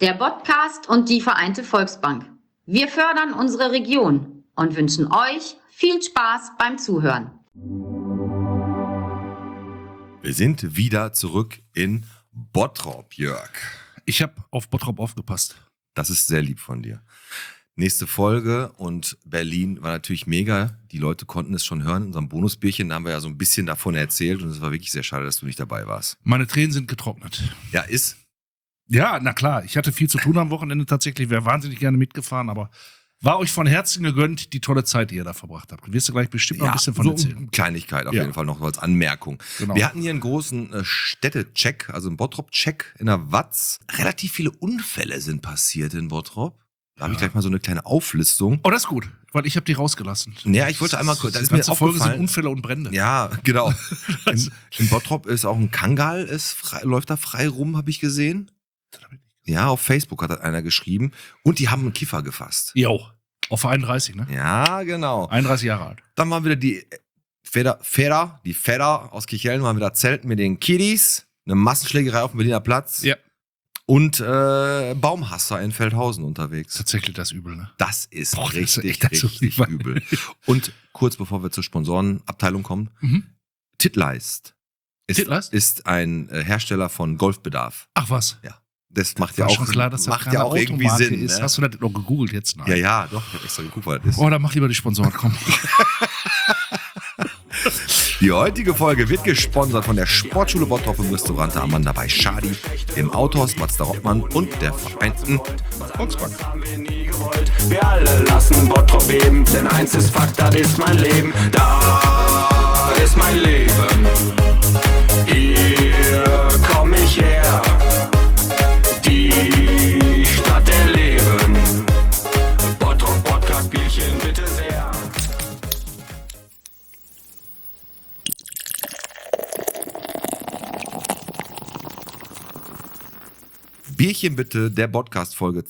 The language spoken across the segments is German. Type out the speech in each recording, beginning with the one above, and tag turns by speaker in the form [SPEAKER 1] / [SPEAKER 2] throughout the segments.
[SPEAKER 1] der Podcast und die Vereinte Volksbank. Wir fördern unsere Region und wünschen euch viel Spaß beim Zuhören.
[SPEAKER 2] Wir sind wieder zurück in Bottrop, Jörg.
[SPEAKER 3] Ich habe auf Bottrop aufgepasst.
[SPEAKER 2] Das ist sehr lieb von dir. Nächste Folge und Berlin war natürlich mega. Die Leute konnten es schon hören. In unserem Bonusbierchen da haben wir ja so ein bisschen davon erzählt und es war wirklich sehr schade, dass du nicht dabei warst.
[SPEAKER 3] Meine Tränen sind getrocknet.
[SPEAKER 2] Ja, ist.
[SPEAKER 3] Ja, na klar. Ich hatte viel zu tun am Wochenende tatsächlich. Wäre wahnsinnig gerne mitgefahren, aber war euch von Herzen gegönnt, die tolle Zeit, die ihr da verbracht habt. Wirst du gleich bestimmt noch ein bisschen von erzählen.
[SPEAKER 2] So Kleinigkeit auf jeden Fall noch als Anmerkung.
[SPEAKER 3] Genau.
[SPEAKER 2] Wir hatten hier einen großen Städtecheck, also einen Bottrop-Check in der Watz. Relativ viele Unfälle sind passiert in Bottrop. Da habe ich gleich mal so eine kleine Auflistung.
[SPEAKER 3] Oh, das ist gut, weil ich habe die rausgelassen.
[SPEAKER 2] Ja, ich wollte einmal kurz,
[SPEAKER 3] das ist mir Folge sind Unfälle und Brände.
[SPEAKER 2] Ja, genau. In Bottrop ist auch ein Kangal, läuft da frei rum, habe ich gesehen. Ja, auf Facebook hat das einer geschrieben. Und die haben einen Kiffer gefasst.
[SPEAKER 3] Jo, auf 31, ne?
[SPEAKER 2] Ja, genau.
[SPEAKER 3] 31 Jahre alt.
[SPEAKER 2] Dann waren wieder die Fedder aus Kirchhellen, waren wieder zelten mit den Kiddies. Eine Massenschlägerei auf dem Berliner Platz.
[SPEAKER 3] Ja.
[SPEAKER 2] Und Baumhasser in Feldhausen unterwegs.
[SPEAKER 3] Tatsächlich das Übel, ne?
[SPEAKER 2] Das ist
[SPEAKER 3] Boah, das ist
[SPEAKER 2] richtig,
[SPEAKER 3] echt
[SPEAKER 2] richtig übel. Und kurz bevor wir zur Sponsorenabteilung kommen, Titleist ist ein Hersteller von Golfbedarf.
[SPEAKER 3] Ach was?
[SPEAKER 2] Ja. Das macht
[SPEAKER 3] War
[SPEAKER 2] ja auch,
[SPEAKER 3] schon klar, dass das
[SPEAKER 2] macht
[SPEAKER 3] keine
[SPEAKER 2] ja auch irgendwie
[SPEAKER 3] Automarke
[SPEAKER 2] Sinn.
[SPEAKER 3] ist.
[SPEAKER 2] Ne?
[SPEAKER 3] Hast du das noch gegoogelt jetzt? Nein.
[SPEAKER 2] Ja, doch. Ich habe extra geguckt, was das ist.
[SPEAKER 3] Oh, dann mach lieber die Sponsoren, komm.
[SPEAKER 2] Die heutige Folge wird gesponsert von der Sportschule Bottrop im Restaurant Amanda bei Schadi, dem Autohaus Mazda Rottmann und der Vereinten Volksbank.
[SPEAKER 4] Wir alle lassen Bottrop beben, denn eins ist Fakt, das ist mein Leben. Da ist mein Leben. Hier komm ich her. Die Stadt der Leben. Bottrop Podcast Bierchen bitte sehr.
[SPEAKER 2] Bierchen bitte, der Podcast-Folge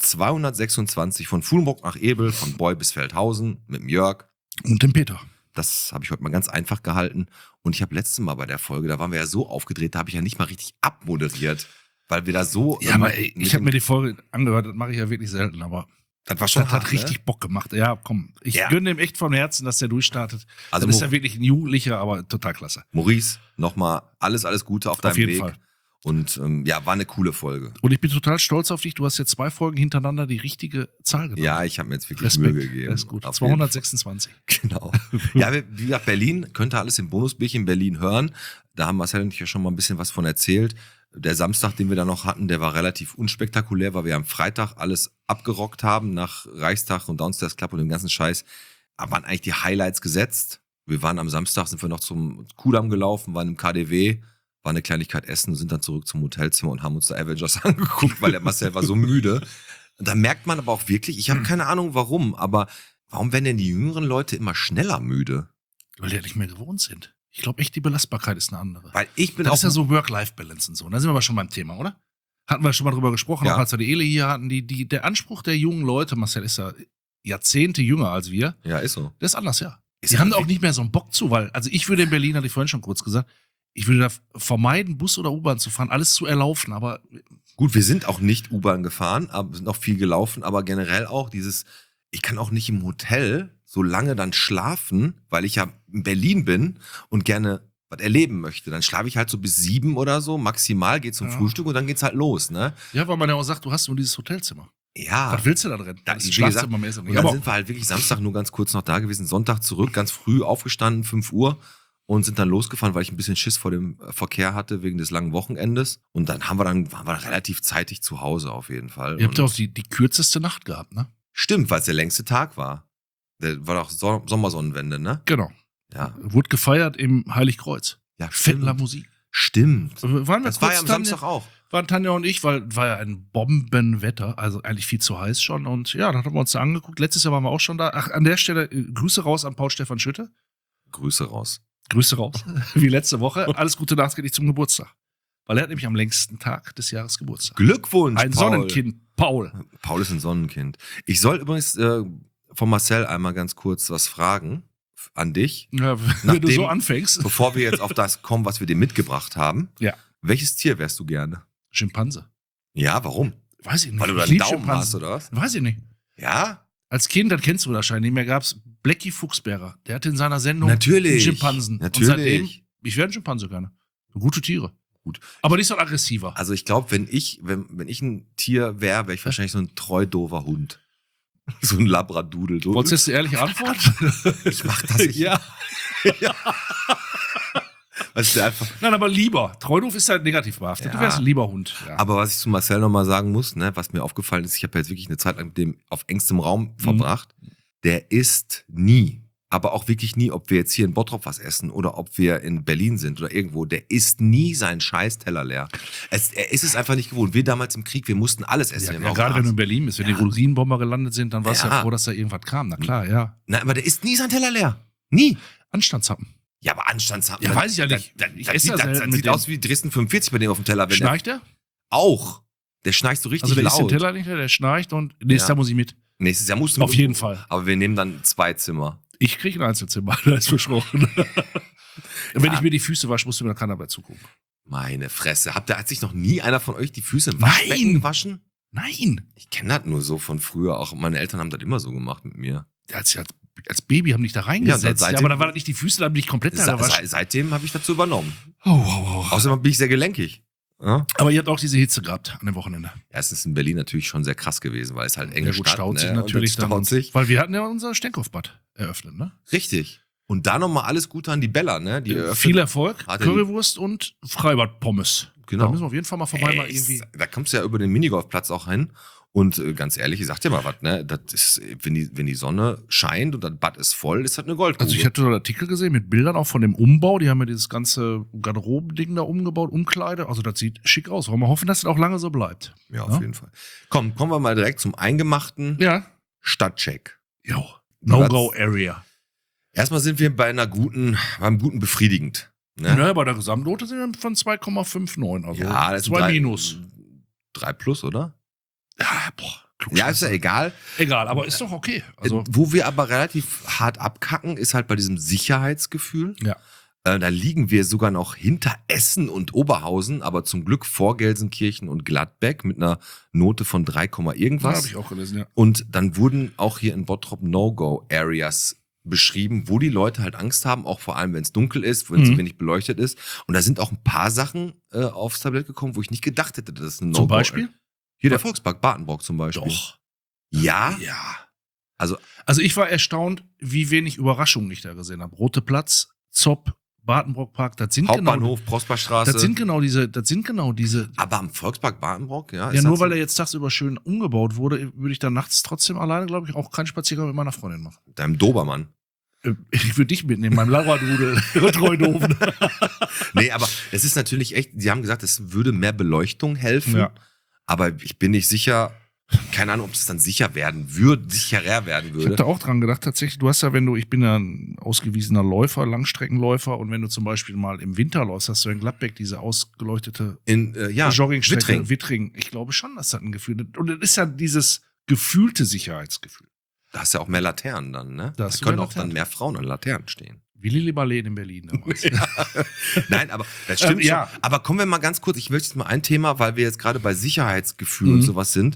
[SPEAKER 2] 226 von Fuhlenburg nach Ebel, von Boy bis Feldhausen mit dem Jörg.
[SPEAKER 3] Und dem Peter.
[SPEAKER 2] Das habe ich heute mal ganz einfach gehalten. Und ich habe letztes Mal bei der Folge, da waren wir ja so aufgedreht, da habe ich ja nicht mal richtig abmoderiert, weil wir da so...
[SPEAKER 3] Ja, aber ey, ich habe mir die Folge angehört, das mache ich ja wirklich selten, aber
[SPEAKER 2] das war schon
[SPEAKER 3] das
[SPEAKER 2] hart,
[SPEAKER 3] hat richtig Bock gemacht. Ja, komm, ich
[SPEAKER 2] Ja.
[SPEAKER 3] gönne dem echt von Herzen, dass der durchstartet.
[SPEAKER 2] Also
[SPEAKER 3] das ist ja wirklich ein Jugendlicher, aber total klasse.
[SPEAKER 2] Maurice, nochmal alles Gute auf deinem
[SPEAKER 3] jeden
[SPEAKER 2] Weg.
[SPEAKER 3] Fall.
[SPEAKER 2] Und ja, war eine coole Folge.
[SPEAKER 3] Und ich bin total stolz auf dich. Du hast jetzt 2 Folgen hintereinander die richtige Zahl genommen.
[SPEAKER 2] Ja, ich habe mir jetzt wirklich
[SPEAKER 3] Respekt,
[SPEAKER 2] Mühe gegeben.
[SPEAKER 3] das ist gut.
[SPEAKER 2] Auf jeden Fall.
[SPEAKER 3] 226.
[SPEAKER 2] Genau. Ja, wie gesagt, Berlin, könnt ihr alles im Bonusbierchen Berlin hören. Da haben Marcel und ich ja schon mal ein bisschen was von erzählt. Der Samstag, den wir da noch hatten, der war relativ unspektakulär, weil wir am Freitag alles abgerockt haben nach Reichstag und Downstairs Club und dem ganzen Scheiß. Aber waren eigentlich die Highlights gesetzt. Wir waren am Samstag, sind wir noch zum Kudamm gelaufen, waren im KDW, war eine Kleinigkeit essen und sind dann zurück zum Hotelzimmer und haben uns da Avengers angeguckt, weil der Marcel war so müde. Und da merkt man aber auch wirklich, ich habe keine Ahnung warum, aber warum werden denn die jüngeren Leute immer schneller müde?
[SPEAKER 3] Weil die ja nicht mehr gewohnt sind. Ich glaube echt, die Belastbarkeit ist eine andere.
[SPEAKER 2] Weil ich bin
[SPEAKER 3] Das
[SPEAKER 2] auch
[SPEAKER 3] ist ja so Work-Life-Balance und so. Da sind wir aber schon beim Thema, oder? Hatten wir schon mal drüber gesprochen,
[SPEAKER 2] Ja.
[SPEAKER 3] auch als wir die Ele hier hatten. Der Anspruch der jungen Leute, Marcel ist ja Jahrzehnte jünger als wir,
[SPEAKER 2] Ja, ist so.
[SPEAKER 3] der ist anders, ja.
[SPEAKER 2] Ist
[SPEAKER 3] Die haben da
[SPEAKER 2] einfach-
[SPEAKER 3] auch nicht mehr so einen Bock zu, weil, also ich würde in Berlin, hatte ich vorhin schon kurz gesagt, ich würde da vermeiden, Bus oder U-Bahn zu fahren, alles zu erlaufen, aber
[SPEAKER 2] Gut, wir sind auch nicht U-Bahn gefahren, aber sind auch viel gelaufen, aber generell auch ich kann auch nicht im Hotel so lange dann schlafen, weil ich ja in Berlin bin und gerne was erleben möchte. Dann schlafe ich halt so bis 7 oder so, maximal, gehe zum
[SPEAKER 3] Ja.
[SPEAKER 2] Frühstück und dann geht's halt los, ne?
[SPEAKER 3] ja, weil man ja auch sagt, du hast nur dieses Hotelzimmer.
[SPEAKER 2] Ja.
[SPEAKER 3] Was willst du da drin?
[SPEAKER 2] Da,
[SPEAKER 3] Das
[SPEAKER 2] wie
[SPEAKER 3] Schlafzimmer
[SPEAKER 2] gesagt,
[SPEAKER 3] mehr ist ja
[SPEAKER 2] und
[SPEAKER 3] nicht.
[SPEAKER 2] dann
[SPEAKER 3] Aber
[SPEAKER 2] sind wir halt wirklich Samstag nur ganz kurz noch da gewesen, Sonntag zurück, ganz früh aufgestanden, 5 Uhr und sind dann losgefahren, weil ich ein bisschen Schiss vor dem Verkehr hatte wegen des langen Wochenendes. Und dann waren wir relativ zeitig zu Hause auf jeden Fall.
[SPEAKER 3] ihr habt ja
[SPEAKER 2] Und
[SPEAKER 3] auch die kürzeste Nacht gehabt, ne?
[SPEAKER 2] stimmt, weil es der längste Tag war. Der war doch Sommersonnenwende, ne?
[SPEAKER 3] Genau.
[SPEAKER 2] Ja.
[SPEAKER 3] Wurde gefeiert im Heiligkreuz.
[SPEAKER 2] Ja,
[SPEAKER 3] Fettler Musik.
[SPEAKER 2] Stimmt.
[SPEAKER 3] Waren wir
[SPEAKER 2] Das war
[SPEAKER 3] kurz
[SPEAKER 2] ja am
[SPEAKER 3] dann-
[SPEAKER 2] Samstag auch.
[SPEAKER 3] waren Tanja und ich, weil war ja ein Bombenwetter, also eigentlich viel zu heiß schon. Und ja, dann haben wir uns da angeguckt. Letztes Jahr waren wir auch schon da. Ach, an der Stelle Grüße raus an Paul Stefan Schütte.
[SPEAKER 2] Grüße raus.
[SPEAKER 3] Grüße raus. Wie letzte Woche. Alles Gute nachträglich zum Geburtstag. Weil er hat nämlich am längsten Tag des Jahres Geburtstag.
[SPEAKER 2] Glückwunsch,
[SPEAKER 3] Ein
[SPEAKER 2] Paul.
[SPEAKER 3] Sonnenkind, Paul.
[SPEAKER 2] Paul ist ein Sonnenkind. Ich soll übrigens von Marcel einmal ganz kurz was fragen an dich,
[SPEAKER 3] Ja, wenn du
[SPEAKER 2] Nachdem-
[SPEAKER 3] so anfängst.
[SPEAKER 2] bevor wir jetzt auf das kommen, was wir dir mitgebracht haben.
[SPEAKER 3] Ja.
[SPEAKER 2] Welches Tier wärst du gerne?
[SPEAKER 3] Schimpanse.
[SPEAKER 2] Ja, warum?
[SPEAKER 3] Weiß ich nicht.
[SPEAKER 2] Weil du da
[SPEAKER 3] Ich
[SPEAKER 2] einen
[SPEAKER 3] lieb
[SPEAKER 2] Daumen
[SPEAKER 3] Schimpansen.
[SPEAKER 2] hast, oder was?
[SPEAKER 3] Weiß ich nicht.
[SPEAKER 2] Ja?
[SPEAKER 3] Als Kind, das kennst du wahrscheinlich nicht mehr, gab's Blackie Fuchsberger. Der hatte in seiner Sendung
[SPEAKER 2] Natürlich.
[SPEAKER 3] einen Schimpansen.
[SPEAKER 2] Natürlich.
[SPEAKER 3] Und seitdem, ich wäre ein Schimpanse gerne. Gute Tiere.
[SPEAKER 2] Gut.
[SPEAKER 3] Aber nicht so aggressiver.
[SPEAKER 2] Also ich glaube, wenn ich ein Tier wäre ich wahrscheinlich so ein treu doofer Hund. So ein Labradoodle. So.
[SPEAKER 3] Wolltest du eine ehrliche Antwort?
[SPEAKER 2] Ich mach das nicht.
[SPEAKER 3] Ja.
[SPEAKER 2] Weißt du, einfach.
[SPEAKER 3] Nein, aber lieber. Treudoof ist ja negativ behaftet.
[SPEAKER 2] Ja.
[SPEAKER 3] Du wärst ein lieber Hund. Ja.
[SPEAKER 2] Aber was ich zu Marcel nochmal sagen muss, ne, was mir aufgefallen ist, ich habe jetzt wirklich eine Zeit lang mit dem auf engstem Raum verbracht. Der isst nie, aber auch wirklich nie, ob wir jetzt hier in Bottrop was essen oder ob wir in Berlin sind oder irgendwo, der isst nie seinen Scheißteller leer. Er ist es einfach nicht gewohnt. Wir damals im Krieg, wir mussten alles essen.
[SPEAKER 3] Ja, gerade wenn du in Berlin bist, wenn die Rosinenbomber gelandet sind, dann warst du
[SPEAKER 2] Ja.
[SPEAKER 3] ja froh, dass da irgendwas kam. Na klar, ja.
[SPEAKER 2] Na, aber der isst nie seinen Teller leer. Nie.
[SPEAKER 3] Anstandshappen.
[SPEAKER 2] Ja, aber Anstandshaben.
[SPEAKER 3] Ja, weiß ich ja nicht. Ich esse ja selten
[SPEAKER 2] das
[SPEAKER 3] mit
[SPEAKER 2] sieht
[SPEAKER 3] dem.
[SPEAKER 2] aus wie Dresden 45 bei dem auf dem Teller. Wenn
[SPEAKER 3] Schnarcht der?
[SPEAKER 2] auch. Der schnarcht so richtig
[SPEAKER 3] Also der isst den
[SPEAKER 2] laut.
[SPEAKER 3] Teller nicht, der schnarcht und nächstes Jahr muss ich mit.
[SPEAKER 2] Nächstes Jahr musst du
[SPEAKER 3] Auf jeden Fall.
[SPEAKER 2] Aber wir nehmen dann 2 Zimmer.
[SPEAKER 3] Ich kriege ein Einzelzimmer, das ist versprochen. Wenn ich mir die Füße wasche, musst du mir keiner dabei zugucken.
[SPEAKER 2] Meine Fresse. Hat sich noch nie einer von euch die Füße im Waschbecken gewaschen?
[SPEAKER 3] Nein.
[SPEAKER 2] Ich kenne das nur so von früher. Auch meine Eltern haben das immer so gemacht mit mir.
[SPEAKER 3] Als Baby haben dich da reingesetzt.
[SPEAKER 2] Ja, seitdem-
[SPEAKER 3] aber da war das nicht die Füße, da haben die dich komplett da gewaschen.
[SPEAKER 2] Seitdem habe ich dazu übernommen.
[SPEAKER 3] Oh.
[SPEAKER 2] Außerdem bin ich sehr gelenkig. Ja?
[SPEAKER 3] Aber ihr habt auch diese Hitze gehabt an dem Wochenende.
[SPEAKER 2] Erstens in Berlin natürlich schon sehr krass gewesen, weil es halt enge
[SPEAKER 3] Ja, gut,
[SPEAKER 2] Stadt,
[SPEAKER 3] staut sich
[SPEAKER 2] ne?
[SPEAKER 3] natürlich
[SPEAKER 2] Und das
[SPEAKER 3] dann.
[SPEAKER 2] staut sich.
[SPEAKER 3] Weil wir hatten ja unser Stenkopfbad eröffnet, ne?
[SPEAKER 2] Richtig. Und da nochmal alles Gute an die Bella, ne? Die eröffnet-
[SPEAKER 3] Viel Erfolg,
[SPEAKER 2] Hat er die-
[SPEAKER 3] Currywurst und Freibad-Pommes.
[SPEAKER 2] Genau.
[SPEAKER 3] Da müssen wir auf jeden Fall mal vorbei mal
[SPEAKER 2] Ey,
[SPEAKER 3] irgendwie.
[SPEAKER 2] Da kommst du ja über den Minigolfplatz auch hin. Und ganz ehrlich, ich sag dir mal was, ne? Das ist, wenn die Sonne scheint und das Bad ist voll, ist das eine Goldgrube.
[SPEAKER 3] Also ich hatte so einen Artikel gesehen mit Bildern auch von dem Umbau. Die haben ja dieses ganze Garderobending da umgebaut, Umkleide. Also das sieht schick aus. Wollen wir hoffen, dass das auch lange so bleibt.
[SPEAKER 2] ja, auf jeden Fall. Komm, kommen wir mal direkt zum eingemachten
[SPEAKER 3] Ja.
[SPEAKER 2] Stadtcheck.
[SPEAKER 3] Jo. No-Go-Area.
[SPEAKER 2] Erstmal sind wir beim guten befriedigend. Ne?
[SPEAKER 3] Ja, bei der Gesamtnote sind wir von 2,59. Also
[SPEAKER 2] das sind
[SPEAKER 3] 2 minus.
[SPEAKER 2] 3 plus, oder?
[SPEAKER 3] Ja, boah.
[SPEAKER 2] Ja, ist ja egal.
[SPEAKER 3] Egal, aber ist doch okay. Also,
[SPEAKER 2] Wo wir aber relativ hart abkacken, ist halt bei diesem Sicherheitsgefühl.
[SPEAKER 3] ja.
[SPEAKER 2] Da liegen wir sogar noch hinter Essen und Oberhausen, aber zum Glück vor Gelsenkirchen und Gladbeck mit einer Note von 3,
[SPEAKER 3] Das
[SPEAKER 2] irgendwas.
[SPEAKER 3] habe ich auch gelesen, ja.
[SPEAKER 2] Und dann wurden auch hier in Bottrop No-Go-Areas beschrieben, wo die Leute halt Angst haben, auch vor allem, wenn es dunkel ist, wenn es
[SPEAKER 3] Mhm.
[SPEAKER 2] wenig beleuchtet ist. Und da sind auch ein paar Sachen aufs Tablett gekommen, wo ich nicht gedacht hätte, dass es ein
[SPEAKER 3] Zum
[SPEAKER 2] No-Go
[SPEAKER 3] Beispiel?
[SPEAKER 2] Hier der Volkspark Badenbrock zum Beispiel.
[SPEAKER 3] Doch.
[SPEAKER 2] Ja?
[SPEAKER 3] Ja.
[SPEAKER 2] Also,
[SPEAKER 3] Also ich war erstaunt, wie wenig Überraschungen ich da gesehen habe. Rote Platz, Zopp, Badenbrockpark, das sind
[SPEAKER 2] Hauptbahnhof, Prosperstraße.
[SPEAKER 3] das sind genau diese.
[SPEAKER 2] Aber am Volkspark Badenbrock, ja.
[SPEAKER 3] Ja,
[SPEAKER 2] ist
[SPEAKER 3] nur
[SPEAKER 2] das
[SPEAKER 3] weil
[SPEAKER 2] so?
[SPEAKER 3] er jetzt tagsüber schön umgebaut wurde, würde ich dann nachts trotzdem alleine, glaube ich, auch keinen Spaziergang mit meiner Freundin machen.
[SPEAKER 2] Deinem Dobermann.
[SPEAKER 3] Ich würde dich mitnehmen, meinem Labradoodle, Treudoofen.
[SPEAKER 2] Nee, aber es ist natürlich echt, sie haben gesagt, es würde mehr Beleuchtung helfen.
[SPEAKER 3] Ja.
[SPEAKER 2] Aber ich bin nicht sicher, keine Ahnung, ob es dann sicherer werden würde.
[SPEAKER 3] Ich habe
[SPEAKER 2] würde.
[SPEAKER 3] da auch dran gedacht, tatsächlich, du hast ja, ich bin ja ein ausgewiesener Läufer, Langstreckenläufer, und wenn du zum Beispiel mal im Winter läufst, hast du in Gladbeck diese ausgeleuchtete
[SPEAKER 2] In
[SPEAKER 3] Joggingstrecke,
[SPEAKER 2] Wittring.
[SPEAKER 3] Wittring. Ich glaube schon, dass das ein Gefühl ist. Und das ist ja dieses gefühlte Sicherheitsgefühl.
[SPEAKER 2] Da hast du ja auch mehr Laternen dann, ne?
[SPEAKER 3] Da
[SPEAKER 2] Da
[SPEAKER 3] hast du
[SPEAKER 2] können
[SPEAKER 3] mehr
[SPEAKER 2] auch dann
[SPEAKER 3] Laternen.
[SPEAKER 2] mehr Frauen an Laternen stehen.
[SPEAKER 3] Wie Lilly Barlet in Berlin damals.
[SPEAKER 2] Nein, aber das stimmt
[SPEAKER 3] Ja.
[SPEAKER 2] schon. Aber kommen wir mal ganz kurz, ich möchte jetzt mal ein Thema, weil wir jetzt gerade bei Sicherheitsgefühl
[SPEAKER 3] Mhm.
[SPEAKER 2] und sowas sind.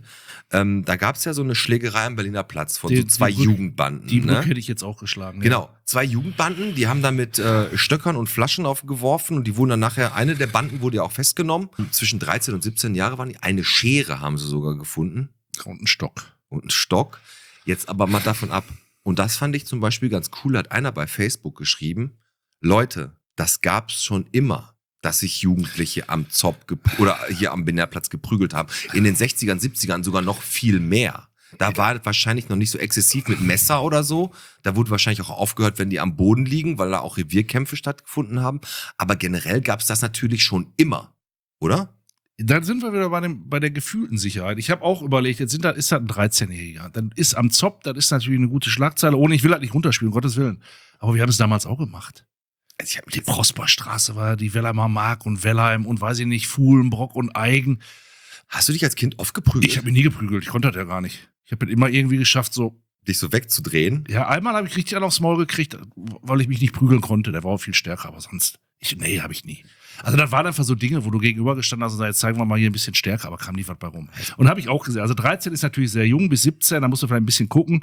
[SPEAKER 2] Da gab es ja so eine Schlägerei am Berliner Platz von so
[SPEAKER 3] Die
[SPEAKER 2] 2
[SPEAKER 3] Brücke-
[SPEAKER 2] Jugendbanden.
[SPEAKER 3] Die Brücke
[SPEAKER 2] ne?
[SPEAKER 3] hätte ich jetzt auch geschlagen.
[SPEAKER 2] Genau, 2 Jugendbanden, die haben da mit Stöckern und Flaschen aufgeworfen und die wurden dann nachher, eine der Banden wurde ja auch festgenommen. Zwischen 13 und 17 Jahre waren die. Eine Schere haben sie sogar gefunden
[SPEAKER 3] Ja. Und ein Stock.
[SPEAKER 2] und einen Stock. Jetzt aber mal davon ab. Und das fand ich zum Beispiel ganz cool, hat einer bei Facebook geschrieben, Leute, das gab's schon immer, dass sich Jugendliche am Zopp oder hier am Bernerplatz geprügelt haben. In den 60ern, 70ern sogar noch viel mehr. Da war das wahrscheinlich noch nicht so exzessiv mit Messer oder so. Da wurde wahrscheinlich auch aufgehört, wenn die am Boden liegen, weil da auch Revierkämpfe stattgefunden haben. Aber generell gab's das natürlich schon immer, oder?
[SPEAKER 3] Dann sind wir wieder bei der gefühlten Sicherheit. Ich habe auch überlegt, ist das ein 13-Jähriger. Dann ist am Zopp, das ist natürlich eine gute Schlagzeile. Ich will halt nicht runterspielen, um Gottes Willen. Aber wir haben es damals auch gemacht.
[SPEAKER 2] Also ich hab mich
[SPEAKER 3] Die
[SPEAKER 2] jetzt
[SPEAKER 3] Prosperstraße war die Wellheimer Mark und Wellheim und weiß ich nicht, Fuhlenbrock und Eigen.
[SPEAKER 2] Hast du dich als Kind oft geprügelt?
[SPEAKER 3] Ich habe mich nie geprügelt, ich konnte das ja gar nicht. Ich habe es immer irgendwie geschafft, so.
[SPEAKER 2] dich so wegzudrehen?
[SPEAKER 3] Ja, einmal habe ich richtig einen aufs Maul gekriegt, weil ich mich nicht prügeln konnte. Der war auch viel stärker, aber sonst. Nee, habe ich nie. Also das waren einfach so Dinge, wo du gegenübergestanden hast und sagst, jetzt zeigen wir mal hier ein bisschen stärker, aber kam nie was bei rum. Und habe ich auch gesehen. Also 13 ist natürlich sehr jung, bis 17, da musst du vielleicht ein bisschen gucken.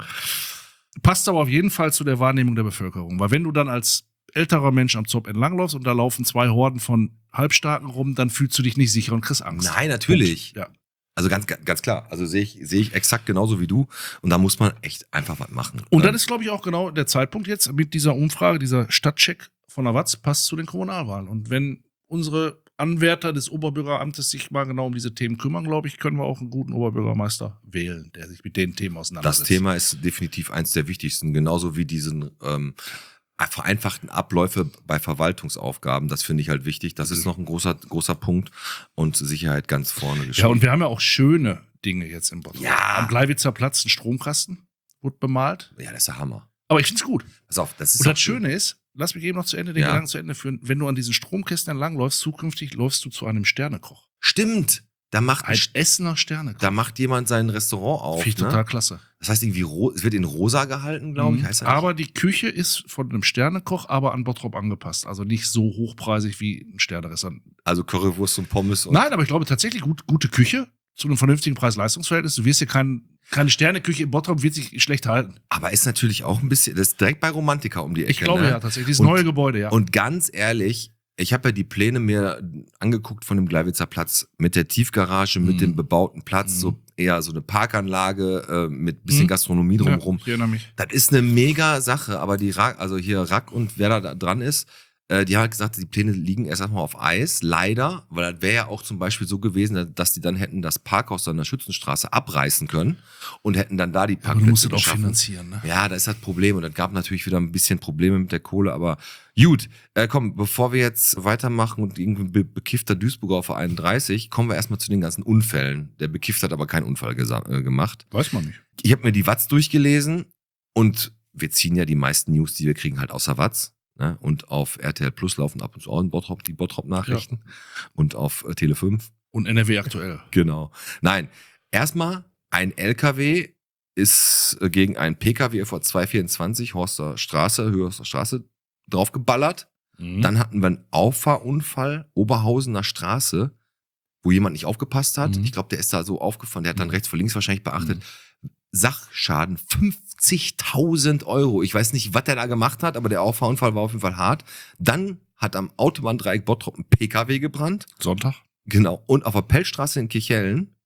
[SPEAKER 3] Passt aber auf jeden Fall zu der Wahrnehmung der Bevölkerung. Weil wenn du dann als älterer Mensch am Zopf entlangläufst und da laufen 2 Horden von Halbstarken rum, dann fühlst du dich nicht sicher und kriegst Angst.
[SPEAKER 2] Nein, natürlich.
[SPEAKER 3] Punkt. Ja.
[SPEAKER 2] Also ganz klar. Also sehe ich exakt genauso wie du. Und da muss man echt einfach was machen.
[SPEAKER 3] Und das ist, glaube ich, auch genau der Zeitpunkt jetzt mit dieser Umfrage, dieser Stadtcheck von der Watz, passt zu den Kommunalwahlen. Und wenn unsere Anwärter des Oberbürgeramtes sich mal genau um diese Themen kümmern, glaube ich, können wir auch einen guten Oberbürgermeister wählen, der sich mit den Themen auseinandersetzt.
[SPEAKER 2] Das Thema ist definitiv eins der wichtigsten, genauso wie diesen vereinfachten Abläufe bei Verwaltungsaufgaben. Das finde ich halt wichtig. Das ist noch ein großer Punkt und Sicherheit ganz vorne
[SPEAKER 3] Ja,
[SPEAKER 2] geschrieben.
[SPEAKER 3] und wir haben ja auch schöne Dinge jetzt im Bottrop.
[SPEAKER 2] Ja.
[SPEAKER 3] Am Gleiwitzer Platz ein Stromkasten, wurde bemalt.
[SPEAKER 2] Ja, das ist der Hammer.
[SPEAKER 3] Aber ich finde es gut.
[SPEAKER 2] Pass auf, das ist
[SPEAKER 3] Und
[SPEAKER 2] auch
[SPEAKER 3] das Schöne ist, lass mich eben noch den
[SPEAKER 2] Ja.
[SPEAKER 3] Gedanken zu Ende führen, wenn du an diesen Stromkästen entlangläufst, zukünftig läufst du zu einem Sternekoch.
[SPEAKER 2] Stimmt. Da macht,
[SPEAKER 3] Ein Essener Sternekoch.
[SPEAKER 2] da macht jemand sein Restaurant auf.
[SPEAKER 3] Finde ich
[SPEAKER 2] Ne?
[SPEAKER 3] total klasse.
[SPEAKER 2] Das heißt irgendwie, es wird in rosa gehalten, glaube ich. Heißt das
[SPEAKER 3] Aber die Küche ist von einem Sternekoch, aber an Bottrop angepasst. Also nicht so hochpreisig wie ein Sternerestaurant.
[SPEAKER 2] also Currywurst und Pommes. Und
[SPEAKER 3] Nein, aber ich glaube tatsächlich gute Küche zu einem vernünftigen Preis-Leistungs-Verhältnis. Du wirst hier keine Sterneküche in Bottrop, wird sich schlecht halten.
[SPEAKER 2] Aber ist natürlich auch ein bisschen, das ist direkt bei Romantika um die Ecke.
[SPEAKER 3] Ich glaube
[SPEAKER 2] ne?
[SPEAKER 3] ja, tatsächlich. Dieses
[SPEAKER 2] Und-
[SPEAKER 3] neue Gebäude, ja.
[SPEAKER 2] Und ganz ehrlich, ich habe ja die Pläne mir angeguckt von dem Gleiwitzer Platz mit der Tiefgarage, mit dem bebauten Platz, so eher so eine Parkanlage mit bisschen Gastronomie drumherum.
[SPEAKER 3] Ja, ich erinnere mich.
[SPEAKER 2] Das ist eine mega Sache, aber also hier Rack und wer da dran ist, die haben halt gesagt, die Pläne liegen erst einmal auf Eis, leider, weil das wäre ja auch zum Beispiel so gewesen, dass die dann hätten das Parkhaus an der Schützenstraße abreißen können und hätten dann da die
[SPEAKER 3] Aber du musst
[SPEAKER 2] Parkplätze
[SPEAKER 3] es auch
[SPEAKER 2] geschaffen.
[SPEAKER 3] finanzieren, ne?
[SPEAKER 2] Ja, das ist das Problem und das gab natürlich wieder ein bisschen Probleme mit der Kohle, aber gut, komm, bevor wir jetzt weitermachen und irgendwie bekiffter Duisburger auf der 31, kommen wir erstmal zu den ganzen Unfällen. Der Bekifft hat aber keinen Unfall gemacht.
[SPEAKER 3] Weiß man nicht.
[SPEAKER 2] Ich habe mir die Watz durchgelesen und wir ziehen ja die meisten News, die wir kriegen, halt aus der Watz. Ne? Und auf RTL Plus laufen ab und zu auch in Bottrop die Bottrop-Nachrichten und auf Tele 5.
[SPEAKER 3] Und NRW aktuell.
[SPEAKER 2] Genau. Nein, erstmal ein LKW ist gegen einen PKW vor 224 Horster Straße draufgeballert. Dann hatten wir einen Auffahrunfall, Oberhausener Straße, wo jemand nicht aufgepasst hat. Ich glaube, der ist da so aufgefahren, der hat dann rechts vor links wahrscheinlich beachtet. Sachschaden 50.000 Euro. Ich weiß nicht, was der da gemacht hat, aber der Auffahrunfall war auf jeden Fall hart. Dann hat am Autobahndreieck Bottrop ein PKW gebrannt.
[SPEAKER 3] Sonntag?
[SPEAKER 2] Genau. Und auf der Pellstraße in Kirchhellen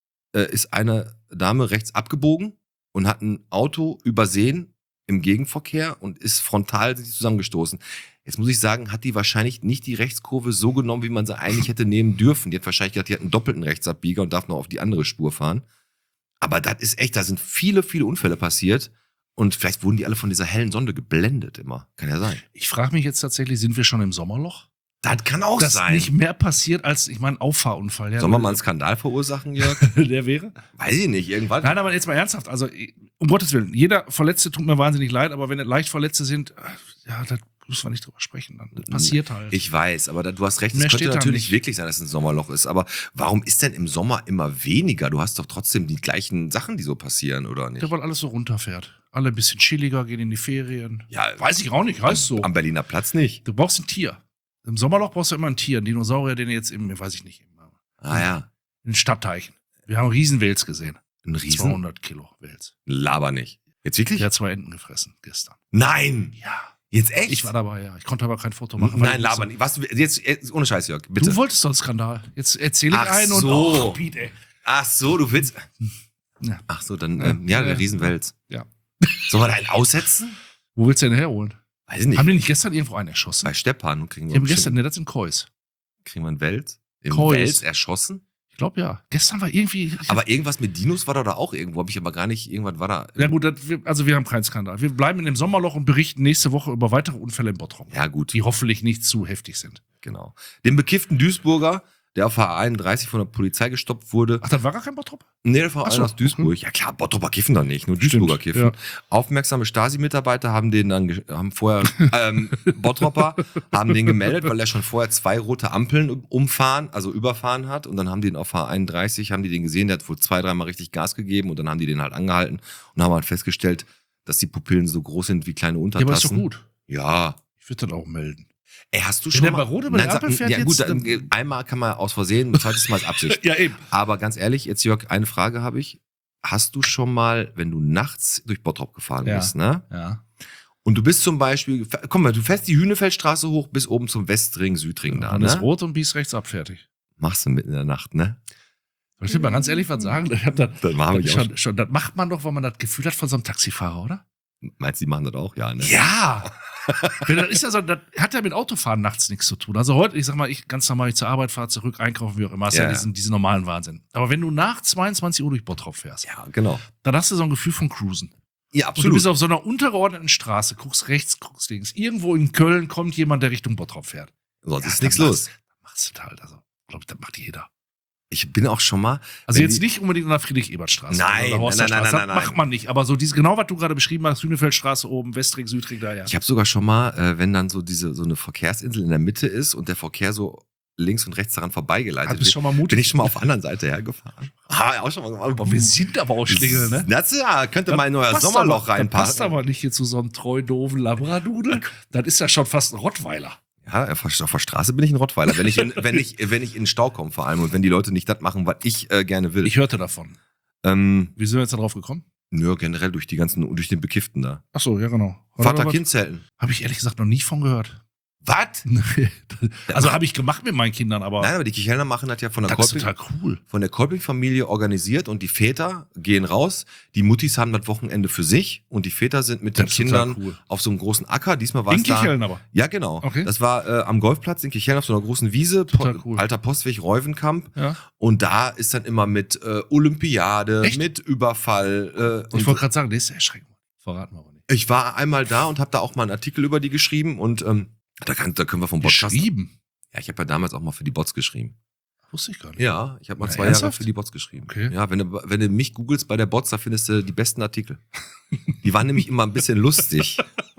[SPEAKER 2] ist eine Dame rechts abgebogen und hat ein Auto übersehen im Gegenverkehr und ist frontal zusammengestoßen. Jetzt muss ich sagen, hat die wahrscheinlich nicht die Rechtskurve so genommen, wie man sie eigentlich hätte nehmen dürfen. Die hat wahrscheinlich gedacht, die hat einen doppelten Rechtsabbieger und darf noch auf die andere Spur fahren. Aber das ist echt, da sind viele Unfälle passiert. Und vielleicht wurden die alle von dieser hellen Sonne geblendet immer. Kann ja sein.
[SPEAKER 3] Ich frage mich jetzt tatsächlich, sind wir schon im Sommerloch?
[SPEAKER 2] Das kann auch
[SPEAKER 3] Dass
[SPEAKER 2] sein.
[SPEAKER 3] nicht mehr passiert als, ich meine, Auffahrunfall. Ja,
[SPEAKER 2] Sollen wir mal einen Skandal verursachen, Jörg?
[SPEAKER 3] der wäre?
[SPEAKER 2] Weiß ich nicht, irgendwann.
[SPEAKER 3] Nein, aber jetzt mal ernsthaft. Also, um Gottes Willen, jeder Verletzte tut mir wahnsinnig leid, aber wenn es leicht Verletzte sind, ja, da müssen wir nicht drüber sprechen. Dann das passiert halt.
[SPEAKER 2] Ich weiß, aber du hast recht, es
[SPEAKER 3] Mehr
[SPEAKER 2] könnte
[SPEAKER 3] steht da
[SPEAKER 2] natürlich
[SPEAKER 3] nicht.
[SPEAKER 2] wirklich sein, dass es ein Sommerloch ist. Aber warum ist denn im Sommer immer weniger? Du hast doch trotzdem die gleichen Sachen, die so passieren, oder nicht?
[SPEAKER 3] Ja, weil alles so runterfährt. Alle ein bisschen chilliger, gehen in die Ferien.
[SPEAKER 2] Ja,
[SPEAKER 3] Weiß ich auch nicht, heißt so.
[SPEAKER 2] Am Berliner Platz nicht.
[SPEAKER 3] Du brauchst ein Tier. Im Sommerloch brauchst du immer ein Tier, ein Dinosaurier, den jetzt weiß ich nicht,
[SPEAKER 2] Ah ja,
[SPEAKER 3] in den Stadtteichen. Wir haben Riesenwels gesehen.
[SPEAKER 2] ein Riesen.
[SPEAKER 3] 200 Kilo Wels.
[SPEAKER 2] Laber nicht. Jetzt wirklich?
[SPEAKER 3] Der hat 2 Enten gefressen gestern.
[SPEAKER 2] Nein!
[SPEAKER 3] Ja.
[SPEAKER 2] Jetzt echt?
[SPEAKER 3] Ich war dabei, ja. Ich konnte aber kein Foto machen. weil
[SPEAKER 2] Nein,
[SPEAKER 3] ich
[SPEAKER 2] laber nicht. Was, jetzt, ohne Scheiß, Jörg, bitte.
[SPEAKER 3] Du wolltest doch einen Skandal. Jetzt erzähle ich
[SPEAKER 2] Ach
[SPEAKER 3] einen
[SPEAKER 2] so.
[SPEAKER 3] und Piet, ey.
[SPEAKER 2] Ach so, du willst.
[SPEAKER 3] Ja.
[SPEAKER 2] Ach so, dann,
[SPEAKER 3] Ja.
[SPEAKER 2] der Riesenwels.
[SPEAKER 3] Ja.
[SPEAKER 2] Sollen wir da einen aussetzen?
[SPEAKER 3] Wo willst du denn herholen?
[SPEAKER 2] Weiß ich nicht.
[SPEAKER 3] Haben die nicht gestern irgendwo einen erschossen?
[SPEAKER 2] Bei Stepan und kriegen
[SPEAKER 3] Die
[SPEAKER 2] wir,
[SPEAKER 3] haben gestern, ne, das sind Kois.
[SPEAKER 2] kriegen wir einen Wels? Im
[SPEAKER 3] Kois.
[SPEAKER 2] Wels erschossen?
[SPEAKER 3] Ich glaube ja. Gestern war irgendwie.
[SPEAKER 2] Aber irgendwas mit Dinos war da auch irgendwo, habe ich aber gar nicht, irgendwas war da.
[SPEAKER 3] Ja gut, wir haben keinen Skandal. Wir bleiben in dem Sommerloch und berichten nächste Woche über weitere Unfälle in Bottrop.
[SPEAKER 2] Ja, gut,
[SPEAKER 3] Die hoffentlich nicht zu heftig sind.
[SPEAKER 2] genau. Den bekifften Duisburger, der auf A31 von der Polizei gestoppt wurde.
[SPEAKER 3] Ach, das war gar kein Bottrop?
[SPEAKER 2] Nee, das war
[SPEAKER 3] Ach
[SPEAKER 2] einer
[SPEAKER 3] so,
[SPEAKER 2] aus Duisburg. Ja klar, Bottroper kiffen doch nicht, nur Duisburger kiffen.
[SPEAKER 3] ja.
[SPEAKER 2] Aufmerksame Stasi-Mitarbeiter haben Bottropper haben den gemeldet, weil er schon vorher 2 rote Ampeln überfahren hat. Und dann haben die den auf A31, haben die den gesehen, der hat wohl 2-3 Mal richtig Gas gegeben und dann haben die den halt angehalten und haben halt festgestellt, dass die Pupillen so groß sind wie kleine
[SPEAKER 3] Ja,
[SPEAKER 2] Untertassen.
[SPEAKER 3] aber ist doch gut.
[SPEAKER 2] Ja,
[SPEAKER 3] Ich würde das auch melden.
[SPEAKER 2] Ey, hast du
[SPEAKER 3] Wenn
[SPEAKER 2] schon
[SPEAKER 3] der
[SPEAKER 2] mal...
[SPEAKER 3] bei Rot über die
[SPEAKER 2] Nein,
[SPEAKER 3] Ampel fährt
[SPEAKER 2] ja, gut,
[SPEAKER 3] jetzt,
[SPEAKER 2] dann, einmal kann man aus Versehen, zweites Mal ist Absicht.
[SPEAKER 3] Ja, eben.
[SPEAKER 2] Aber ganz ehrlich, jetzt Jörg, eine Frage habe ich. Hast du schon mal, wenn du nachts durch Bottrop gefahren
[SPEAKER 3] Ja.
[SPEAKER 2] bist, ne?
[SPEAKER 3] Ja.
[SPEAKER 2] Und du bist zum Beispiel, komm mal, du fährst die Hühnefeldstraße hoch bis oben zum Westring, Südring da,
[SPEAKER 3] Dann ist
[SPEAKER 2] ne?
[SPEAKER 3] rot und biegst rechts ab, fertig.
[SPEAKER 2] Machst du mitten in der Nacht, ne?
[SPEAKER 3] Soll ich dir mal ganz ehrlich was sagen?
[SPEAKER 2] Das machen wir auch.
[SPEAKER 3] Schon, das macht man doch, weil man das Gefühl hat von so einem Taxifahrer, oder?
[SPEAKER 2] Meinst du, die machen das auch? Ja, ne?
[SPEAKER 3] Ja! Das ist ja so, das hat ja mit Autofahren nachts nichts zu tun. Also heute, ich sag mal, ich ganz normal ich zur Arbeit fahre, zurück, einkaufen, wie auch immer. Ist ja, diesen normalen Wahnsinn. Aber wenn du nach 22 Uhr durch Bottrop fährst,
[SPEAKER 2] Ja, genau.
[SPEAKER 3] dann hast du so ein Gefühl von Cruisen.
[SPEAKER 2] Ja,
[SPEAKER 3] Und du bist auf so einer untergeordneten Straße, guckst rechts, guckst links. Irgendwo in Köln kommt jemand, der Richtung Bottrop fährt.
[SPEAKER 2] Sonst
[SPEAKER 3] Ja,
[SPEAKER 2] ist
[SPEAKER 3] dann
[SPEAKER 2] nichts los.
[SPEAKER 3] Machst du halt. Also, glaube ich, das macht jeder.
[SPEAKER 2] Ich bin auch schon mal.
[SPEAKER 3] Also
[SPEAKER 2] wenn
[SPEAKER 3] jetzt
[SPEAKER 2] die-
[SPEAKER 3] nicht unbedingt an der Friedrich-Ebert-Straße.
[SPEAKER 2] Nein,
[SPEAKER 3] oder der Horster
[SPEAKER 2] nein, nein,
[SPEAKER 3] Straße.
[SPEAKER 2] nein,
[SPEAKER 3] Das macht man nicht. Aber so genau, was du gerade beschrieben hast, Hühnefeldstraße oben, Westring, Südring, da ja.
[SPEAKER 2] Ich habe sogar schon mal, wenn dann so eine Verkehrsinsel in der Mitte ist und der Verkehr so links und rechts daran vorbeigeleitet
[SPEAKER 3] Du bist
[SPEAKER 2] wird,
[SPEAKER 3] schon mal mutig.
[SPEAKER 2] bin ich schon mal auf der anderen Seite hergefahren. Auch schon mal gemacht.
[SPEAKER 3] Aber wir sind aber auch Schlingel, ne?
[SPEAKER 2] Das ja, könnte mal in euer
[SPEAKER 3] Passt
[SPEAKER 2] Sommerloch
[SPEAKER 3] aber- Das
[SPEAKER 2] reinpassen.
[SPEAKER 3] passt aber nicht hier zu so einem treu doofen Labradudel. Das ist ja schon fast ein Rottweiler.
[SPEAKER 2] Ja, auf der Straße bin ich ein Rottweiler, wenn ich in den Stau komme vor allem und wenn die Leute nicht das machen, was ich gerne will.
[SPEAKER 3] Ich hörte davon. Wie sind wir jetzt da drauf gekommen?
[SPEAKER 2] Nö, generell durch den Bekifften da.
[SPEAKER 3] Ach so, ja genau.
[SPEAKER 2] Vater-Kind-Zelten.
[SPEAKER 3] Habe ich ehrlich gesagt noch nie von gehört.
[SPEAKER 2] Was?
[SPEAKER 3] Also habe ich gemacht mit meinen Kindern, aber
[SPEAKER 2] Nein, aber die Kichelner machen das ja von der
[SPEAKER 3] das ist
[SPEAKER 2] Kolping,
[SPEAKER 3] total cool.
[SPEAKER 2] von der Kolping-Familie organisiert und die Väter gehen raus. Die Muttis haben das Wochenende für sich und die Väter sind mit den
[SPEAKER 3] Das ist total
[SPEAKER 2] Kindern
[SPEAKER 3] cool.
[SPEAKER 2] auf so einem großen Acker. Diesmal war
[SPEAKER 3] In
[SPEAKER 2] es da.
[SPEAKER 3] Kicheln aber.
[SPEAKER 2] Ja, genau.
[SPEAKER 3] Okay.
[SPEAKER 2] Das war am Golfplatz in Kicheln auf so einer großen Wiese,
[SPEAKER 3] Total cool.
[SPEAKER 2] alter Postweg Reuvenkamp.
[SPEAKER 3] Ja.
[SPEAKER 2] Und da ist dann immer mit Olympiade,
[SPEAKER 3] Echt?
[SPEAKER 2] mit Überfall.
[SPEAKER 3] Ich wollte gerade sagen, das ist erschreckend. Verraten wir aber nicht.
[SPEAKER 2] Ich war einmal da und habe da auch mal einen Artikel über die geschrieben und da können wir vom Podcast.
[SPEAKER 3] Geschrieben?
[SPEAKER 2] Ja, ich habe ja damals auch mal für die Bots geschrieben.
[SPEAKER 3] Wusste ich gar nicht.
[SPEAKER 2] Ja, ich habe mal
[SPEAKER 3] Na,
[SPEAKER 2] 2 Jahre
[SPEAKER 3] ernsthaft?
[SPEAKER 2] für die Bots geschrieben.
[SPEAKER 3] Okay.
[SPEAKER 2] Ja, wenn du mich googelst bei der Bots, da findest du die besten Artikel. Die waren nämlich immer ein bisschen lustig.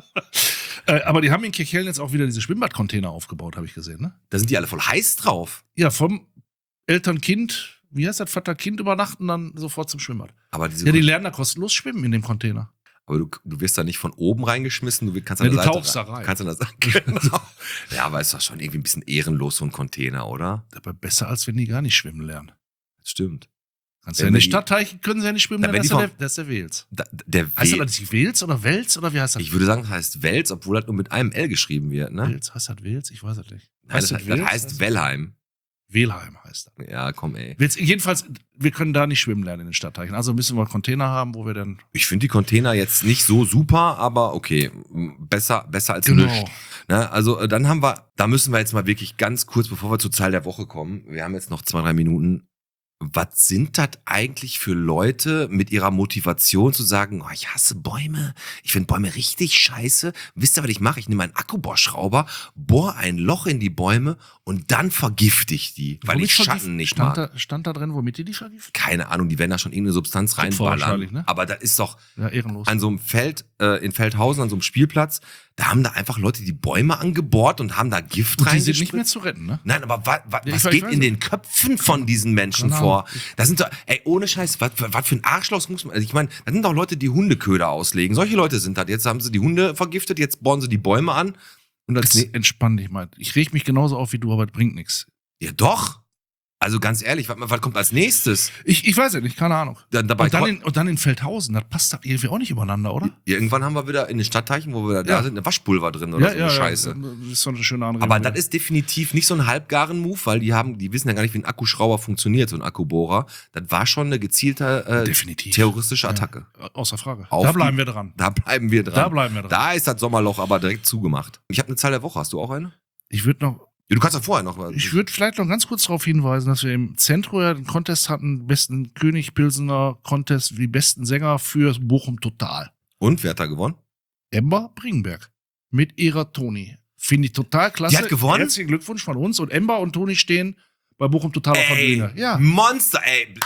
[SPEAKER 3] Aber die haben in Kirchhellen jetzt auch wieder diese Schwimmbadcontainer aufgebaut, habe ich gesehen, ne?
[SPEAKER 2] Da sind die alle voll heiß drauf.
[SPEAKER 3] Ja, vom Eltern-Kind, wie heißt das, Vater-Kind übernachten, dann sofort zum Schwimmbad.
[SPEAKER 2] Aber, diese
[SPEAKER 3] Ja, die lernen da kostenlos schwimmen in dem Container.
[SPEAKER 2] aber du wirst da nicht von oben reingeschmissen, du kannst
[SPEAKER 3] Ja,
[SPEAKER 2] an der
[SPEAKER 3] du
[SPEAKER 2] Seite
[SPEAKER 3] tauchst da rein.
[SPEAKER 2] Kannst an der Seite, genau. Ja, aber ist doch schon irgendwie ein bisschen ehrenlos, so ein Container, oder?
[SPEAKER 3] Aber besser, als wenn die gar nicht schwimmen lernen.
[SPEAKER 2] Das stimmt.
[SPEAKER 3] Kannst
[SPEAKER 2] Wenn
[SPEAKER 3] ja in
[SPEAKER 2] wir
[SPEAKER 3] den
[SPEAKER 2] die-
[SPEAKER 3] Stadtteichen können sie ja nicht schwimmen,
[SPEAKER 2] Na,
[SPEAKER 3] lernen,
[SPEAKER 2] wenn
[SPEAKER 3] das,
[SPEAKER 2] die
[SPEAKER 3] ist das ist der Wels.
[SPEAKER 2] Der
[SPEAKER 3] Heißt
[SPEAKER 2] W.
[SPEAKER 3] das nicht Wels oder Wels oder wie heißt das?
[SPEAKER 2] Ich würde sagen, das heißt Wels, obwohl das nur mit einem L geschrieben wird, ne?
[SPEAKER 3] Wels, heißt das Wels? Ich weiß es nicht.
[SPEAKER 2] Nein, das heißt Wellheim.
[SPEAKER 3] Welheim heißt das.
[SPEAKER 2] Ja, komm, ey.
[SPEAKER 3] Wels, jedenfalls, wir können da nicht schwimmen lernen in den Stadtteichen. Also müssen wir Container haben, wo wir dann.
[SPEAKER 2] Ich finde die Container jetzt nicht so super, aber okay, besser als
[SPEAKER 3] Genau.
[SPEAKER 2] nichts. Ne? Also dann da müssen wir jetzt mal wirklich ganz kurz, bevor wir zur Zahl der Woche kommen, wir haben jetzt noch 2-3 Minuten. Was sind das eigentlich für Leute mit ihrer Motivation zu sagen, oh, ich hasse Bäume, ich finde Bäume richtig scheiße. Wisst ihr, was ich mache? Ich nehme einen Akkubohrschrauber, bohr ein Loch in die Bäume und dann vergifte ich die, weil
[SPEAKER 3] Womit
[SPEAKER 2] ich Schatten nicht
[SPEAKER 3] stand
[SPEAKER 2] mag.
[SPEAKER 3] Stand da drin, womit die vergiften?
[SPEAKER 2] Keine Ahnung, die werden da schon irgendeine Substanz
[SPEAKER 3] Kupfer
[SPEAKER 2] reinballern.
[SPEAKER 3] wahrscheinlich, ne?
[SPEAKER 2] Aber das ist doch
[SPEAKER 3] Ja, ehrenlos.
[SPEAKER 2] an so einem Feld, in Feldhausen, an so einem Spielplatz, da haben da einfach Leute die Bäume angebohrt und haben da Gift
[SPEAKER 3] Und die sind
[SPEAKER 2] reingespritzt.
[SPEAKER 3] nicht mehr zu retten, ne?
[SPEAKER 2] Nein, aber was
[SPEAKER 3] ich
[SPEAKER 2] geht
[SPEAKER 3] weiß
[SPEAKER 2] in
[SPEAKER 3] nicht.
[SPEAKER 2] den Köpfen von diesen Menschen
[SPEAKER 3] Keine
[SPEAKER 2] vor?
[SPEAKER 3] Ahnung.
[SPEAKER 2] Das sind doch, ey, ohne Scheiß, was für ein Arschloch muss man, also ich meine, das sind doch Leute, die Hundeköder auslegen. Solche Leute sind das. Jetzt haben sie die Hunde vergiftet, jetzt bohren sie die Bäume an. Und das,
[SPEAKER 3] Jetzt entspann dich mal. Ich reg mich genauso auf wie du, aber das bringt nichts.
[SPEAKER 2] ja doch. Also ganz ehrlich, was kommt als nächstes?
[SPEAKER 3] Ich weiß ja nicht, keine Ahnung.
[SPEAKER 2] Dabei
[SPEAKER 3] Und dann in Feldhausen, das passt doch irgendwie auch nicht übereinander, oder?
[SPEAKER 2] irgendwann haben wir wieder in den Stadtteichen, wo wir da
[SPEAKER 3] Ja.
[SPEAKER 2] sind, eine Waschpulver drin oder so eine Scheiße.
[SPEAKER 3] Das ist so eine schöne Anregung.
[SPEAKER 2] Aber das ist definitiv nicht so ein halbgaren Move, weil die wissen ja gar nicht, wie ein Akkuschrauber funktioniert, so ein Akkubohrer. Das war schon eine gezielte
[SPEAKER 3] definitiv
[SPEAKER 2] terroristische Attacke.
[SPEAKER 3] Ja, außer Frage.
[SPEAKER 2] Auf
[SPEAKER 3] Da
[SPEAKER 2] die-
[SPEAKER 3] bleiben wir dran.
[SPEAKER 2] Da bleiben wir dran.
[SPEAKER 3] Da bleiben wir dran.
[SPEAKER 2] Da ist das Sommerloch aber direkt zugemacht. Ich habe eine Zahl der Woche. Hast du auch eine?
[SPEAKER 3] Ich würde
[SPEAKER 2] Ja, du kannst ja vorher noch was.
[SPEAKER 3] vielleicht noch ganz kurz darauf hinweisen, dass wir im Zentrum ja den Contest hatten, besten König Pilsener Contest, die besten Sänger für Bochum Total.
[SPEAKER 2] Und wer hat da gewonnen?
[SPEAKER 3] Ember Bringenberg mit ihrer Toni. Finde ich total klasse.
[SPEAKER 2] Die hat gewonnen?
[SPEAKER 3] Herzlichen Glückwunsch von uns. Und Ember und Toni stehen bei Bochum Total auf der Bühne. Ja.
[SPEAKER 2] Monster, ey.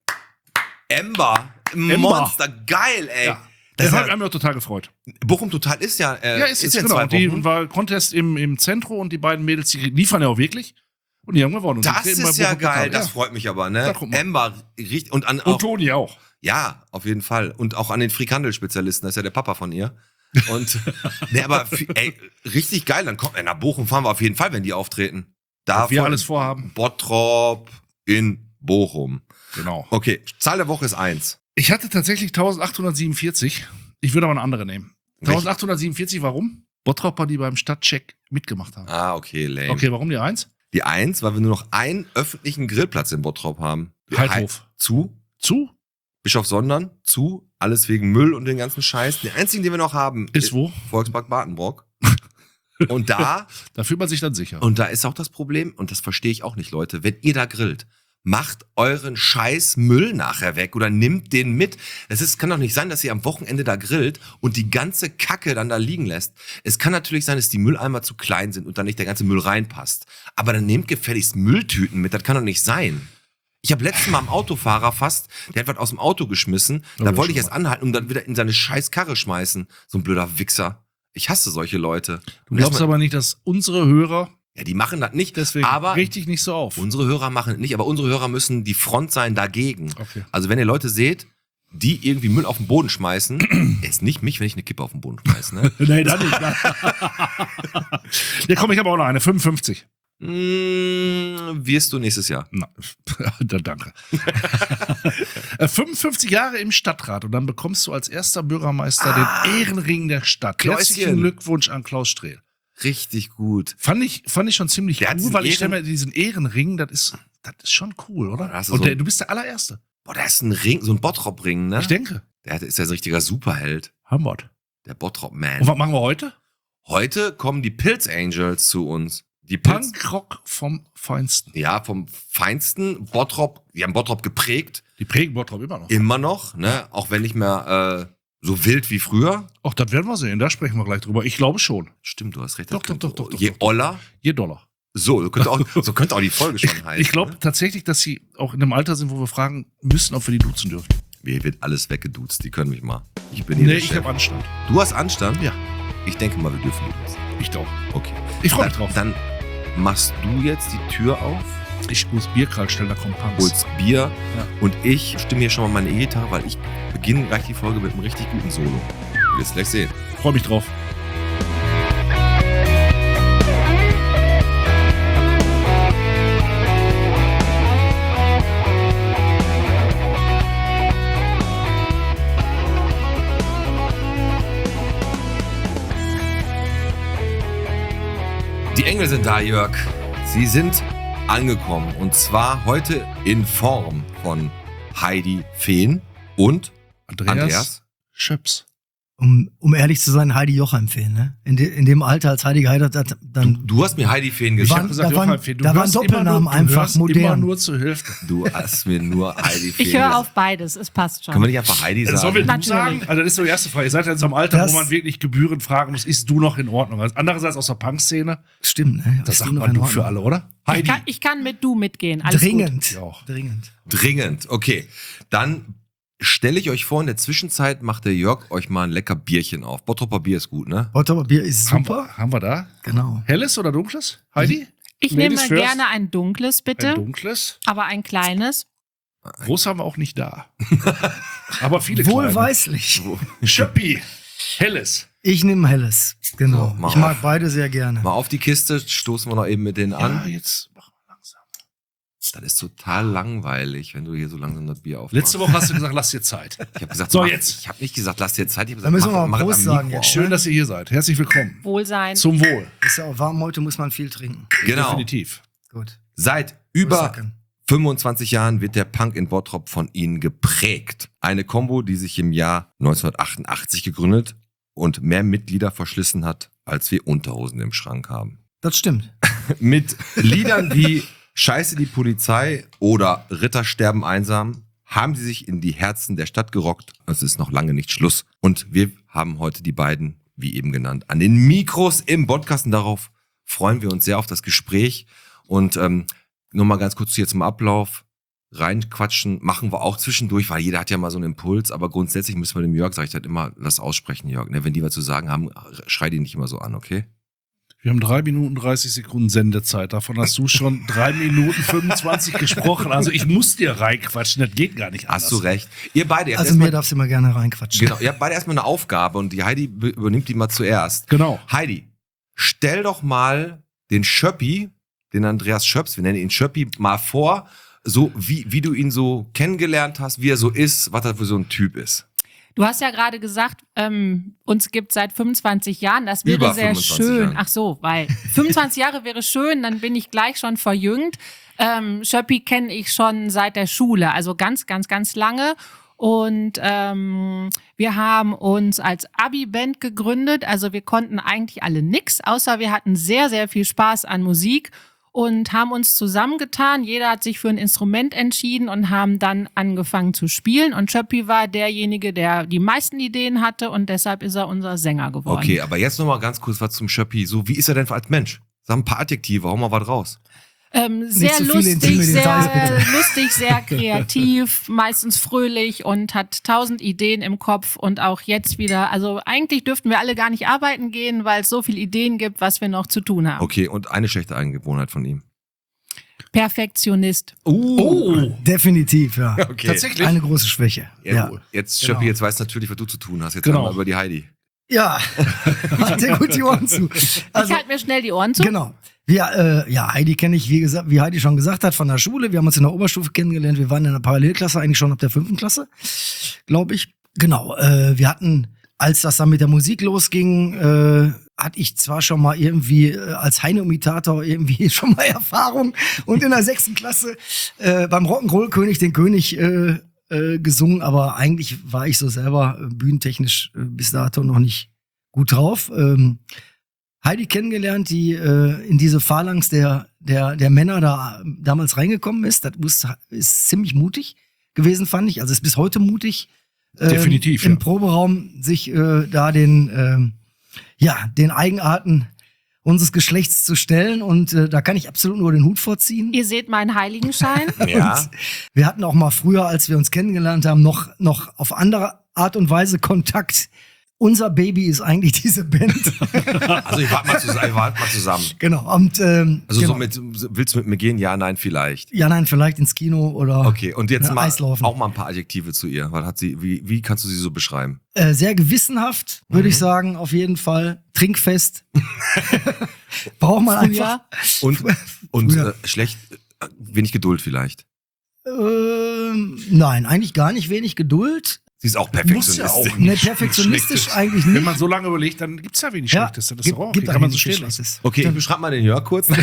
[SPEAKER 2] Ember. Monster, geil, ey.
[SPEAKER 3] Ja.
[SPEAKER 2] Das
[SPEAKER 3] Das
[SPEAKER 2] ist
[SPEAKER 3] haben wir total gefreut.
[SPEAKER 2] Bochum Total ist ja,
[SPEAKER 3] Ja, ist jetzt
[SPEAKER 2] ja
[SPEAKER 3] genau.
[SPEAKER 2] 2
[SPEAKER 3] Die
[SPEAKER 2] Wochen.
[SPEAKER 3] war Contest im Zentrum und die beiden Mädels, die liefern ja auch wirklich. Und die haben gewonnen. Und die
[SPEAKER 2] Das
[SPEAKER 3] treten bei
[SPEAKER 2] ist ja
[SPEAKER 3] Bochum Total.
[SPEAKER 2] geil, das freut mich aber, ne?
[SPEAKER 3] Ja, guck mal.
[SPEAKER 2] Ember, richtig, und
[SPEAKER 3] Und Toni auch.
[SPEAKER 2] ja, auf jeden Fall. Und auch an den Frikandel-Spezialisten, das ist ja der Papa von ihr. Und, aber richtig geil. Dann kommt, nach Bochum fahren wir auf jeden Fall, wenn die auftreten. Da
[SPEAKER 3] wir alles vorhaben.
[SPEAKER 2] Bottrop in Bochum.
[SPEAKER 3] Genau.
[SPEAKER 2] Okay, Zahl der Woche ist 1.
[SPEAKER 3] Ich hatte tatsächlich 1847. Ich würde aber eine andere nehmen. 1847, warum? Bottroper, die beim Stadtcheck mitgemacht haben.
[SPEAKER 2] Ah, okay, lame.
[SPEAKER 3] Okay, warum die 1?
[SPEAKER 2] Die 1, weil wir nur noch einen öffentlichen Grillplatz in Bottrop haben.
[SPEAKER 3] Heidhof.
[SPEAKER 2] Zu. Bischof Sondern. Zu. Alles wegen Müll und den ganzen Scheiß. Den einzigen, den wir noch haben,
[SPEAKER 3] Ist wo?
[SPEAKER 2] Volkspark Badenbrock. Und da
[SPEAKER 3] fühlt man sich dann sicher.
[SPEAKER 2] Und da ist auch das Problem, und das verstehe ich auch nicht, Leute, wenn ihr da grillt, macht euren scheiß Müll nachher weg oder nimmt den mit. Kann doch nicht sein, dass ihr am Wochenende da grillt und die ganze Kacke dann da liegen lässt. Es kann natürlich sein, dass die Mülleimer zu klein sind und dann nicht der ganze Müll reinpasst. Aber dann nehmt gefälligst Mülltüten mit, das kann doch nicht sein. Ich habe letztes Mal am Autofahrer der hat was aus dem Auto geschmissen, da wollte ich erst anhalten und dann wieder in seine scheiß Karre schmeißen. So ein blöder Wichser. Ich hasse solche Leute.
[SPEAKER 3] Du glaubst aber nicht, dass unsere Hörer
[SPEAKER 2] Ja, die machen das nicht.
[SPEAKER 3] deswegen
[SPEAKER 2] aber
[SPEAKER 3] richtig nicht so auf.
[SPEAKER 2] unsere Hörer machen es nicht, aber unsere Hörer müssen die Front sein dagegen.
[SPEAKER 3] Okay.
[SPEAKER 2] Also wenn ihr Leute seht, die irgendwie Müll auf den Boden schmeißen, ist nicht mich, wenn ich eine Kippe auf den Boden schmeiße. Ne?
[SPEAKER 3] Nee, dann nicht. Ja, komm, ich habe auch noch eine. 55.
[SPEAKER 2] Wirst du nächstes Jahr.
[SPEAKER 3] Na, danke. 55 Jahre im Stadtrat und dann bekommst du als erster Bürgermeister den Ehrenring der Stadt.
[SPEAKER 2] Klauschen.
[SPEAKER 3] Herzlichen Glückwunsch an Klaus Strehl.
[SPEAKER 2] Richtig gut.
[SPEAKER 3] Fand ich schon ziemlich
[SPEAKER 2] Der hat
[SPEAKER 3] cool,
[SPEAKER 2] diesen
[SPEAKER 3] weil ich stelle mir diesen Ehrenring, das ist schon cool, oder?
[SPEAKER 2] Da hast du
[SPEAKER 3] Und
[SPEAKER 2] so
[SPEAKER 3] du bist der allererste.
[SPEAKER 2] Boah, da ist ein Ring, so ein Bottrop-Ring, ne?
[SPEAKER 3] Ich denke.
[SPEAKER 2] Der ist ja so ein richtiger Superheld.
[SPEAKER 3] Hamburg.
[SPEAKER 2] Der Bottrop-Man.
[SPEAKER 3] Und was machen wir heute?
[SPEAKER 2] Heute kommen die Pilz Angels zu uns. Die
[SPEAKER 3] Punkrock vom Feinsten.
[SPEAKER 2] Ja, vom feinsten Bottrop. Die haben Bottrop geprägt.
[SPEAKER 3] Die prägen Bottrop immer noch.
[SPEAKER 2] Immer noch, ne? Auch wenn nicht mehr so wild wie früher.
[SPEAKER 3] Ach, das werden wir sehen. Da sprechen wir gleich drüber. Ich glaube schon.
[SPEAKER 2] Stimmt, du hast recht.
[SPEAKER 3] Doch.
[SPEAKER 2] Je oller,
[SPEAKER 3] Je Dollar.
[SPEAKER 2] so könnte auch die Folge schon heißen.
[SPEAKER 3] Ich glaube tatsächlich, dass sie auch in einem Alter sind, wo wir fragen müssen, ob wir die duzen dürfen.
[SPEAKER 2] Mir wird alles weggeduzt, die können mich mal. Ich bin hier
[SPEAKER 3] Nee,
[SPEAKER 2] der
[SPEAKER 3] ich
[SPEAKER 2] Chef.
[SPEAKER 3] habe Anstand.
[SPEAKER 2] Du hast Anstand?
[SPEAKER 3] Ja.
[SPEAKER 2] Ich denke mal, wir dürfen die duzen.
[SPEAKER 3] Ich doch.
[SPEAKER 2] Okay.
[SPEAKER 3] Ich freue mich drauf.
[SPEAKER 2] Dann machst du jetzt die Tür auf,
[SPEAKER 3] Ich muss Bier kalt stellen, da kommt Punks.
[SPEAKER 2] holst Bier
[SPEAKER 3] Ja.
[SPEAKER 2] und ich stimme hier schon mal meine E-Gitarre, weil ich beginne gleich die Folge mit einem richtig guten Solo. Du wirst gleich sehen.
[SPEAKER 3] Freue mich drauf.
[SPEAKER 2] Die Engel sind da, Jörg. Sie sind angekommen und zwar heute in Form von Heidi Fehn und Andreas.
[SPEAKER 3] Schöps.
[SPEAKER 5] Um ehrlich zu sein, Heidi Joch empfehlen, ne? In dem Alter, als Heidi geheiratet hat, dann.
[SPEAKER 2] Du hast mir Heidi Fehn
[SPEAKER 3] Ich habe
[SPEAKER 2] gesagt.
[SPEAKER 3] gesagt,
[SPEAKER 5] da waren-
[SPEAKER 3] Joachim, du
[SPEAKER 5] da waren
[SPEAKER 3] hörst immer
[SPEAKER 5] Doppelnamen
[SPEAKER 3] nur- du
[SPEAKER 5] einfach
[SPEAKER 3] hörst
[SPEAKER 5] modern.
[SPEAKER 3] Immer nur zur Hälfte.
[SPEAKER 2] Du hast mir nur Heidi Fehn
[SPEAKER 6] Ich höre
[SPEAKER 2] gesagt.
[SPEAKER 6] auf beides, es passt schon.
[SPEAKER 2] Können wir nicht einfach Heidi
[SPEAKER 3] Sollen wir
[SPEAKER 2] sagen?
[SPEAKER 3] du
[SPEAKER 6] Natürlich.
[SPEAKER 3] sagen? Also das ist so die erste Frage. Ihr seid ja in so einem Alter,
[SPEAKER 5] Das-
[SPEAKER 3] wo man wirklich gebührend fragen muss, ist du noch in Ordnung? Also andererseits aus der Punk-Szene,
[SPEAKER 5] Stimmt, ne?
[SPEAKER 3] das
[SPEAKER 5] Ist
[SPEAKER 3] sagt
[SPEAKER 5] noch
[SPEAKER 3] man
[SPEAKER 5] in
[SPEAKER 3] du
[SPEAKER 5] Ordnung.
[SPEAKER 3] für alle, oder? Heidi.
[SPEAKER 6] Ich kann mit du mitgehen. Alles
[SPEAKER 5] Dringend.
[SPEAKER 3] Ich auch.
[SPEAKER 5] Dringend.
[SPEAKER 2] Dringend. Okay. Dann stelle ich euch vor, in der Zwischenzeit macht der Jörg euch mal ein lecker Bierchen auf. Bottroper Bier ist gut, ne?
[SPEAKER 5] Bottroper Bier ist super.
[SPEAKER 3] Haben wir da?
[SPEAKER 5] Genau.
[SPEAKER 3] Helles oder dunkles? Heidi?
[SPEAKER 6] Ich
[SPEAKER 3] Ladies
[SPEAKER 6] nehme
[SPEAKER 3] first.
[SPEAKER 6] gerne ein dunkles, bitte.
[SPEAKER 3] Ein dunkles.
[SPEAKER 6] Aber ein kleines.
[SPEAKER 3] Groß haben wir auch nicht da. Aber viele
[SPEAKER 5] Wohlweislich.
[SPEAKER 3] Schöppi. Helles.
[SPEAKER 5] Ich nehme Helles. Genau.
[SPEAKER 2] So, mach
[SPEAKER 5] ich mag
[SPEAKER 2] auf.
[SPEAKER 5] beide sehr gerne.
[SPEAKER 2] Mal auf die Kiste, stoßen wir noch eben mit denen
[SPEAKER 3] Ja,
[SPEAKER 2] an.
[SPEAKER 3] jetzt machen wir langsam.
[SPEAKER 2] Das ist total langweilig, wenn du hier so langsam das Bier aufmachst.
[SPEAKER 3] Letzte Woche hast du gesagt, lass dir Zeit.
[SPEAKER 2] Ich habe gesagt,
[SPEAKER 3] So,
[SPEAKER 2] mach,
[SPEAKER 3] jetzt.
[SPEAKER 2] Ich habe nicht gesagt, lass dir Zeit. Ich habe
[SPEAKER 5] Da
[SPEAKER 2] gesagt,
[SPEAKER 5] müssen wir mal
[SPEAKER 2] es
[SPEAKER 5] Prost
[SPEAKER 2] am
[SPEAKER 5] sagen
[SPEAKER 2] Mikro
[SPEAKER 5] jetzt.
[SPEAKER 2] auf.
[SPEAKER 3] Schön, dass ihr hier seid. Herzlich willkommen.
[SPEAKER 6] Wohlsein.
[SPEAKER 3] Zum Wohl.
[SPEAKER 5] Ist ja auch warm heute, muss man viel trinken.
[SPEAKER 2] Genau.
[SPEAKER 3] Definitiv.
[SPEAKER 5] Gut.
[SPEAKER 2] Seit über
[SPEAKER 5] Sacken.
[SPEAKER 2] 25 Jahren wird der Punk in Bottrop von ihnen geprägt. Eine Combo, die sich im Jahr 1988 gegründet und mehr Mitglieder verschlissen hat, als wir Unterhosen im Schrank haben.
[SPEAKER 5] Das stimmt.
[SPEAKER 2] Mit Liedern wie Scheiße die Polizei oder Ritter sterben einsam haben sie sich in die Herzen der Stadt gerockt. Es ist noch lange nicht Schluss. Und wir haben heute die beiden, wie eben genannt, an den Mikros im Podcast. Und darauf freuen wir uns sehr auf das Gespräch. Und nur mal ganz kurz hier zum Ablauf. Reinquatschen machen wir auch zwischendurch, weil jeder hat ja mal so einen Impuls. Aber grundsätzlich müssen wir dem Jörg, sag ich halt immer, lass aussprechen, Jörg. Ne? Wenn die was zu sagen haben, schrei die nicht immer so an, okay?
[SPEAKER 3] Wir haben 3 Minuten 30 Sekunden Sendezeit. Davon hast du schon 3 Minuten 25 gesprochen. Also ich muss dir reinquatschen, das geht gar nicht anders.
[SPEAKER 2] Hast du recht. Ihr beide, ihr habt
[SPEAKER 5] Also mir
[SPEAKER 2] erstmal-
[SPEAKER 5] darfst du immer gerne reinquatschen.
[SPEAKER 2] Genau, ihr habt beide erstmal eine Aufgabe und die Heidi übernimmt die mal zuerst.
[SPEAKER 3] Genau.
[SPEAKER 2] Heidi, stell doch mal den Schöppi, den Andreas Schöps, wir nennen ihn Schöppi, mal vor, so wie du ihn so kennengelernt hast, wie er so ist, was er für so ein Typ ist.
[SPEAKER 6] Du hast ja gerade gesagt, uns gibt seit 25 Jahren. Das wäre
[SPEAKER 2] Über
[SPEAKER 6] sehr
[SPEAKER 2] 25
[SPEAKER 6] schön.
[SPEAKER 2] Jahren.
[SPEAKER 6] Ach so, weil 25 Jahre wäre schön, dann bin ich gleich schon verjüngt. Schöppi kenne ich schon seit der Schule, also ganz, ganz, ganz lange. Und wir haben uns als Abi-Band gegründet. Also wir konnten eigentlich alle nix, außer wir hatten sehr, sehr viel Spaß an Musik und haben uns zusammengetan. Jeder hat sich für ein Instrument entschieden und haben dann angefangen zu spielen. Und Schöppi war derjenige, der die meisten Ideen hatte und deshalb ist er unser Sänger geworden.
[SPEAKER 2] Okay, aber jetzt nochmal ganz kurz was zum Schöppi. So, wie ist er denn als Mensch? Sag ein paar Adjektive, hau mal was raus.
[SPEAKER 6] Sehr
[SPEAKER 5] zu viele intime Details, bitte.
[SPEAKER 6] lustig, sehr kreativ, meistens fröhlich und hat 1000 Ideen im Kopf und auch jetzt wieder. Also eigentlich dürften wir alle gar nicht arbeiten gehen, weil es so viele Ideen gibt, was wir noch zu tun haben.
[SPEAKER 2] Okay, und eine schlechte Angewohnheit von ihm.
[SPEAKER 6] Perfektionist.
[SPEAKER 5] Definitiv, ja.
[SPEAKER 2] Okay.
[SPEAKER 3] Tatsächlich?
[SPEAKER 5] Eine große Schwäche. Ja.
[SPEAKER 2] Jetzt,
[SPEAKER 5] Genau.
[SPEAKER 2] Schöppi, jetzt weißt du natürlich, was du zu tun hast. Jetzt
[SPEAKER 3] Genau.
[SPEAKER 2] einmal über die Heidi.
[SPEAKER 5] Ja, halt dir gut die Ohren zu.
[SPEAKER 6] Ich
[SPEAKER 5] Also,
[SPEAKER 6] halte mir schnell die Ohren zu.
[SPEAKER 5] genau. Heidi kenne ich, wie Heidi schon gesagt hat, von der Schule. Wir haben uns in der Oberstufe kennengelernt. Wir waren in der Parallelklasse, eigentlich schon ab der 5. Klasse, glaube ich. Genau. Wir hatten, als das dann mit der Musik losging, hatte ich zwar schon mal irgendwie als Heine-Imitator irgendwie schon mal Erfahrung und in der 6. Klasse beim Rock'n'Roll-König den König gesungen, aber eigentlich war ich so selber bühnentechnisch bis dato noch nicht gut drauf. Heidi kennengelernt, die in diese Phalanx der Männer da damals reingekommen ist. Das ist ziemlich mutig gewesen, fand ich. Also ist bis heute mutig.
[SPEAKER 3] Definitiv,
[SPEAKER 5] Im
[SPEAKER 3] ja.
[SPEAKER 5] Proberaum sich da den Eigenarten unseres Geschlechts zu stellen. Und da kann ich absolut nur den Hut vorziehen.
[SPEAKER 6] Ihr seht meinen Heiligenschein.
[SPEAKER 2] Ja.
[SPEAKER 5] Und wir hatten auch mal früher, als wir uns kennengelernt haben, noch auf andere Art und Weise Kontakt. Unser Baby ist eigentlich diese Band.
[SPEAKER 2] Also ich warte mal zusammen.
[SPEAKER 5] Genau. Und,
[SPEAKER 2] Also
[SPEAKER 5] genau.
[SPEAKER 2] willst du mit mir gehen? Ja, nein, vielleicht.
[SPEAKER 5] Ja, nein, vielleicht ins Kino oder
[SPEAKER 2] Okay, und jetzt mal
[SPEAKER 5] Eislaufen.
[SPEAKER 2] auch mal ein paar Adjektive zu ihr. Was hat sie, wie kannst du sie so beschreiben?
[SPEAKER 5] Sehr gewissenhaft, würde ich sagen, auf jeden Fall. Trinkfest. Braucht man einfach.
[SPEAKER 2] Und
[SPEAKER 5] Früher.
[SPEAKER 2] schlecht, wenig Geduld vielleicht.
[SPEAKER 5] Nein, eigentlich gar nicht wenig Geduld.
[SPEAKER 2] Sie ist auch
[SPEAKER 3] Muss ja
[SPEAKER 2] perfektionistisch.
[SPEAKER 3] auch
[SPEAKER 5] Ne,
[SPEAKER 3] nicht
[SPEAKER 5] perfektionistisch
[SPEAKER 3] Schlechtes.
[SPEAKER 5] eigentlich
[SPEAKER 3] Wenn
[SPEAKER 5] nicht.
[SPEAKER 3] man so lange überlegt, dann gibt's ja wenig Schlechtes. Das ist doch auch okay.
[SPEAKER 5] gibt
[SPEAKER 3] Kann man so
[SPEAKER 5] eigentlich
[SPEAKER 3] stehen
[SPEAKER 5] nichts
[SPEAKER 3] lassen.
[SPEAKER 5] Schlechtes.
[SPEAKER 2] Okay, beschreib mal den Jörg kurz.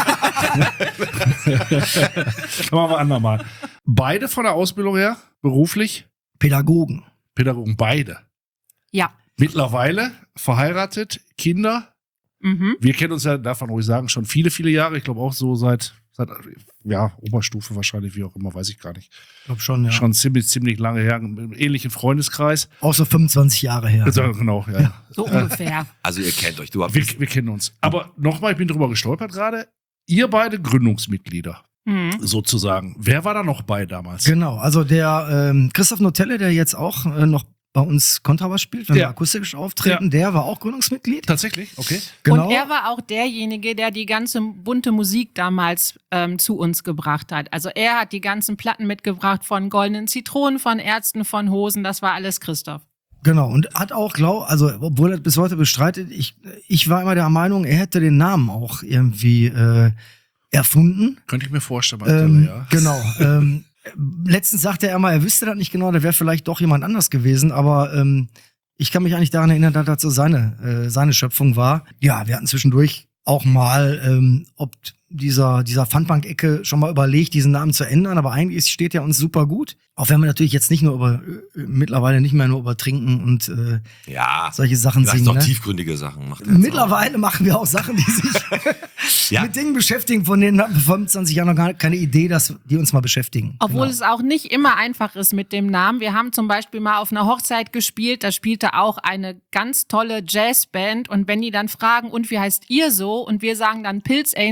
[SPEAKER 3] Machen wir andermal. Beide von der Ausbildung her, beruflich,
[SPEAKER 5] Pädagogen.
[SPEAKER 3] Pädagogen, beide.
[SPEAKER 6] Ja.
[SPEAKER 3] Mittlerweile verheiratet, Kinder.
[SPEAKER 6] Mhm.
[SPEAKER 3] Wir kennen uns ja, darf man ruhig sagen, schon viele, viele Jahre. Ich glaube auch so seit Oberstufe wahrscheinlich, wie auch immer, weiß ich gar nicht.
[SPEAKER 5] Ich glaube schon, ja.
[SPEAKER 3] Schon ziemlich lange her, im ähnlichen Freundeskreis.
[SPEAKER 5] Auch so 25 Jahre her.
[SPEAKER 3] Also, genau, ja.
[SPEAKER 6] So ungefähr.
[SPEAKER 2] Also ihr kennt euch, du habt
[SPEAKER 3] Wir kennen uns. Aber nochmal, ich bin drüber gestolpert gerade. Ihr beide Gründungsmitglieder,
[SPEAKER 6] Mhm.
[SPEAKER 3] sozusagen. Wer war da noch bei damals?
[SPEAKER 5] Genau, also der Christoph Notelle, der jetzt auch noch bei uns Kontrabass spielt, wenn
[SPEAKER 3] Ja.
[SPEAKER 5] wir akustisch auftreten, der war auch Gründungsmitglied.
[SPEAKER 3] Tatsächlich? Okay.
[SPEAKER 5] Genau.
[SPEAKER 6] Und er war auch derjenige, der die ganze bunte Musik damals zu uns gebracht hat. Also er hat die ganzen Platten mitgebracht von Goldenen Zitronen, von Ärzten, von Hosen. Das war alles Christoph.
[SPEAKER 5] Genau, und hat auch, obwohl er bis heute bestreitet, ich war immer der Meinung, er hätte den Namen auch irgendwie erfunden.
[SPEAKER 3] Könnte ich mir vorstellen, an der Stelle, ja.
[SPEAKER 5] Genau. Letztens sagte er mal, er wüsste das nicht genau, der wäre vielleicht doch jemand anders gewesen, aber ich kann mich eigentlich daran erinnern, dass das so seine Schöpfung war. Ja, wir hatten zwischendurch auch mal, ob dieser Pfandbank-Ecke schon mal überlegt, diesen Namen zu ändern, aber eigentlich steht er uns super gut. Auch wenn wir natürlich jetzt nicht nur mittlerweile nicht mehr nur über Trinken und
[SPEAKER 2] ja,
[SPEAKER 5] solche Sachen
[SPEAKER 2] vielleicht
[SPEAKER 5] singen.
[SPEAKER 2] auch
[SPEAKER 5] Ne?
[SPEAKER 2] tiefgründige Sachen macht er jetzt
[SPEAKER 5] Mittlerweile machen wir auch Sachen, die sich
[SPEAKER 2] Ja.
[SPEAKER 5] mit Dingen beschäftigen, von denen hatten wir vor 25 Jahren noch gar keine Idee, dass die uns mal beschäftigen.
[SPEAKER 6] Obwohl
[SPEAKER 5] Genau.
[SPEAKER 6] es auch nicht immer einfach ist mit dem Namen. Wir haben zum Beispiel mal auf einer Hochzeit gespielt, da spielte auch eine ganz tolle Jazzband und wenn die dann fragen, und wie heißt ihr so? Und wir sagen dann Pilz Angels, ist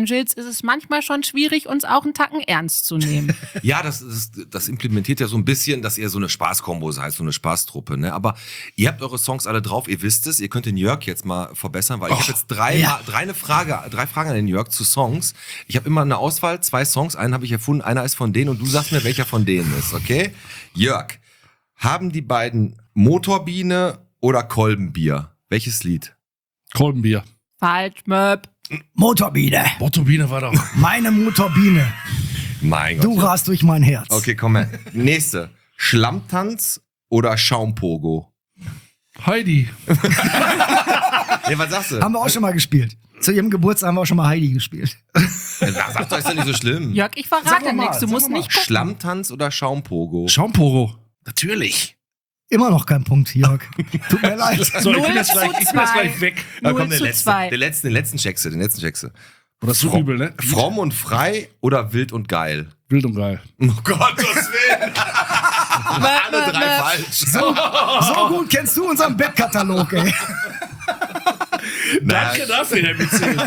[SPEAKER 6] ist es manchmal schon schwierig, uns auch einen Tacken ernst zu nehmen.
[SPEAKER 2] Ja, das implementiert ja so ein bisschen, dass ihr so eine Spaßkombo seid, so eine Spaßtruppe, ne? Aber ihr habt eure Songs alle drauf, ihr wisst es, ihr könnt den Jörg jetzt mal verbessern, weil ich habe jetzt drei Fragen an den Jörg zu Songs. Ich habe immer eine Auswahl, 2 Songs, einen habe ich erfunden, einer ist von denen und du sagst mir, welcher von denen ist, okay? Jörg, haben die beiden Motorbiene oder Kolbenbier? Welches Lied?
[SPEAKER 3] Kolbenbier.
[SPEAKER 6] Falsch, Möb.
[SPEAKER 5] Motorbiene.
[SPEAKER 3] Motorbiene war doch.
[SPEAKER 5] Meine Motorbiene.
[SPEAKER 2] Mein
[SPEAKER 5] Du
[SPEAKER 2] Gott.
[SPEAKER 5] rast durch mein Herz.
[SPEAKER 2] Okay, komm her. Nächste. Schlammtanz oder Schaumpogo?
[SPEAKER 3] Heidi.
[SPEAKER 2] Ja, was sagst du?
[SPEAKER 5] Haben wir auch schon mal gespielt. Zu ihrem Geburtstag haben wir auch schon mal Heidi gespielt.
[SPEAKER 2] Sag doch, ist doch nicht so schlimm.
[SPEAKER 6] Jörg, ich
[SPEAKER 5] Sag
[SPEAKER 6] verrate
[SPEAKER 5] doch mal,
[SPEAKER 6] nichts. Du
[SPEAKER 5] sag
[SPEAKER 6] musst
[SPEAKER 5] doch mal.
[SPEAKER 6] nicht gucken.
[SPEAKER 2] Schlammtanz oder Schaumpogo?
[SPEAKER 3] Schaumporo. Natürlich.
[SPEAKER 5] Immer noch kein Punkt, Jörg. Tut mir leid.
[SPEAKER 3] So, ich bin jetzt
[SPEAKER 6] 0:2.
[SPEAKER 3] gleich weg.
[SPEAKER 2] Ah,
[SPEAKER 6] 0:2.
[SPEAKER 2] den letzten checkst du.
[SPEAKER 3] Oder ist so übel, ne?
[SPEAKER 2] Fromm und frei oder wild und geil?
[SPEAKER 3] Wild und geil.
[SPEAKER 2] Oh Gottes Willen. Alle 3 falsch.
[SPEAKER 5] So gut kennst du unseren Backkatalog, ey.
[SPEAKER 3] Danke dafür, Herr Mitzel.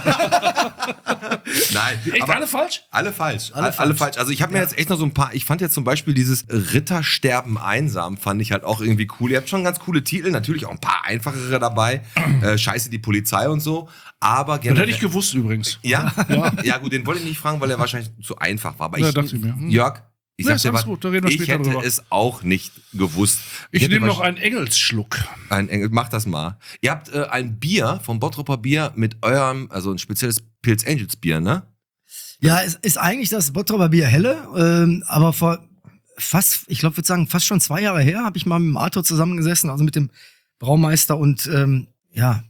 [SPEAKER 2] Nein,
[SPEAKER 3] Echt
[SPEAKER 2] aber
[SPEAKER 3] alle falsch?
[SPEAKER 2] alle falsch. Alle falsch. Also ich habe mir jetzt echt noch so ein paar, ich fand jetzt zum Beispiel dieses Rittersterben einsam, fand ich halt auch irgendwie cool. Ihr habt schon ganz coole Titel, natürlich auch ein paar einfachere dabei. Scheiße, die Polizei und so. Aber
[SPEAKER 3] Das
[SPEAKER 2] generell.
[SPEAKER 3] hätte ich gewusst übrigens.
[SPEAKER 2] Ja? Ja, gut, den wollte ich nicht fragen, weil er wahrscheinlich zu einfach war. Aber
[SPEAKER 3] Ja,
[SPEAKER 2] ich,
[SPEAKER 3] dachte ich mir.
[SPEAKER 2] Jörg, ich
[SPEAKER 3] Ja,
[SPEAKER 2] sag dir
[SPEAKER 3] ist alles
[SPEAKER 2] was,
[SPEAKER 3] gut, da reden wir
[SPEAKER 2] ich
[SPEAKER 3] später
[SPEAKER 2] hätte
[SPEAKER 3] drüber.
[SPEAKER 2] es auch nicht gewusst.
[SPEAKER 3] Ich
[SPEAKER 2] hätte
[SPEAKER 3] nehme noch
[SPEAKER 2] wahrscheinlich-
[SPEAKER 3] einen Engelsschluck.
[SPEAKER 2] ein Engel, mach das mal. Ihr habt ein Bier vom Bottroper Bier mit eurem, also ein spezielles Pilz Angels Bier, ne?
[SPEAKER 5] Ja, es ist eigentlich das Bottroper Bier Helle, aber vor fast, ich glaube, würde sagen, fast schon 2 Jahre her, habe ich mal mit dem Arthur zusammengesessen, also mit dem Braumeister und ja,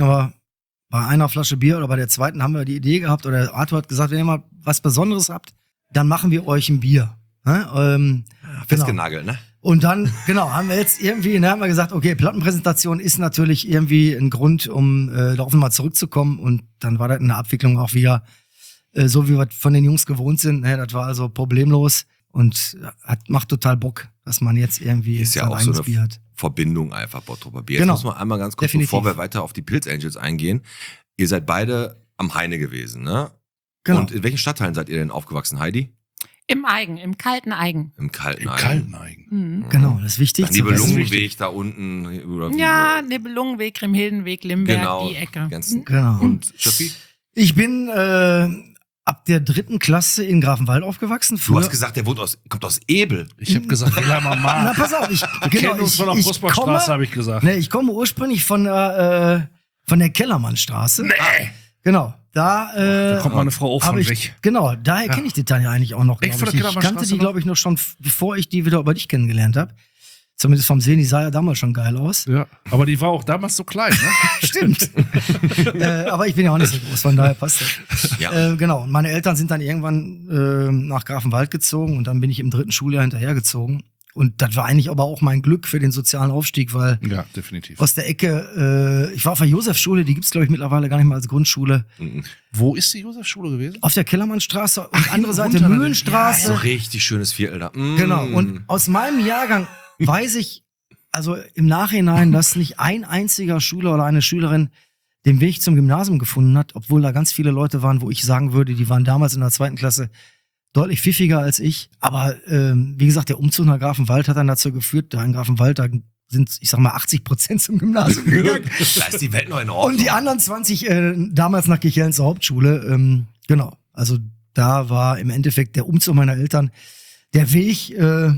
[SPEAKER 5] bei einer Flasche Bier oder bei der zweiten haben wir die Idee gehabt oder der Arthur hat gesagt, wenn ihr mal was Besonderes habt, dann machen wir euch ein Bier. Ne? Genau.
[SPEAKER 2] Festgenagelt, ne?
[SPEAKER 5] Und dann, genau, haben wir jetzt irgendwie, haben wir gesagt, okay, Plattenpräsentation ist natürlich irgendwie ein Grund, um darauf mal zurückzukommen. Und dann war das in der Abwicklung auch wieder so, wie wir von den Jungs gewohnt sind. Ne? Das war also problemlos und macht total Bock, dass man jetzt irgendwie
[SPEAKER 2] Ist ja
[SPEAKER 5] sein
[SPEAKER 2] auch so
[SPEAKER 5] eigenes Bier hat.
[SPEAKER 2] Verbindung einfach, Bottroper Bier.
[SPEAKER 5] Genau.
[SPEAKER 2] Jetzt muss man einmal ganz kurz,
[SPEAKER 5] Definitiv.
[SPEAKER 2] bevor wir weiter auf die Pilz Angels eingehen. Ihr seid beide am Heine gewesen, ne?
[SPEAKER 5] Genau.
[SPEAKER 2] Und in welchen Stadtteilen seid ihr denn aufgewachsen, Heidi?
[SPEAKER 6] Im kalten Eigen.
[SPEAKER 2] Im kalten
[SPEAKER 3] Im
[SPEAKER 2] Eigen.
[SPEAKER 3] kalten Eigen.
[SPEAKER 6] Mhm.
[SPEAKER 5] Genau, das ist wichtig.
[SPEAKER 2] Ach,
[SPEAKER 5] zu wissen.
[SPEAKER 2] Nibelungenweg da unten. Oder wie?
[SPEAKER 6] Ja, Nibelungenweg, Grimhildenweg, Limberg,
[SPEAKER 2] Genau.
[SPEAKER 6] die Ecke.
[SPEAKER 2] Ganzen.
[SPEAKER 5] Genau.
[SPEAKER 2] Und Schöppi?
[SPEAKER 5] Ich bin ab der 3. Klasse in Grafenwald aufgewachsen.
[SPEAKER 2] Du
[SPEAKER 5] Früher-
[SPEAKER 2] hast gesagt, der kommt aus Ebel.
[SPEAKER 3] Ich habe gesagt, Ella
[SPEAKER 5] Na,
[SPEAKER 3] Mama.
[SPEAKER 5] pass auf, ich
[SPEAKER 3] Wir kennen uns von der Prosperstraße, habe ich gesagt.
[SPEAKER 5] Ne, ich komme ursprünglich von der Kellermannstraße.
[SPEAKER 3] Nee.
[SPEAKER 5] Genau,
[SPEAKER 3] Da kommt meine Frau auch
[SPEAKER 5] hab
[SPEAKER 3] von
[SPEAKER 5] ich,
[SPEAKER 3] weg.
[SPEAKER 5] Genau, daher kenne ich die Tanja eigentlich auch noch.
[SPEAKER 3] Echt
[SPEAKER 5] glaub
[SPEAKER 3] von der
[SPEAKER 5] ich. Ich kannte
[SPEAKER 3] Kellermannstraße
[SPEAKER 5] die, glaube ich, noch schon, bevor ich die wieder über dich kennengelernt habe. Zumindest vom Sehen, die sah ja damals schon geil aus.
[SPEAKER 3] Ja, aber die war auch damals so klein, ne?
[SPEAKER 5] Stimmt. Aber ich bin ja auch nicht so groß, von daher passt das.
[SPEAKER 2] Ja.
[SPEAKER 5] Genau, und meine Eltern sind dann irgendwann nach Grafenwald gezogen und dann bin ich im 3. Schuljahr hinterhergezogen. Und das war eigentlich aber auch mein Glück für den sozialen Aufstieg, weil
[SPEAKER 3] Ja, definitiv.
[SPEAKER 5] aus der Ecke, ich war auf der Josefschule, die gibt's glaube ich mittlerweile gar nicht mehr als Grundschule.
[SPEAKER 3] Wo ist die Josefschule gewesen?
[SPEAKER 5] Auf der Kellermannstraße und andere Seite
[SPEAKER 3] runter,
[SPEAKER 5] Mühlenstraße.
[SPEAKER 2] So richtig schönes Viertel da.
[SPEAKER 5] Genau. Und aus meinem Jahrgang weiß ich, also im Nachhinein, dass nicht ein einziger Schüler oder eine Schülerin den Weg zum Gymnasium gefunden hat, obwohl da ganz viele Leute waren, wo ich sagen würde, die waren damals in der 2. Klasse deutlich pfiffiger als ich. Aber wie gesagt, der Umzug nach Grafenwald hat dann dazu geführt, da in Grafenwald, da sind, ich sag mal, 80% zum Gymnasium gegangen.
[SPEAKER 2] Da ist die Welt noch in Ordnung.
[SPEAKER 5] Und die anderen 20 damals nach Kirchhellen zur Hauptschule. Genau. Also da war im Endeffekt der Umzug meiner Eltern der Weg,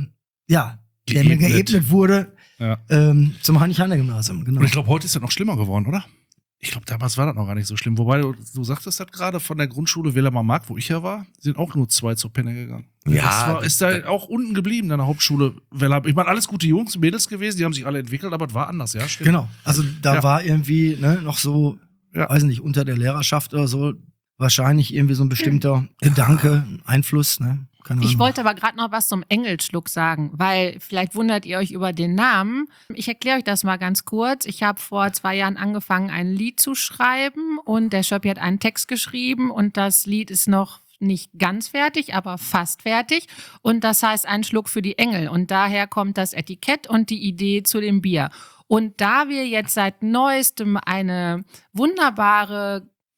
[SPEAKER 5] der mir geebnet wurde
[SPEAKER 3] Ja.
[SPEAKER 5] zum Heinrich-Heine-Gymnasium. Genau.
[SPEAKER 3] Und ich glaube, heute ist das noch schlimmer geworden, oder? Ich glaube, damals war das noch gar nicht so schlimm. Wobei, du sagtest das gerade von der Grundschule Wilhelmer Mark, wo ich ja war, sind auch nur 2 zur Penne gegangen.
[SPEAKER 2] Ja,
[SPEAKER 3] das ist da auch unten geblieben, an der Hauptschule. Ich meine, alles gute Jungs und Mädels gewesen, die haben sich alle entwickelt, aber es war anders, ja, stimmt.
[SPEAKER 5] Genau. Also da
[SPEAKER 3] Ja.
[SPEAKER 5] war irgendwie noch so,
[SPEAKER 3] Ja.
[SPEAKER 5] weiß nicht, unter der Lehrerschaft oder so, wahrscheinlich irgendwie so ein bestimmter Gedanke, Einfluss. Ne? Keine
[SPEAKER 6] Ich
[SPEAKER 5] Ahnung.
[SPEAKER 6] wollte aber gerade noch was zum Engelschluck sagen, weil vielleicht wundert ihr euch über den Namen. Ich erkläre euch das mal ganz kurz. Ich habe vor 2 Jahren angefangen, ein Lied zu schreiben und der Schöppi hat einen Text geschrieben und das Lied ist noch nicht ganz fertig, aber fast fertig. Und das heißt ein Schluck für die Engel. Und daher kommt das Etikett und die Idee zu dem Bier. Und da wir jetzt seit neuestem eine wunderbare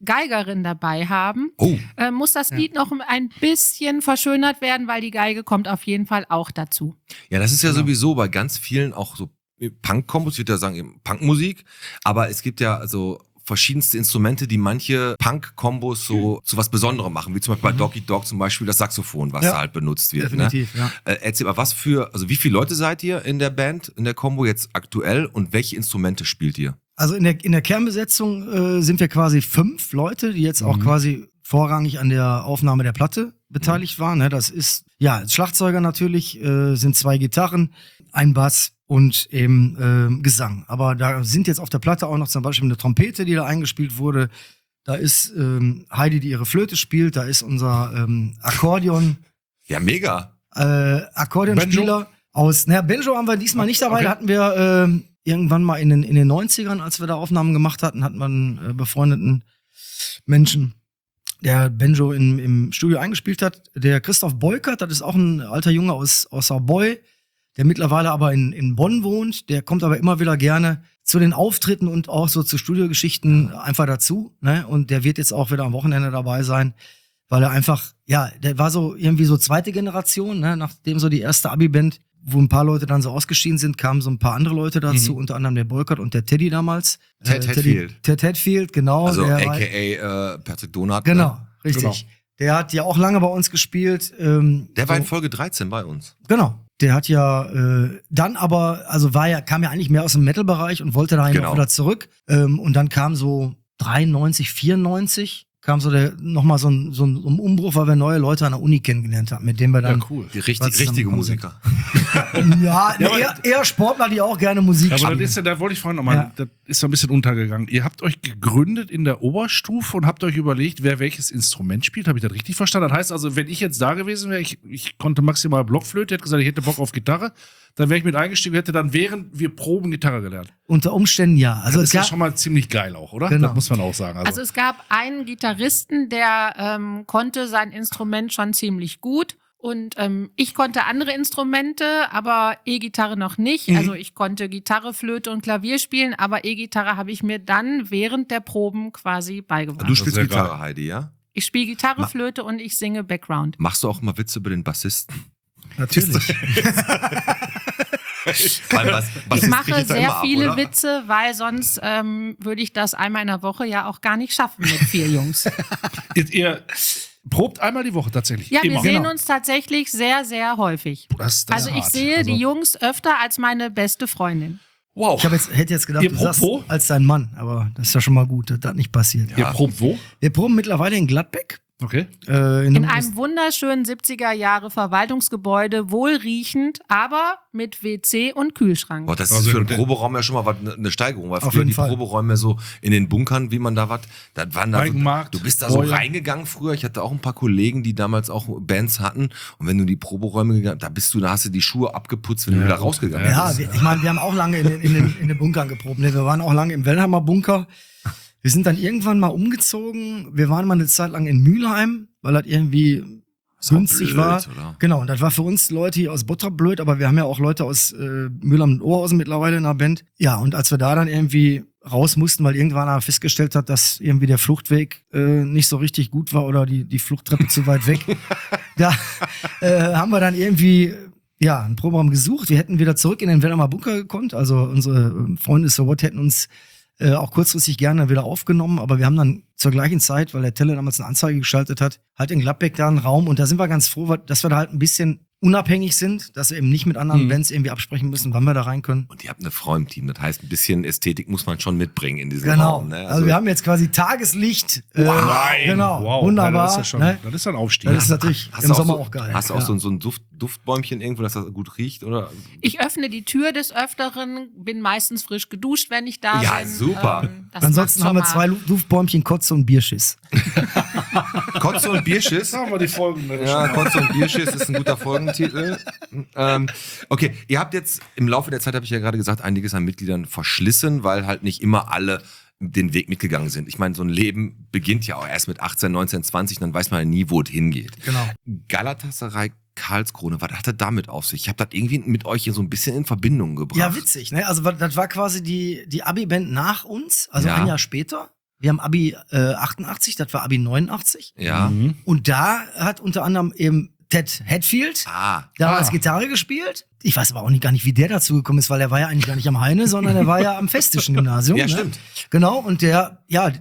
[SPEAKER 6] Geigerin dabei haben,
[SPEAKER 2] Oh,
[SPEAKER 6] muss das Lied noch ein bisschen verschönert werden, weil die Geige kommt auf jeden Fall auch dazu.
[SPEAKER 2] ja, das ist ja sowieso bei ganz vielen auch so Punk-Kombos, ich würde ja sagen eben Punkmusik, aber es gibt ja also verschiedenste Instrumente, die manche Punk-Kombos so zu was Besonderem machen, wie zum Beispiel bei Doggy Dog zum Beispiel das Saxophon, was
[SPEAKER 5] Ja,
[SPEAKER 2] da halt benutzt wird.
[SPEAKER 5] definitiv,
[SPEAKER 2] Ne?
[SPEAKER 5] ja.
[SPEAKER 2] Erzähl mal, also wie viele Leute seid ihr in der Band, in der Kombo jetzt aktuell und welche Instrumente spielt ihr?
[SPEAKER 5] Also in der Kernbesetzung sind wir quasi 5 Leute, die jetzt auch quasi vorrangig an der Aufnahme der Platte beteiligt waren. Ne? Das ist, ja, Schlagzeuger natürlich, sind 2 Gitarren, ein Bass und eben Gesang. Aber da sind jetzt auf der Platte auch noch zum Beispiel eine Trompete, die da eingespielt wurde. Da ist Heidi, die ihre Flöte spielt. Da ist unser Akkordeon,
[SPEAKER 2] Ja, mega.
[SPEAKER 5] Akkordeonspieler aus. Naja, Benjo haben wir diesmal nicht dabei. Da hatten wir irgendwann mal in den 90ern, als wir da Aufnahmen gemacht hatten, hat man einen befreundeten Menschen, der Benjo im Studio eingespielt hat. Der Christoph Beukert, das ist auch ein alter Junge aus Sauboy, der mittlerweile aber in Bonn wohnt. Der kommt aber immer wieder gerne zu den Auftritten und auch so zu Studiogeschichten einfach dazu. Ne? Und der wird jetzt auch wieder am Wochenende dabei sein, weil er einfach, ja, der war so irgendwie so zweite Generation, ne? Nachdem so die erste Abi-Band, wo ein paar Leute dann so ausgeschieden sind, kamen so ein paar andere Leute dazu, unter anderem der Beukert und der Teddy damals.
[SPEAKER 2] Ted Hetfield.
[SPEAKER 5] Ted Hetfield, genau.
[SPEAKER 2] Also
[SPEAKER 5] der war-
[SPEAKER 2] aka Patrick Donat.
[SPEAKER 5] Genau,
[SPEAKER 2] Ne?
[SPEAKER 5] richtig.
[SPEAKER 3] Genau.
[SPEAKER 5] Der hat ja auch lange bei uns gespielt.
[SPEAKER 2] Der war in
[SPEAKER 5] so,
[SPEAKER 2] Folge 13 bei uns.
[SPEAKER 5] genau. Der hat ja dann aber, also kam ja eigentlich mehr aus dem Metal-Bereich und wollte dahin
[SPEAKER 2] Genau.
[SPEAKER 5] auch wieder zurück. Und dann kam so 93, 94 kam so nochmal so ein Umbruch, weil wir neue Leute an der Uni kennengelernt haben, mit denen wir
[SPEAKER 3] Ja,
[SPEAKER 5] dann
[SPEAKER 3] cool.
[SPEAKER 2] Die
[SPEAKER 5] Was
[SPEAKER 2] richtige
[SPEAKER 5] zusammengekommen sind.
[SPEAKER 2] Musiker.
[SPEAKER 5] ja, eher Sportler, die auch gerne Musik
[SPEAKER 3] Ja, aber
[SPEAKER 5] spielen.
[SPEAKER 3] das ist ja, da wollte ich vorhin nochmal,
[SPEAKER 5] Ja.
[SPEAKER 3] das ist so ein bisschen untergegangen. Ihr habt euch gegründet in der Oberstufe und habt euch überlegt, wer welches Instrument spielt. Habe ich das richtig verstanden? Das heißt also, wenn ich jetzt da gewesen wäre, ich konnte maximal Blockflöte, hätte gesagt, ich hätte Bock auf Gitarre, dann wäre ich mit eingestiegen, hätte dann während wir proben Gitarre gelernt.
[SPEAKER 5] Unter Umständen ja. Also
[SPEAKER 3] Das
[SPEAKER 5] es
[SPEAKER 3] ist ja
[SPEAKER 5] gab,
[SPEAKER 3] schon mal ziemlich geil auch, oder?
[SPEAKER 5] Genau.
[SPEAKER 3] Das muss man auch sagen.
[SPEAKER 6] Also es gab einen Gitarristen, der konnte sein Instrument schon ziemlich gut. Und ich konnte andere Instrumente, aber E-Gitarre noch nicht. Also ich konnte Gitarre, Flöte und Klavier spielen, aber E-Gitarre habe ich mir dann während der Proben quasi beigebracht.
[SPEAKER 2] Du spielst
[SPEAKER 3] sehr
[SPEAKER 2] Gitarre,
[SPEAKER 3] geil.
[SPEAKER 2] Heidi, ja?
[SPEAKER 6] Ich spiele Gitarre, Flöte und ich singe Background.
[SPEAKER 2] Machst du auch mal Witze über den Bassisten?
[SPEAKER 5] natürlich.
[SPEAKER 2] Weil
[SPEAKER 6] Ich mache
[SPEAKER 2] kriegt er
[SPEAKER 6] sehr
[SPEAKER 2] immer ab,
[SPEAKER 6] viele
[SPEAKER 2] oder?
[SPEAKER 6] Witze, weil sonst würde ich das einmal in der Woche ja auch gar nicht schaffen mit 4 Jungs.
[SPEAKER 3] Ihr probt einmal die Woche tatsächlich.
[SPEAKER 6] Ja, wir
[SPEAKER 3] Immer.
[SPEAKER 6] sehen
[SPEAKER 5] Genau.
[SPEAKER 6] uns tatsächlich sehr, sehr häufig.
[SPEAKER 3] Das
[SPEAKER 6] Also
[SPEAKER 3] ist
[SPEAKER 6] ich
[SPEAKER 3] hart.
[SPEAKER 6] sehe
[SPEAKER 3] Also,
[SPEAKER 6] die Jungs öfter als meine beste Freundin.
[SPEAKER 3] Wow.
[SPEAKER 5] Hätte jetzt gedacht,
[SPEAKER 3] Ihr
[SPEAKER 5] du
[SPEAKER 3] probt
[SPEAKER 5] sagst
[SPEAKER 3] wo?
[SPEAKER 5] als dein Mann, aber das ist ja schon mal gut, dass das nicht passiert.
[SPEAKER 3] Ihr probt wo?
[SPEAKER 5] Wir proben mittlerweile in Gladbeck.
[SPEAKER 3] Okay.
[SPEAKER 6] In einem wunderschönen 70er Jahre Verwaltungsgebäude, wohlriechend, aber mit WC und Kühlschrank.
[SPEAKER 2] Boah, das
[SPEAKER 3] Also
[SPEAKER 2] ist für einen
[SPEAKER 3] der-
[SPEAKER 2] Proberaum ja schon mal eine Steigerung, weil
[SPEAKER 5] Auf
[SPEAKER 2] früher
[SPEAKER 5] jeden
[SPEAKER 2] die
[SPEAKER 5] Fall.
[SPEAKER 2] Proberäume so in den Bunkern, wie man da war, da waren da so,
[SPEAKER 3] Eigenmarkt,
[SPEAKER 2] du bist da so
[SPEAKER 3] Boiler.
[SPEAKER 2] reingegangen früher. Ich hatte auch ein paar Kollegen, die damals auch Bands hatten. Und wenn du in die Proberäume gegangen, da hast du die Schuhe abgeputzt, wenn du wieder
[SPEAKER 3] gut.
[SPEAKER 2] rausgegangen
[SPEAKER 3] Ja,
[SPEAKER 2] bist.
[SPEAKER 5] Ich meine, wir haben auch lange in den Bunkern geprobt. Ne? Wir waren auch lange im Wellheimer Bunker. Wir sind dann irgendwann mal umgezogen. Wir waren mal eine Zeit lang in Mülheim, weil das irgendwie
[SPEAKER 2] Ist auch
[SPEAKER 5] günstig
[SPEAKER 2] blöd,
[SPEAKER 5] war.
[SPEAKER 2] oder?
[SPEAKER 5] Genau, und das war für uns Leute hier aus Bottrop blöd, aber wir haben ja auch Leute aus Mülheim und Oberhausen mittlerweile in der Band. Ja, und als wir da dann irgendwie raus mussten, weil irgendwann einer festgestellt hat, dass irgendwie der Fluchtweg nicht so richtig gut war oder die Fluchttreppe zu weit weg, da haben wir dann irgendwie einen Proberaum gesucht. Wir hätten wieder zurück in den Wellheimer Bunker gekonnt. Also unsere Freunde So What hätten uns auch kurzfristig gerne wieder aufgenommen, aber wir haben dann zur gleichen Zeit, weil der Telle damals eine Anzeige geschaltet hat, halt in Gladbeck da einen Raum und da sind wir ganz froh, dass wir da halt ein bisschen unabhängig sind, dass wir eben nicht mit anderen Bands irgendwie absprechen müssen, wann wir da rein können.
[SPEAKER 2] Und ihr habt eine Frau im Team. Das heißt, ein bisschen Ästhetik muss man schon mitbringen in diesem
[SPEAKER 5] Genau.
[SPEAKER 2] Raum. Ne?
[SPEAKER 5] Also wir haben jetzt quasi Tageslicht. Genau.
[SPEAKER 3] Wow.
[SPEAKER 5] Wunderbar.
[SPEAKER 3] Ja, das ist ja schon,
[SPEAKER 5] Ne?
[SPEAKER 3] das ist ein Aufstieg.
[SPEAKER 5] Das ist natürlich
[SPEAKER 2] Hast
[SPEAKER 5] im
[SPEAKER 2] du
[SPEAKER 5] Sommer
[SPEAKER 2] so,
[SPEAKER 5] auch geil.
[SPEAKER 2] Hast du auch
[SPEAKER 5] Ja.
[SPEAKER 2] so ein Duftbäumchen irgendwo, dass das gut riecht? Oder?
[SPEAKER 6] Ich öffne die Tür des Öfteren, bin meistens frisch geduscht, wenn ich da
[SPEAKER 2] Ja,
[SPEAKER 6] bin.
[SPEAKER 2] super.
[SPEAKER 6] Das
[SPEAKER 5] Ansonsten
[SPEAKER 6] macht
[SPEAKER 5] haben wir
[SPEAKER 6] schon
[SPEAKER 5] zwei
[SPEAKER 6] mal-
[SPEAKER 5] Duftbäumchen, Kotze und Bierschiss.
[SPEAKER 2] Kotze und Bierschiss?
[SPEAKER 3] Sagen wir die Folgen.
[SPEAKER 2] Ja, Kotze und Bierschiss ist ein guter Folgentitel. Okay, ihr habt jetzt im Laufe der Zeit, habe ich ja gerade gesagt, einiges an Mitgliedern verschlissen, weil halt nicht immer alle den Weg mitgegangen sind. Ich meine, so ein Leben beginnt ja auch erst mit 18, 19, 20, dann weiß man ja nie, wo es hingeht.
[SPEAKER 5] Genau.
[SPEAKER 2] Galatasaray Karlskrone, was hat er damit auf sich? Ich habe das irgendwie mit euch hier so ein bisschen in Verbindung gebracht.
[SPEAKER 5] Ja, witzig, ne? Also das war quasi die Abi-Band nach uns, also
[SPEAKER 2] Ja.
[SPEAKER 5] ein Jahr später. Wir haben Abi 88, das war Abi 89.
[SPEAKER 2] Ja.
[SPEAKER 3] Mhm.
[SPEAKER 5] Und da hat unter anderem eben Ted Hatfield damals Gitarre gespielt. Ich weiß aber auch gar nicht, wie der dazu gekommen ist, weil der war ja eigentlich gar nicht am Heine, sondern der war ja am Festischen Gymnasium.
[SPEAKER 2] Ja,
[SPEAKER 5] ne?
[SPEAKER 2] stimmt.
[SPEAKER 5] Genau, und der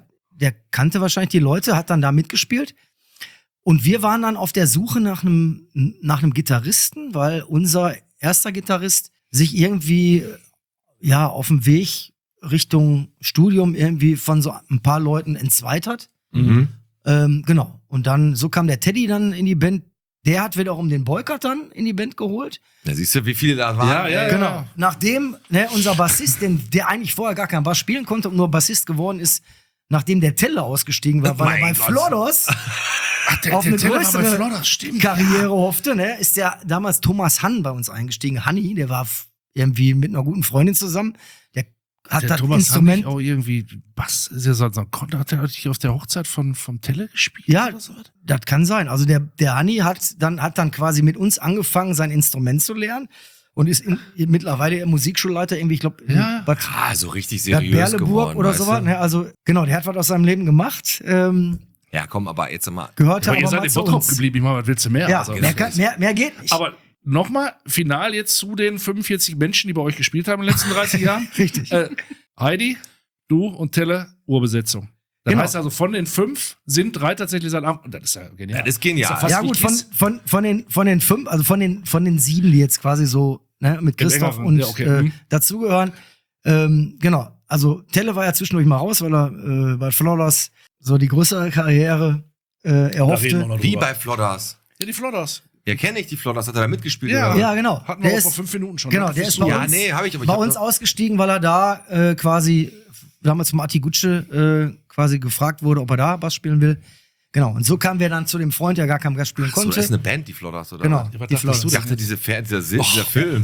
[SPEAKER 5] kannte wahrscheinlich die Leute, hat dann da mitgespielt. Und wir waren dann auf der Suche nach einem Gitarristen, weil unser erster Gitarrist sich irgendwie auf dem Weg Richtung Studium irgendwie von so ein paar Leuten entzweit hat.
[SPEAKER 2] Mhm.
[SPEAKER 5] Genau. Und dann, so kam der Teddy dann in die Band. Der hat wiederum den Boykert dann in die Band geholt.
[SPEAKER 2] Da siehst du, wie viele da waren.
[SPEAKER 3] Ja.
[SPEAKER 5] Genau. Nachdem unser Bassist, der eigentlich vorher gar keinen Bass spielen konnte und nur Bassist geworden ist, nachdem der Teller ausgestiegen war, weil er bei Floddos auf eine größere Karriere hoffte, ne, ist der damals Thomas Hann bei uns eingestiegen. Hanni, der war irgendwie mit einer guten Freundin zusammen. Der hat
[SPEAKER 3] Der
[SPEAKER 5] das
[SPEAKER 3] Thomas
[SPEAKER 5] Instrument.
[SPEAKER 3] auch irgendwie Bass, ist ja so hat er nicht auf der Hochzeit vom Telle gespielt?
[SPEAKER 5] Ja,
[SPEAKER 3] oder so?
[SPEAKER 5] das kann sein. Also der Hanni hat dann quasi mit uns angefangen, sein Instrument zu lernen und ist mittlerweile der Musikschulleiter irgendwie, ich glaube,
[SPEAKER 3] Ja.
[SPEAKER 2] So richtig
[SPEAKER 5] Bad
[SPEAKER 2] seriös
[SPEAKER 5] Berleburg
[SPEAKER 2] geworden.
[SPEAKER 5] oder
[SPEAKER 2] weißt
[SPEAKER 5] sowas.
[SPEAKER 2] du?
[SPEAKER 5] Ne? Also genau, der hat was aus seinem Leben gemacht.
[SPEAKER 2] Ja, komm, aber jetzt mal.
[SPEAKER 5] Gehörte
[SPEAKER 3] Aber ihr
[SPEAKER 5] aber
[SPEAKER 3] seid
[SPEAKER 5] mal
[SPEAKER 3] in
[SPEAKER 5] zu
[SPEAKER 3] Bottrop
[SPEAKER 5] uns.
[SPEAKER 3] geblieben, ich meine, was willst du mehr?
[SPEAKER 5] Ja,
[SPEAKER 3] Also,
[SPEAKER 5] mehr geht nicht.
[SPEAKER 3] aber nochmal, final jetzt zu den 45 Menschen, die bei euch gespielt haben in den letzten 30 Jahren.
[SPEAKER 5] Richtig.
[SPEAKER 3] Heidi, du und Telle, Urbesetzung. Das
[SPEAKER 5] Genau.
[SPEAKER 3] heißt also, von den 5 sind 3 tatsächlich seit Anfang. Das ist ja genial.
[SPEAKER 2] Das ist genial.
[SPEAKER 3] fast
[SPEAKER 5] Ja
[SPEAKER 3] wie
[SPEAKER 5] gut,
[SPEAKER 3] Kiss.
[SPEAKER 5] von den 5, also von den 7, die jetzt quasi so mit Christoph
[SPEAKER 3] engeren,
[SPEAKER 5] und
[SPEAKER 3] ja, okay.
[SPEAKER 5] dazugehören. Genau, also Telle war ja zwischendurch mal raus, weil er bei Flawless so die größere Karriere
[SPEAKER 3] Da reden wir
[SPEAKER 5] erhoffte.
[SPEAKER 3] noch
[SPEAKER 2] Wie
[SPEAKER 3] drüber.
[SPEAKER 2] bei Flodders.
[SPEAKER 3] Ja, die Flodders.
[SPEAKER 2] Ja, kenne ich die Flodders. Hat er da mitgespielt?
[SPEAKER 3] Ja.
[SPEAKER 2] oder?
[SPEAKER 5] Ja, genau.
[SPEAKER 3] Hatten wir
[SPEAKER 5] Der
[SPEAKER 3] auch vor
[SPEAKER 5] ist,
[SPEAKER 3] 5 Minuten schon.
[SPEAKER 5] genau,
[SPEAKER 3] ne?
[SPEAKER 5] der
[SPEAKER 3] Das
[SPEAKER 5] ist bei
[SPEAKER 2] Ja,
[SPEAKER 5] uns,
[SPEAKER 2] nee, habe ich aber.
[SPEAKER 5] bei uns ausgestiegen, weil er da quasi damals vom Atti Gutsche quasi gefragt wurde, ob er da Bass spielen will. Genau, und so kamen wir dann zu dem Freund, der gar kein Bass spielen
[SPEAKER 2] So,
[SPEAKER 5] konnte.
[SPEAKER 2] das ist eine Band, die Flodders, oder?
[SPEAKER 5] Genau,
[SPEAKER 3] was
[SPEAKER 5] die
[SPEAKER 3] dachtest du
[SPEAKER 5] Flawless.
[SPEAKER 2] Ich dachte, dieser Film.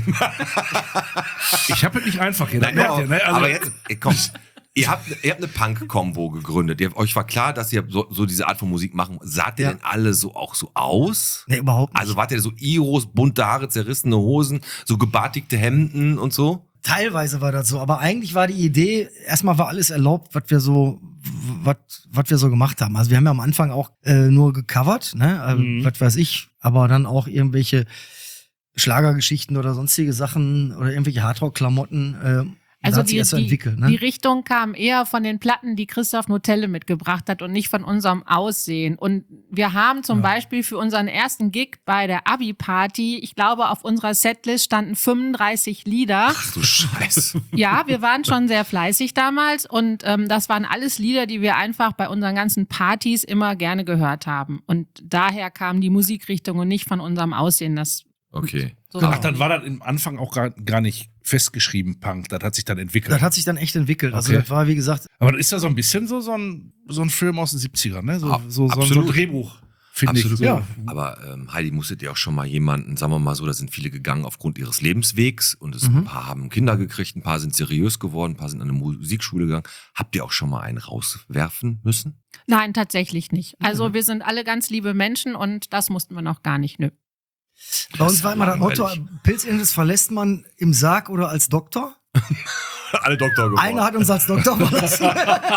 [SPEAKER 3] Ich habe es nicht einfach gedacht.
[SPEAKER 2] Nein,
[SPEAKER 3] Merkt ihr, ne? Also,
[SPEAKER 2] aber jetzt, komm. Ihr habt eine Punk-Kombo gegründet. Euch war klar, dass ihr so diese Art von Musik machen. Saht ihr
[SPEAKER 5] Ja.
[SPEAKER 2] denn alle so auch so aus?
[SPEAKER 5] Nee, überhaupt nicht.
[SPEAKER 2] Also wart ihr so Iros, bunte Haare, zerrissene Hosen, so gebartigte Hemden und so?
[SPEAKER 5] Teilweise war das so, aber eigentlich war die Idee, erstmal war alles erlaubt, was wir so gemacht haben. Also wir haben ja am Anfang auch nur gecovert, ne? Was weiß ich, aber dann auch irgendwelche Schlagergeschichten oder sonstige Sachen oder irgendwelche Hardrock-Klamotten.
[SPEAKER 6] Also
[SPEAKER 5] hat sich erst so entwickelt,
[SPEAKER 6] die
[SPEAKER 5] ne?
[SPEAKER 6] Richtung kam eher von den Platten, die Christoph Notelle mitgebracht hat und nicht von unserem Aussehen. Und wir haben zum Beispiel für unseren ersten Gig bei der Abi-Party, ich glaube, auf unserer Setlist standen 35 Lieder.
[SPEAKER 2] Ach du Scheiße.
[SPEAKER 6] Ja, wir waren schon sehr fleißig damals und das waren alles Lieder, die wir einfach bei unseren ganzen Partys immer gerne gehört haben. Und daher kam die Musikrichtung und nicht von unserem Aussehen. Das
[SPEAKER 2] Okay.
[SPEAKER 6] so
[SPEAKER 3] Ach, dann war das im Anfang auch gar nicht festgeschrieben, Punk. Das hat sich dann entwickelt.
[SPEAKER 5] Das hat sich dann echt entwickelt. Also
[SPEAKER 3] Okay.
[SPEAKER 5] das war, wie gesagt,
[SPEAKER 3] Aber das ist ja so ein bisschen so ein Film aus den 70ern, ne? So ein
[SPEAKER 2] absolut.
[SPEAKER 3] Drehbuch, finde ich.
[SPEAKER 2] Absolut.
[SPEAKER 3] So.
[SPEAKER 5] Ja.
[SPEAKER 2] Aber Heidi, musstet ihr auch schon mal jemanden, sagen wir mal so, da sind viele gegangen aufgrund ihres Lebenswegs und ein paar haben Kinder gekriegt, ein paar sind seriös geworden, ein paar sind an eine Musikschule gegangen. Habt ihr auch schon mal einen rauswerfen müssen?
[SPEAKER 6] Nein, tatsächlich nicht. Also wir sind alle ganz liebe Menschen und das mussten wir noch gar nicht. Nö.
[SPEAKER 5] bei uns war immer das Motto,
[SPEAKER 2] langweilig.
[SPEAKER 5] Pilzingels verlässt man im Sarg oder als Doktor.
[SPEAKER 2] Alle Doktor geworden.
[SPEAKER 5] Einer hat uns als Doktor verlassen.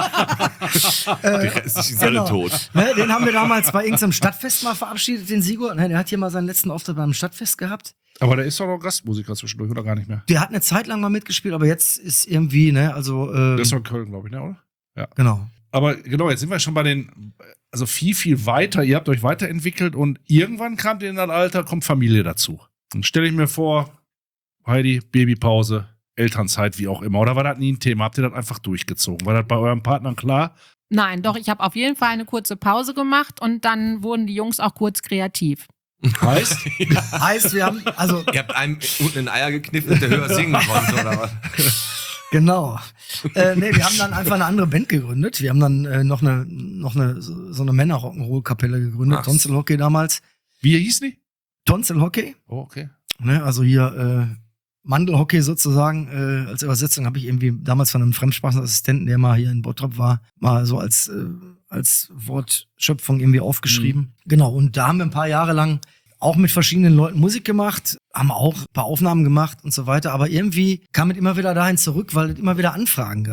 [SPEAKER 2] Die restlichen sind alle tot.
[SPEAKER 5] Ne, den haben wir damals bei irgendeinem Stadtfest mal verabschiedet, den Sigurd. Ne, der hat hier mal seinen letzten Auftritt beim Stadtfest gehabt.
[SPEAKER 3] Aber der ist doch noch Gastmusiker zwischendurch, oder gar nicht mehr?
[SPEAKER 5] Der hat eine Zeit lang mal mitgespielt, aber jetzt ist irgendwie, ne, also,
[SPEAKER 3] Der ist doch in Köln, glaube ich, ne, oder?
[SPEAKER 5] genau.
[SPEAKER 3] Aber genau, jetzt sind wir schon bei den, also viel weiter. Ihr habt euch weiterentwickelt und irgendwann kamt ihr in das Alter, kommt Familie dazu. Dann stelle ich mir vor, Heidi, Babypause, Elternzeit, wie auch immer. Oder war das nie ein Thema? Habt ihr das einfach durchgezogen? War das bei euren Partnern klar?
[SPEAKER 6] Nein, doch, ich habe auf jeden Fall eine kurze Pause gemacht und dann wurden die Jungs auch kurz kreativ.
[SPEAKER 3] Heißt?
[SPEAKER 5] Heißt, wir haben, also,
[SPEAKER 2] Ihr habt einem unten in den Eier gekniffen, der höher singen konnte, oder was?
[SPEAKER 5] genau. Nee, wir haben dann einfach eine andere Band gegründet. Wir haben dann noch eine so eine Männer-Rock'n'Roll-Kapelle gegründet.
[SPEAKER 2] Ach.
[SPEAKER 5] Tonzelhockey damals.
[SPEAKER 3] Wie hieß die?
[SPEAKER 5] Tonzelhockey.
[SPEAKER 3] Oh, okay.
[SPEAKER 5] Ne, also hier Mandelhockey sozusagen, als Übersetzung habe ich irgendwie damals von einem Fremdsprachenassistenten, der mal hier in Bottrop war, mal so als Wortschöpfung irgendwie aufgeschrieben. Genau, und da haben wir ein paar Jahre lang auch mit verschiedenen Leuten Musik gemacht, haben auch ein paar Aufnahmen gemacht und so weiter, aber irgendwie kam es immer wieder dahin zurück, weil es immer wieder Anfragen gab.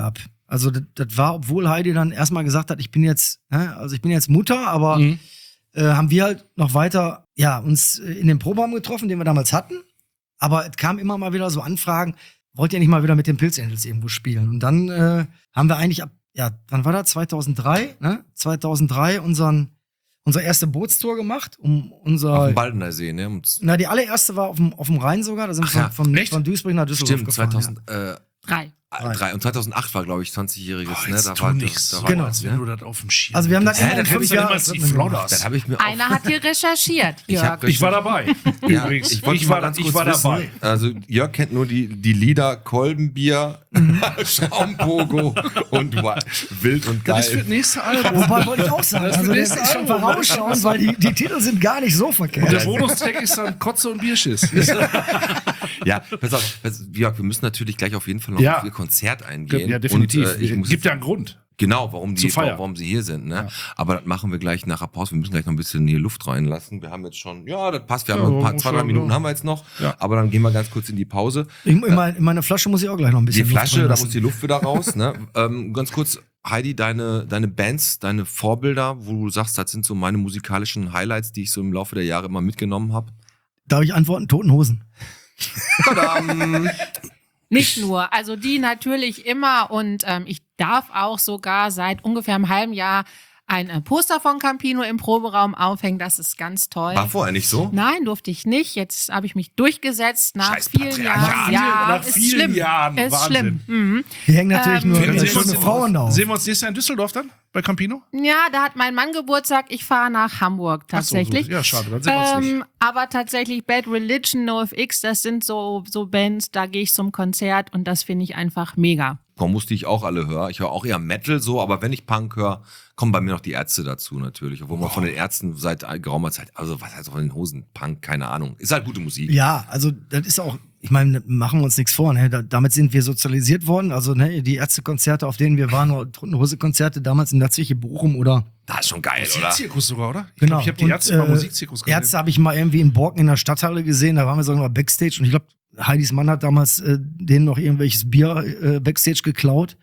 [SPEAKER 5] Also das war, obwohl Heidi dann erstmal gesagt hat, ich bin jetzt Mutter, aber haben wir halt noch weiter uns in dem Proberaum getroffen, den wir damals hatten. Aber es kam immer mal wieder so Anfragen, wollt ihr nicht mal wieder mit den Pilz Angels irgendwo spielen? Und dann haben wir eigentlich wann war das? 2003, ne? 2003 unsere erste Bootstour gemacht,
[SPEAKER 2] Auf dem Baldener See, ne?
[SPEAKER 5] Die allererste war auf dem Rhein sogar, da sind wir von Duisburg nach Düsseldorf gefahren.
[SPEAKER 2] Stimmt, 2003.
[SPEAKER 6] Drei.
[SPEAKER 2] Und 2008 war, glaube ich, 20-Jähriges, ne?
[SPEAKER 3] Da war nicht so,
[SPEAKER 5] genau.
[SPEAKER 3] als wenn du das auf dem Schirm.
[SPEAKER 5] Also wir haben das
[SPEAKER 3] in 5 Jahren
[SPEAKER 2] Das habe ich mir
[SPEAKER 6] Einer hat hier recherchiert, Jörg.
[SPEAKER 3] Ich war dabei.
[SPEAKER 2] Ja,
[SPEAKER 3] Übrigens,
[SPEAKER 2] ich war dabei. Also Jörg kennt nur die Lieder Kolbenbier, Schaumpogo und Wild und Geil.
[SPEAKER 3] Das ist für das nächste Album.
[SPEAKER 5] Wobei wollte ich auch sagen, also das ist schon vorausschauen, weil die Titel sind gar nicht so verkehrt.
[SPEAKER 3] Und der Bonustrack ist dann Kotze und Bierschiss.
[SPEAKER 2] Ja, pass auf, Jörg, wir müssen natürlich gleich auf jeden Fall noch auf Ihr Konzert eingehen.
[SPEAKER 3] Ja, definitiv.
[SPEAKER 2] Und,
[SPEAKER 3] gibt ja einen Grund.
[SPEAKER 2] Genau, warum sie hier sind. Ne? Ja. Aber das machen wir gleich nach der Pause. Wir müssen gleich noch ein bisschen hier Luft reinlassen. Wir haben jetzt schon, das passt. Wir haben noch 2-3 Minuten haben wir jetzt noch. Ja. Aber dann gehen wir ganz kurz in die Pause.
[SPEAKER 5] In meine Flasche muss ich auch gleich noch ein bisschen
[SPEAKER 2] Die Flasche,
[SPEAKER 5] Luft
[SPEAKER 2] da muss die Luft wieder raus. Ne? Ganz kurz, Heidi, deine Bands, deine Vorbilder, wo du sagst, das sind so meine musikalischen Highlights, die ich so im Laufe der Jahre immer mitgenommen habe.
[SPEAKER 5] Darf ich antworten? Toten Hosen.
[SPEAKER 2] Tadam!
[SPEAKER 6] Nicht nur, also die natürlich immer und ich darf auch sogar seit ungefähr einem halben Jahr ein Poster von Campino im Proberaum aufhängen. Das ist ganz toll.
[SPEAKER 2] War vorher nicht so?
[SPEAKER 6] Nein, durfte ich nicht. Jetzt habe ich mich durchgesetzt nach
[SPEAKER 2] Scheiß
[SPEAKER 6] vielen Jahren.
[SPEAKER 3] Nach vielen Jahren.
[SPEAKER 6] Ist
[SPEAKER 3] Wahnsinn.
[SPEAKER 6] schlimm. Mhm.
[SPEAKER 5] Die hängen natürlich nur
[SPEAKER 3] sehen
[SPEAKER 5] schöne Frauen auf.
[SPEAKER 3] Sehen wir uns nächstes Jahr in Düsseldorf dann? Bei Campino?
[SPEAKER 6] Ja, da hat mein Mann Geburtstag. Ich fahre nach Hamburg tatsächlich.
[SPEAKER 3] Ach so, ja, schade, dann sehen wir uns nicht.
[SPEAKER 6] Aber tatsächlich Bad Religion, NoFX, das sind so Bands, da gehe ich zum Konzert und das finde ich einfach mega.
[SPEAKER 2] Musste ich auch alle hören. Ich höre auch eher Metal so, aber wenn ich Punk höre, kommen bei mir noch die Ärzte dazu natürlich. Obwohl man von den Ärzten seit geraumer Zeit, also was heißt von den Hosen, Punk, keine Ahnung. Ist halt gute Musik.
[SPEAKER 5] Ja, also das ist auch, ich meine, machen wir uns nichts vor, ne? Damit sind wir sozialisiert worden. Also die Ärztekonzerte, auf denen wir waren, Hose-Konzerte damals in der Zwiche Bochum oder...
[SPEAKER 2] Das ist schon geil, oder?
[SPEAKER 3] Musikzirkus sogar, oder?
[SPEAKER 5] Genau.
[SPEAKER 3] Ich habe die Ärzte beim Musikzirkus gesehen.
[SPEAKER 5] Ärzte habe ich mal irgendwie in Borken in der Stadthalle gesehen, da waren wir sogar mal Backstage und ich glaube, Heidis Mann hat damals denen noch irgendwelches Bier Backstage geklaut.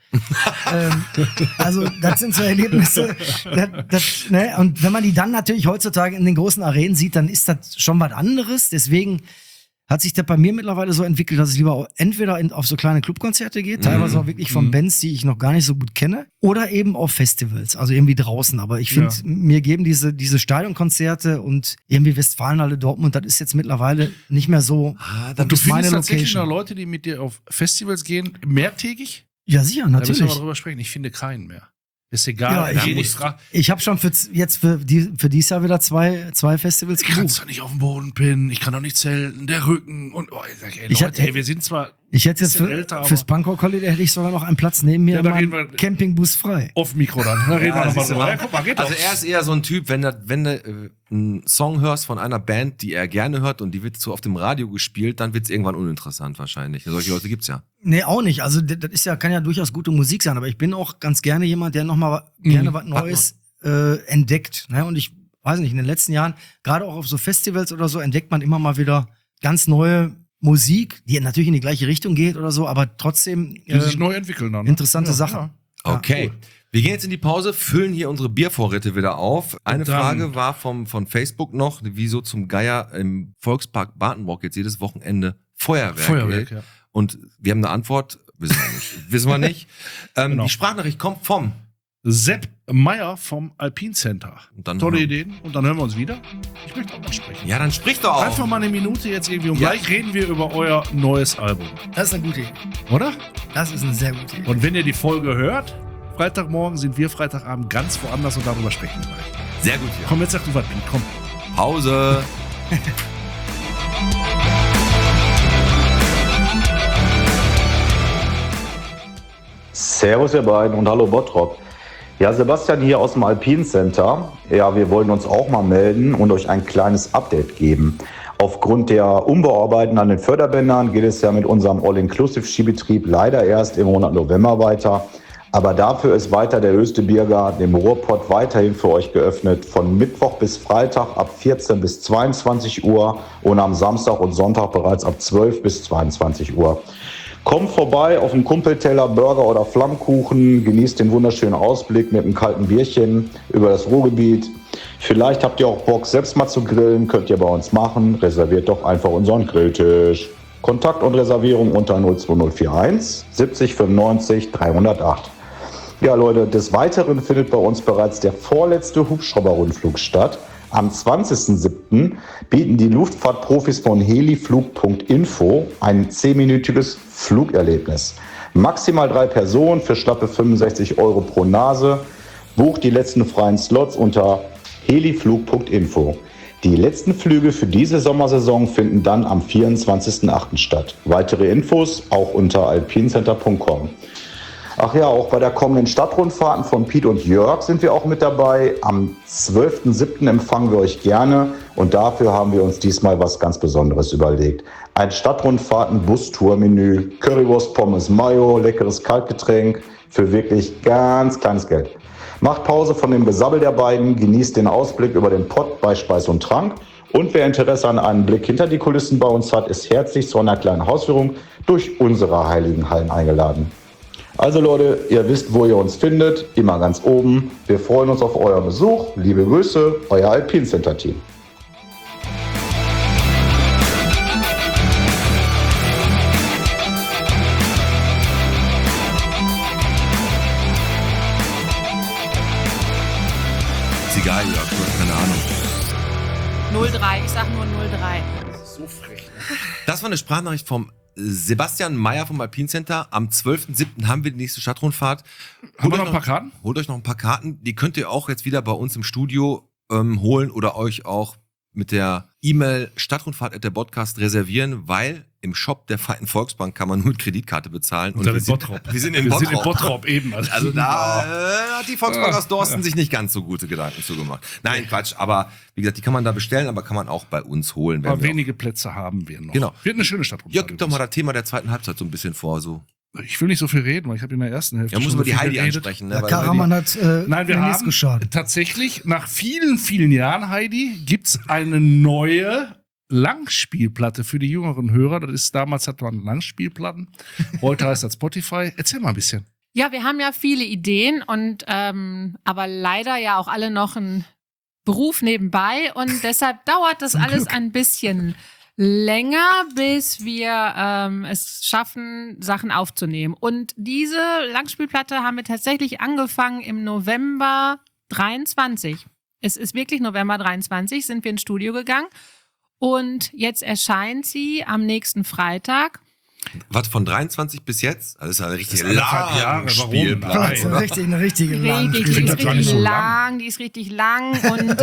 [SPEAKER 5] Also das sind so Erlebnisse. Ne? Und wenn man die dann natürlich heutzutage in den großen Arenen sieht, dann ist das schon was anderes. Deswegen hat sich das bei mir mittlerweile so entwickelt, dass ich lieber entweder auf so kleine Clubkonzerte gehe, teilweise auch wirklich von Bands, die ich noch gar nicht so gut kenne, oder eben auf Festivals, also irgendwie draußen. Aber ich finde, mir geben diese Stadionkonzerte und irgendwie Westfalenhalle Dortmund, das ist jetzt mittlerweile nicht mehr so.
[SPEAKER 3] Und du findest tatsächlich noch Leute, die mit dir auf Festivals gehen, mehrtägig?
[SPEAKER 5] Ja, sicher,
[SPEAKER 3] Da müssen
[SPEAKER 5] natürlich.
[SPEAKER 3] wir mal drüber sprechen. Ich finde keinen mehr. Ist egal.
[SPEAKER 5] Ja, ich habe schon für dieses Jahr wieder zwei Festivals
[SPEAKER 3] Ich
[SPEAKER 5] gebucht.
[SPEAKER 3] kann doch nicht auf dem Boden pinnen, ich kann doch nicht zelten, der Rücken und ich sag, ey, Leute, wir sind zwar
[SPEAKER 5] Ich hätte jetzt
[SPEAKER 3] bisschen älter, aber-
[SPEAKER 5] fürs Punkrock Holiday hätte ich sogar noch einen Platz neben mir
[SPEAKER 3] Ja,
[SPEAKER 5] in
[SPEAKER 3] da
[SPEAKER 5] meinem
[SPEAKER 3] reden wir-
[SPEAKER 5] Campingbus frei.
[SPEAKER 3] auf Mikro dann. Da reden wir nochmal
[SPEAKER 2] siehst du
[SPEAKER 3] drüber.
[SPEAKER 2] mal.
[SPEAKER 3] Ja, guck mal, geht
[SPEAKER 2] Also
[SPEAKER 3] doch.
[SPEAKER 2] er ist eher so ein Typ, wenn du einen Song hörst von einer Band, die er gerne hört und die wird so auf dem Radio gespielt, dann wird es irgendwann uninteressant wahrscheinlich. Solche Leute gibt's ja.
[SPEAKER 5] Nee, auch nicht. Also das ist ja, kann ja durchaus gute Musik sein, aber ich bin auch ganz gerne jemand, der nochmal gerne was Neues entdeckt. Ne? Und ich weiß nicht, in den letzten Jahren, gerade auch auf so Festivals oder so, entdeckt man immer mal wieder ganz neue Musik, die natürlich in die gleiche Richtung geht oder so, aber trotzdem
[SPEAKER 3] Die sich neu entwickeln dann.
[SPEAKER 5] interessante Sachen.
[SPEAKER 3] Ja.
[SPEAKER 2] Okay. Wir gehen jetzt in die Pause, füllen hier unsere Biervorräte wieder auf. Eine
[SPEAKER 3] Dann-
[SPEAKER 2] Frage war von Facebook noch, wieso zum Geier im Volkspark Badenbrock jetzt jedes Wochenende Feuerwerk
[SPEAKER 3] ja.
[SPEAKER 2] Und wir haben eine Antwort, wissen wir nicht.
[SPEAKER 3] Genau.
[SPEAKER 2] Die Sprachnachricht kommt vom.
[SPEAKER 3] Sepp Meier vom Alpine Center.
[SPEAKER 2] Und dann
[SPEAKER 3] Tolle
[SPEAKER 2] hören-
[SPEAKER 3] Ideen. Und dann hören wir uns wieder. Ich möchte auch mal sprechen.
[SPEAKER 2] Ja, dann sprich doch auch.
[SPEAKER 3] Einfach mal eine Minute jetzt irgendwie und
[SPEAKER 2] Ja.
[SPEAKER 3] gleich reden wir über euer neues Album.
[SPEAKER 5] Das ist eine gute Idee.
[SPEAKER 3] Oder?
[SPEAKER 5] Das ist eine sehr gute Idee.
[SPEAKER 3] Und wenn ihr die Folge hört, Freitagmorgen sind wir Freitagabend ganz woanders und darüber sprechen wir gleich.
[SPEAKER 2] Sehr gut hier.
[SPEAKER 3] Komm, jetzt sag du was, Pete, komm.
[SPEAKER 2] Pause.
[SPEAKER 7] Servus ihr beiden und hallo Bottrop. Ja, Sebastian hier aus dem Alpine Center. Ja, wir wollen uns auch mal melden und euch ein kleines Update geben. Aufgrund der Umbauarbeiten an den Förderbändern geht es ja mit unserem All-Inclusive-Skibetrieb leider erst im Monat November weiter. Aber dafür ist weiter der höchste Biergarten im Ruhrpott weiterhin für euch geöffnet. Von Mittwoch bis Freitag ab 14 bis 22 Uhr und am Samstag und Sonntag bereits ab 12 bis 22 Uhr. Kommt vorbei auf einen Kumpelteller, Burger oder Flammkuchen, genießt den wunderschönen Ausblick mit einem kalten Bierchen über das Ruhrgebiet. Vielleicht habt ihr auch Bock, selbst mal zu grillen, könnt ihr bei uns machen. Reserviert doch einfach unseren Grilltisch. Kontakt und Reservierung unter 02041 70 95 308. Ja Leute, des Weiteren findet bei uns bereits der vorletzte Hubschrauberrundflug statt. Am 20.07. bieten die Luftfahrtprofis von heliflug.info ein 10-minütiges Flugerlebnis. Maximal 3 Personen für schlappe 65 € pro Nase. Bucht die letzten freien Slots unter heliflug.info. Die letzten Flüge für diese Sommersaison finden dann am 24.08. statt. Weitere Infos auch unter alpincenter.com. Ach ja, auch bei der kommenden Stadtrundfahrten von Piet und Jörg sind wir auch mit dabei. Am 12.07. empfangen wir euch gerne und dafür haben wir uns diesmal was ganz Besonderes überlegt. Ein Stadtrundfahrten-Bustour-Menü, Currywurst, Pommes, Mayo, leckeres Kaltgetränk für wirklich ganz kleines Geld. Macht Pause von dem Gesabbel der beiden, genießt den Ausblick über den Pott bei Speis und Trank. Und wer Interesse an einem Blick hinter die Kulissen bei uns hat, ist herzlich zu einer kleinen Hausführung durch unsere heiligen Hallen eingeladen. Also Leute, ihr wisst, wo ihr uns findet, immer ganz oben. Wir freuen uns auf euren Besuch. Liebe Grüße, euer Alpine Center Team.
[SPEAKER 2] Ist egal, Jörg, du hast keine Ahnung.
[SPEAKER 6] 03, ich sag nur 03.
[SPEAKER 3] So frech.
[SPEAKER 2] Das war eine Sprachnachricht vom Sebastian Meyer vom Alpine Center. Am 12.07. haben wir die nächste Stadtrundfahrt.
[SPEAKER 3] Haben wir noch ein paar Karten?
[SPEAKER 2] Holt euch noch ein paar Karten. Die könnt ihr auch jetzt wieder bei uns im Studio holen oder euch auch mit der E-Mail stadtrundfahrt@der-podcast reservieren, weil im Shop der Verein Volksbank kann man nur mit Kreditkarte bezahlen. Und wir sind in
[SPEAKER 3] Bottrop eben.
[SPEAKER 2] Also da hat die Volksbank aus Dorsten sich nicht ganz so gute Gedanken zugemacht. Nein, Quatsch, aber wie gesagt, die kann man da bestellen, aber kann man auch bei uns holen.
[SPEAKER 3] Aber wenige Plätze haben wir noch.
[SPEAKER 2] Genau.
[SPEAKER 3] Wird eine schöne Stadtrundfahrt.
[SPEAKER 2] Ja, gib doch mal das Thema der zweiten Halbzeit so ein bisschen vor. So.
[SPEAKER 3] Ich will nicht so viel reden, weil ich habe in der ersten Hälfte
[SPEAKER 2] Ja, muss
[SPEAKER 3] schon
[SPEAKER 2] man
[SPEAKER 3] so
[SPEAKER 2] die
[SPEAKER 3] viel
[SPEAKER 2] Heidi
[SPEAKER 3] geredet.
[SPEAKER 2] ansprechen. Ne?
[SPEAKER 5] Der
[SPEAKER 2] Weil
[SPEAKER 5] Karaman hat
[SPEAKER 3] Nein, wir
[SPEAKER 5] nichts
[SPEAKER 3] haben
[SPEAKER 5] geschadet.
[SPEAKER 3] tatsächlich nach vielen, vielen Jahren, Heidi, gibt's eine neue Langspielplatte für die jüngeren Hörer. Das ist, damals hat man Langspielplatten. Heute heißt das Spotify. Erzähl mal ein bisschen.
[SPEAKER 6] Ja, wir haben ja viele Ideen und aber leider ja auch alle noch einen Beruf nebenbei und deshalb dauert das alles ein bisschen länger, bis wir es schaffen, Sachen aufzunehmen. Und diese Langspielplatte haben wir tatsächlich angefangen im November 23. Es ist wirklich November 23, sind wir ins Studio gegangen. Und jetzt erscheint sie am nächsten Freitag.
[SPEAKER 2] Was von 23 bis jetzt? Also das ist eine richtige
[SPEAKER 3] anderthalb Jahre, warum?
[SPEAKER 2] Spielplatte.
[SPEAKER 3] Nein.
[SPEAKER 5] Das ist eine richtige lange
[SPEAKER 6] Die ist
[SPEAKER 3] finde das gar nicht
[SPEAKER 6] richtig
[SPEAKER 3] so
[SPEAKER 6] lang, die ist richtig lang und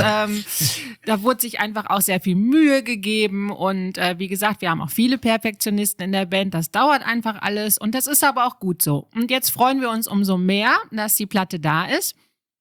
[SPEAKER 6] da wurde sich einfach auch sehr viel Mühe gegeben und wie gesagt, wir haben auch viele Perfektionisten in der Band, das dauert einfach alles und das ist aber auch gut so. Und jetzt freuen wir uns umso mehr, dass die Platte da ist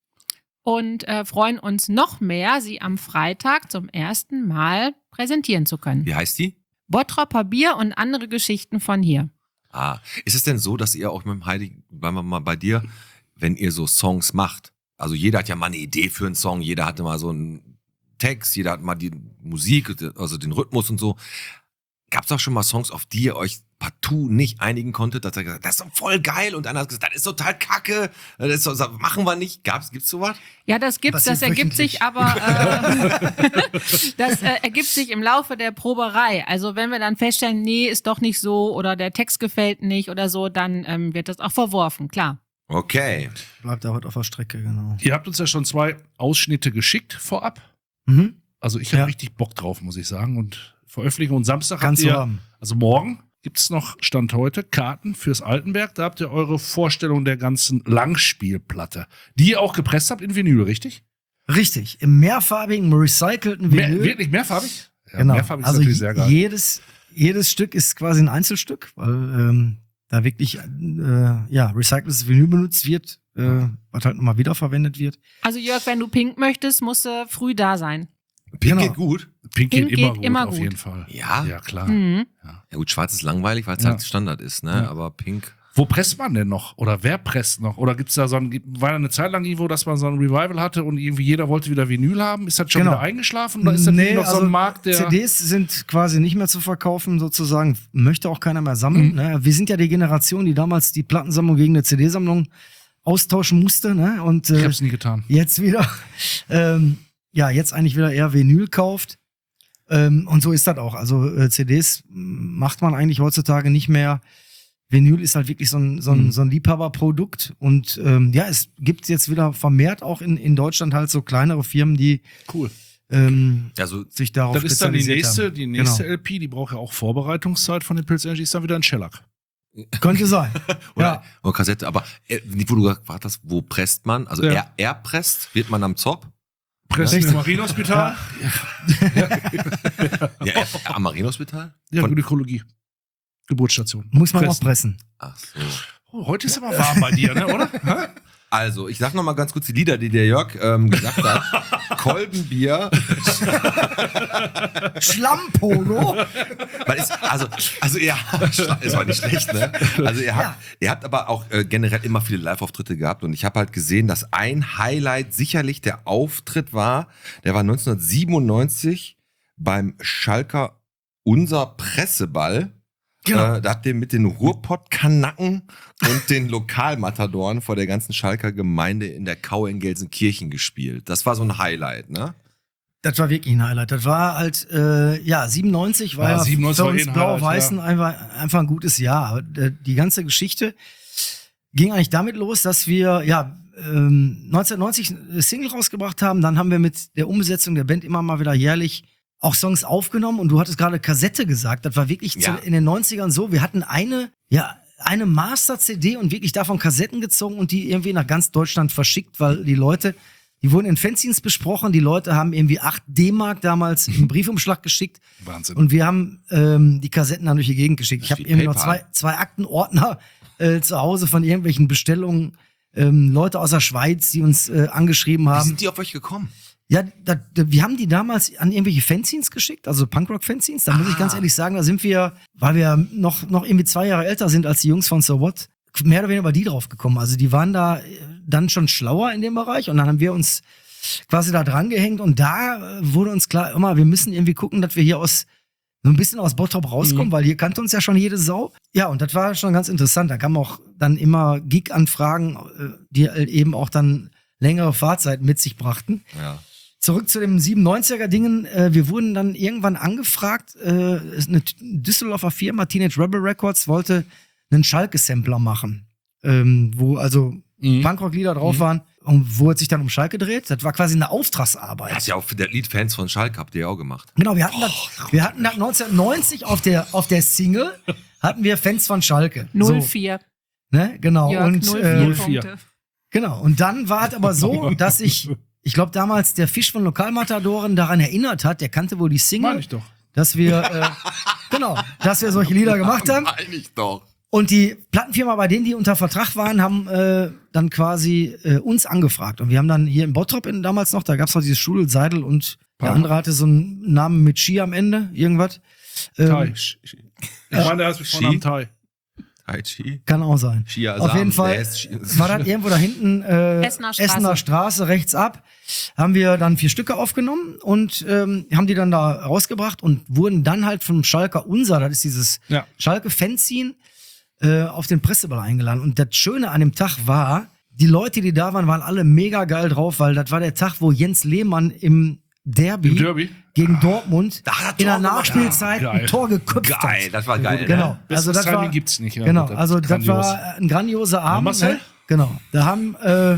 [SPEAKER 6] und freuen uns noch mehr, sie am Freitag zum ersten Mal präsentieren zu können.
[SPEAKER 2] Wie heißt die?
[SPEAKER 6] Bottropper Bier und andere Geschichten von hier.
[SPEAKER 2] Ah, ist es denn so, dass ihr auch mit dem Heidi, bleiben wir mal bei dir, wenn ihr so Songs macht, also jeder hat ja mal eine Idee für einen Song, jeder hatte mal so einen Text, jeder hat mal die Musik, also den Rhythmus und so. Gab es auch schon mal Songs, auf die ihr euch partout nicht einigen konntet, dass ihr gesagt habt, das ist doch voll geil und einer hat gesagt, das ist total kacke, das machen wir nicht. Gibt's sowas?
[SPEAKER 6] Ja, das gibt's, das
[SPEAKER 5] Passiert
[SPEAKER 6] ergibt
[SPEAKER 5] wöchentlich.
[SPEAKER 6] sich aber das ergibt sich im Laufe der Proberei. Also wenn wir dann feststellen, nee, ist doch nicht so oder der Text gefällt nicht oder so, dann wird das auch verworfen, klar.
[SPEAKER 2] Okay.
[SPEAKER 5] Bleibt da heute auf der Strecke, genau.
[SPEAKER 3] Ihr habt uns ja schon 2 Ausschnitte geschickt vorab.
[SPEAKER 5] Mhm.
[SPEAKER 3] Also ich habe
[SPEAKER 5] Ja.
[SPEAKER 3] richtig Bock drauf, muss ich sagen. Und Veröffentlichung und Samstag
[SPEAKER 5] Kannst
[SPEAKER 3] habt
[SPEAKER 5] du
[SPEAKER 3] ihr,
[SPEAKER 5] haben.
[SPEAKER 3] also morgen gibt's noch, Stand heute, Karten fürs Altenberg. Da habt ihr eure Vorstellung der ganzen Langspielplatte, die ihr auch gepresst habt in Vinyl, richtig?
[SPEAKER 5] Richtig, im mehrfarbigen, recycelten Vinyl.
[SPEAKER 3] Wirklich mehrfarbig? Ja,
[SPEAKER 5] Genau.
[SPEAKER 3] mehrfarbig ist
[SPEAKER 5] Also
[SPEAKER 3] natürlich sehr geil.
[SPEAKER 5] jedes Stück ist quasi ein Einzelstück, weil da wirklich recyceltes Vinyl benutzt wird, was halt nochmal wiederverwendet wird.
[SPEAKER 6] Also Jörg, wenn du Pink möchtest, musst du früh da sein.
[SPEAKER 2] Pink
[SPEAKER 5] Genau.
[SPEAKER 2] geht gut.
[SPEAKER 3] Pink
[SPEAKER 6] Pink
[SPEAKER 3] geht
[SPEAKER 6] geht immer
[SPEAKER 3] auf
[SPEAKER 6] gut.
[SPEAKER 3] jeden Fall.
[SPEAKER 2] Ja?
[SPEAKER 3] Ja, klar.
[SPEAKER 6] Mhm.
[SPEAKER 2] Ja gut, schwarz ist langweilig, weil es
[SPEAKER 3] Ja.
[SPEAKER 2] halt Standard ist, ne?
[SPEAKER 3] Ja.
[SPEAKER 2] Aber Pink.
[SPEAKER 3] Wo presst man denn noch? Oder wer presst noch? Oder gibt's da war da eine Zeit lang irgendwo, dass man so ein Revival hatte und irgendwie jeder wollte wieder Vinyl haben? Ist das schon wieder eingeschlafen? Oder ist das noch so ein Markt, der...
[SPEAKER 5] CDs sind quasi nicht mehr zu verkaufen, sozusagen. Möchte auch keiner mehr sammeln. Ne? Wir sind ja die Generation, die damals die Plattensammlung gegen eine CD-Sammlung austauschen musste. Ne? Und
[SPEAKER 3] Ich hab's nie getan.
[SPEAKER 5] jetzt wieder, jetzt eigentlich wieder eher Vinyl kauft. Und so ist das auch. Also CDs macht man eigentlich heutzutage nicht mehr. Vinyl ist halt wirklich so ein Liebhaberprodukt. Und es gibt jetzt wieder vermehrt auch in Deutschland halt so kleinere Firmen, die
[SPEAKER 3] Cool.
[SPEAKER 5] sich darauf
[SPEAKER 3] Das ist dann die
[SPEAKER 5] spezialisiert
[SPEAKER 3] nächste
[SPEAKER 5] haben.
[SPEAKER 3] LP, die braucht ja auch Vorbereitungszeit von den Pilz Energy, ist dann wieder ein Shellac.
[SPEAKER 5] Könnte sein.
[SPEAKER 2] Oder Kassette, aber wo du gefragt hast, wo presst man? Also er presst, wird man am Zop?
[SPEAKER 3] Pressen im Marienhospital?
[SPEAKER 2] Am Marienhospital?
[SPEAKER 3] Ja, Gynäkologie. Geburtsstation.
[SPEAKER 5] Muss man auch pressen.
[SPEAKER 2] Ach so.
[SPEAKER 3] Oh, heute ist aber warm bei dir, ne, oder?
[SPEAKER 2] Also, ich sag noch mal ganz kurz die Lieder, die der Jörg gesagt hat. Kolbenbier.
[SPEAKER 5] Schlammpolo.
[SPEAKER 2] Es war nicht schlecht, ne? Also er hat aber auch generell immer viele Live-Auftritte gehabt und ich habe halt gesehen, dass ein Highlight sicherlich der Auftritt war. Der war 1997 beim Schalker Unser Presseball.
[SPEAKER 5] Genau.
[SPEAKER 2] Da hat der mit den Ruhrpott-Kanaken und den Lokalmatadoren vor der ganzen Schalker Gemeinde in der Kau in Gelsenkirchen gespielt. Das war so ein Highlight, ne?
[SPEAKER 5] Das war wirklich ein Highlight. Das war halt, 97 war ja
[SPEAKER 3] 97
[SPEAKER 5] für
[SPEAKER 3] war
[SPEAKER 5] uns
[SPEAKER 3] ein
[SPEAKER 5] Blau-Weißen einfach ein gutes Jahr. Aber die ganze Geschichte ging eigentlich damit los, dass wir 1990 eine Single rausgebracht haben. Dann haben wir mit der Umbesetzung der Band immer mal wieder jährlich auch Songs aufgenommen. Und du hattest gerade Kassette gesagt. Das war wirklich in den 90ern so. Wir hatten eine Master-CD und wirklich davon Kassetten gezogen und die irgendwie nach ganz Deutschland verschickt, weil die Leute, die wurden in Fanzines besprochen. Die Leute haben irgendwie 8 D-Mark damals im Briefumschlag geschickt.
[SPEAKER 3] Wahnsinn.
[SPEAKER 5] Und wir haben die Kassetten dann durch die Gegend geschickt. Ich habe irgendwie noch zwei Aktenordner zu Hause von irgendwelchen Bestellungen. Leute aus der Schweiz, die uns angeschrieben haben.
[SPEAKER 2] Wie sind die auf euch gekommen?
[SPEAKER 5] Ja, wir haben die damals an irgendwelche Fanzines geschickt, also Punkrock-Fanzines. Da muss ich ganz ehrlich sagen, da sind wir, weil wir noch irgendwie 2 Jahre älter sind als die Jungs von So What, mehr oder weniger bei die drauf gekommen. Also die waren da dann schon schlauer in dem Bereich und dann haben wir uns quasi da dran gehängt und da wurde uns klar, immer, wir müssen irgendwie gucken, dass wir hier so ein bisschen aus Bottrop rauskommen, weil hier kannte uns ja schon jede Sau. Ja, und das war schon ganz interessant. Da kamen auch dann immer Gig-Anfragen, die eben auch dann längere Fahrzeiten mit sich brachten.
[SPEAKER 2] Ja.
[SPEAKER 5] Zurück zu dem 97er-Dingen. Wir wurden dann irgendwann angefragt, eine Düsseldorfer Firma, Teenage Rebel Records, wollte einen Schalke-Sampler machen, wo also Punkrock-Lieder drauf waren und wo es sich dann um Schalke dreht. Das war quasi eine Auftragsarbeit.
[SPEAKER 2] Das ist ja auch für der Liedfans von Schalke, habt ihr ja auch gemacht.
[SPEAKER 5] Genau, wir hatten das 1990 auf der Single hatten wir Fans von Schalke.
[SPEAKER 6] 04.
[SPEAKER 5] So, ne? Genau.
[SPEAKER 6] Jörg,
[SPEAKER 5] Und
[SPEAKER 6] 04
[SPEAKER 3] 04.
[SPEAKER 6] Punkte.
[SPEAKER 5] genau. Und dann war es aber so, dass ich glaube damals der Fisch von Lokalmatadoren daran erinnert hat, der kannte wohl die Single,
[SPEAKER 3] Meine ich doch.
[SPEAKER 5] dass wir dass wir solche Lieder gemacht haben.
[SPEAKER 2] Meine ich doch.
[SPEAKER 5] Und die Plattenfirma, bei denen die unter Vertrag waren, haben dann quasi uns angefragt. Und wir haben dann hier in Bottrop damals noch, da gab's noch dieses Schudel, Seidel und der andere hatte so einen Namen mit Ski am Ende, irgendwas.
[SPEAKER 3] Tai. Ich meine, der heißt mit Vornamen Tai.
[SPEAKER 2] Tai Chi.
[SPEAKER 5] Kann auch sein. Auf jeden Fall war das irgendwo da hinten Essener Straße rechts ab. Haben wir dann 4 Stücke aufgenommen und haben die dann da rausgebracht und wurden dann halt vom Schalker Unser, das ist dieses Schalke-Fanzine, auf den Presseball eingeladen. Und das Schöne an dem Tag war, die Leute, die da waren alle mega geil drauf, weil das war der Tag, wo Jens Lehmann im Derby gegen Dortmund in der Nachspielzeit ein Tor geköpft hat.
[SPEAKER 2] Geil, das war geil.
[SPEAKER 5] Genau.
[SPEAKER 2] Ne?
[SPEAKER 5] Also das
[SPEAKER 3] Timing
[SPEAKER 5] war,
[SPEAKER 3] gibt's nicht. Ja,
[SPEAKER 5] genau, also das war ein grandioser Abend.
[SPEAKER 3] Marcel?
[SPEAKER 5] Ne? Genau. Da haben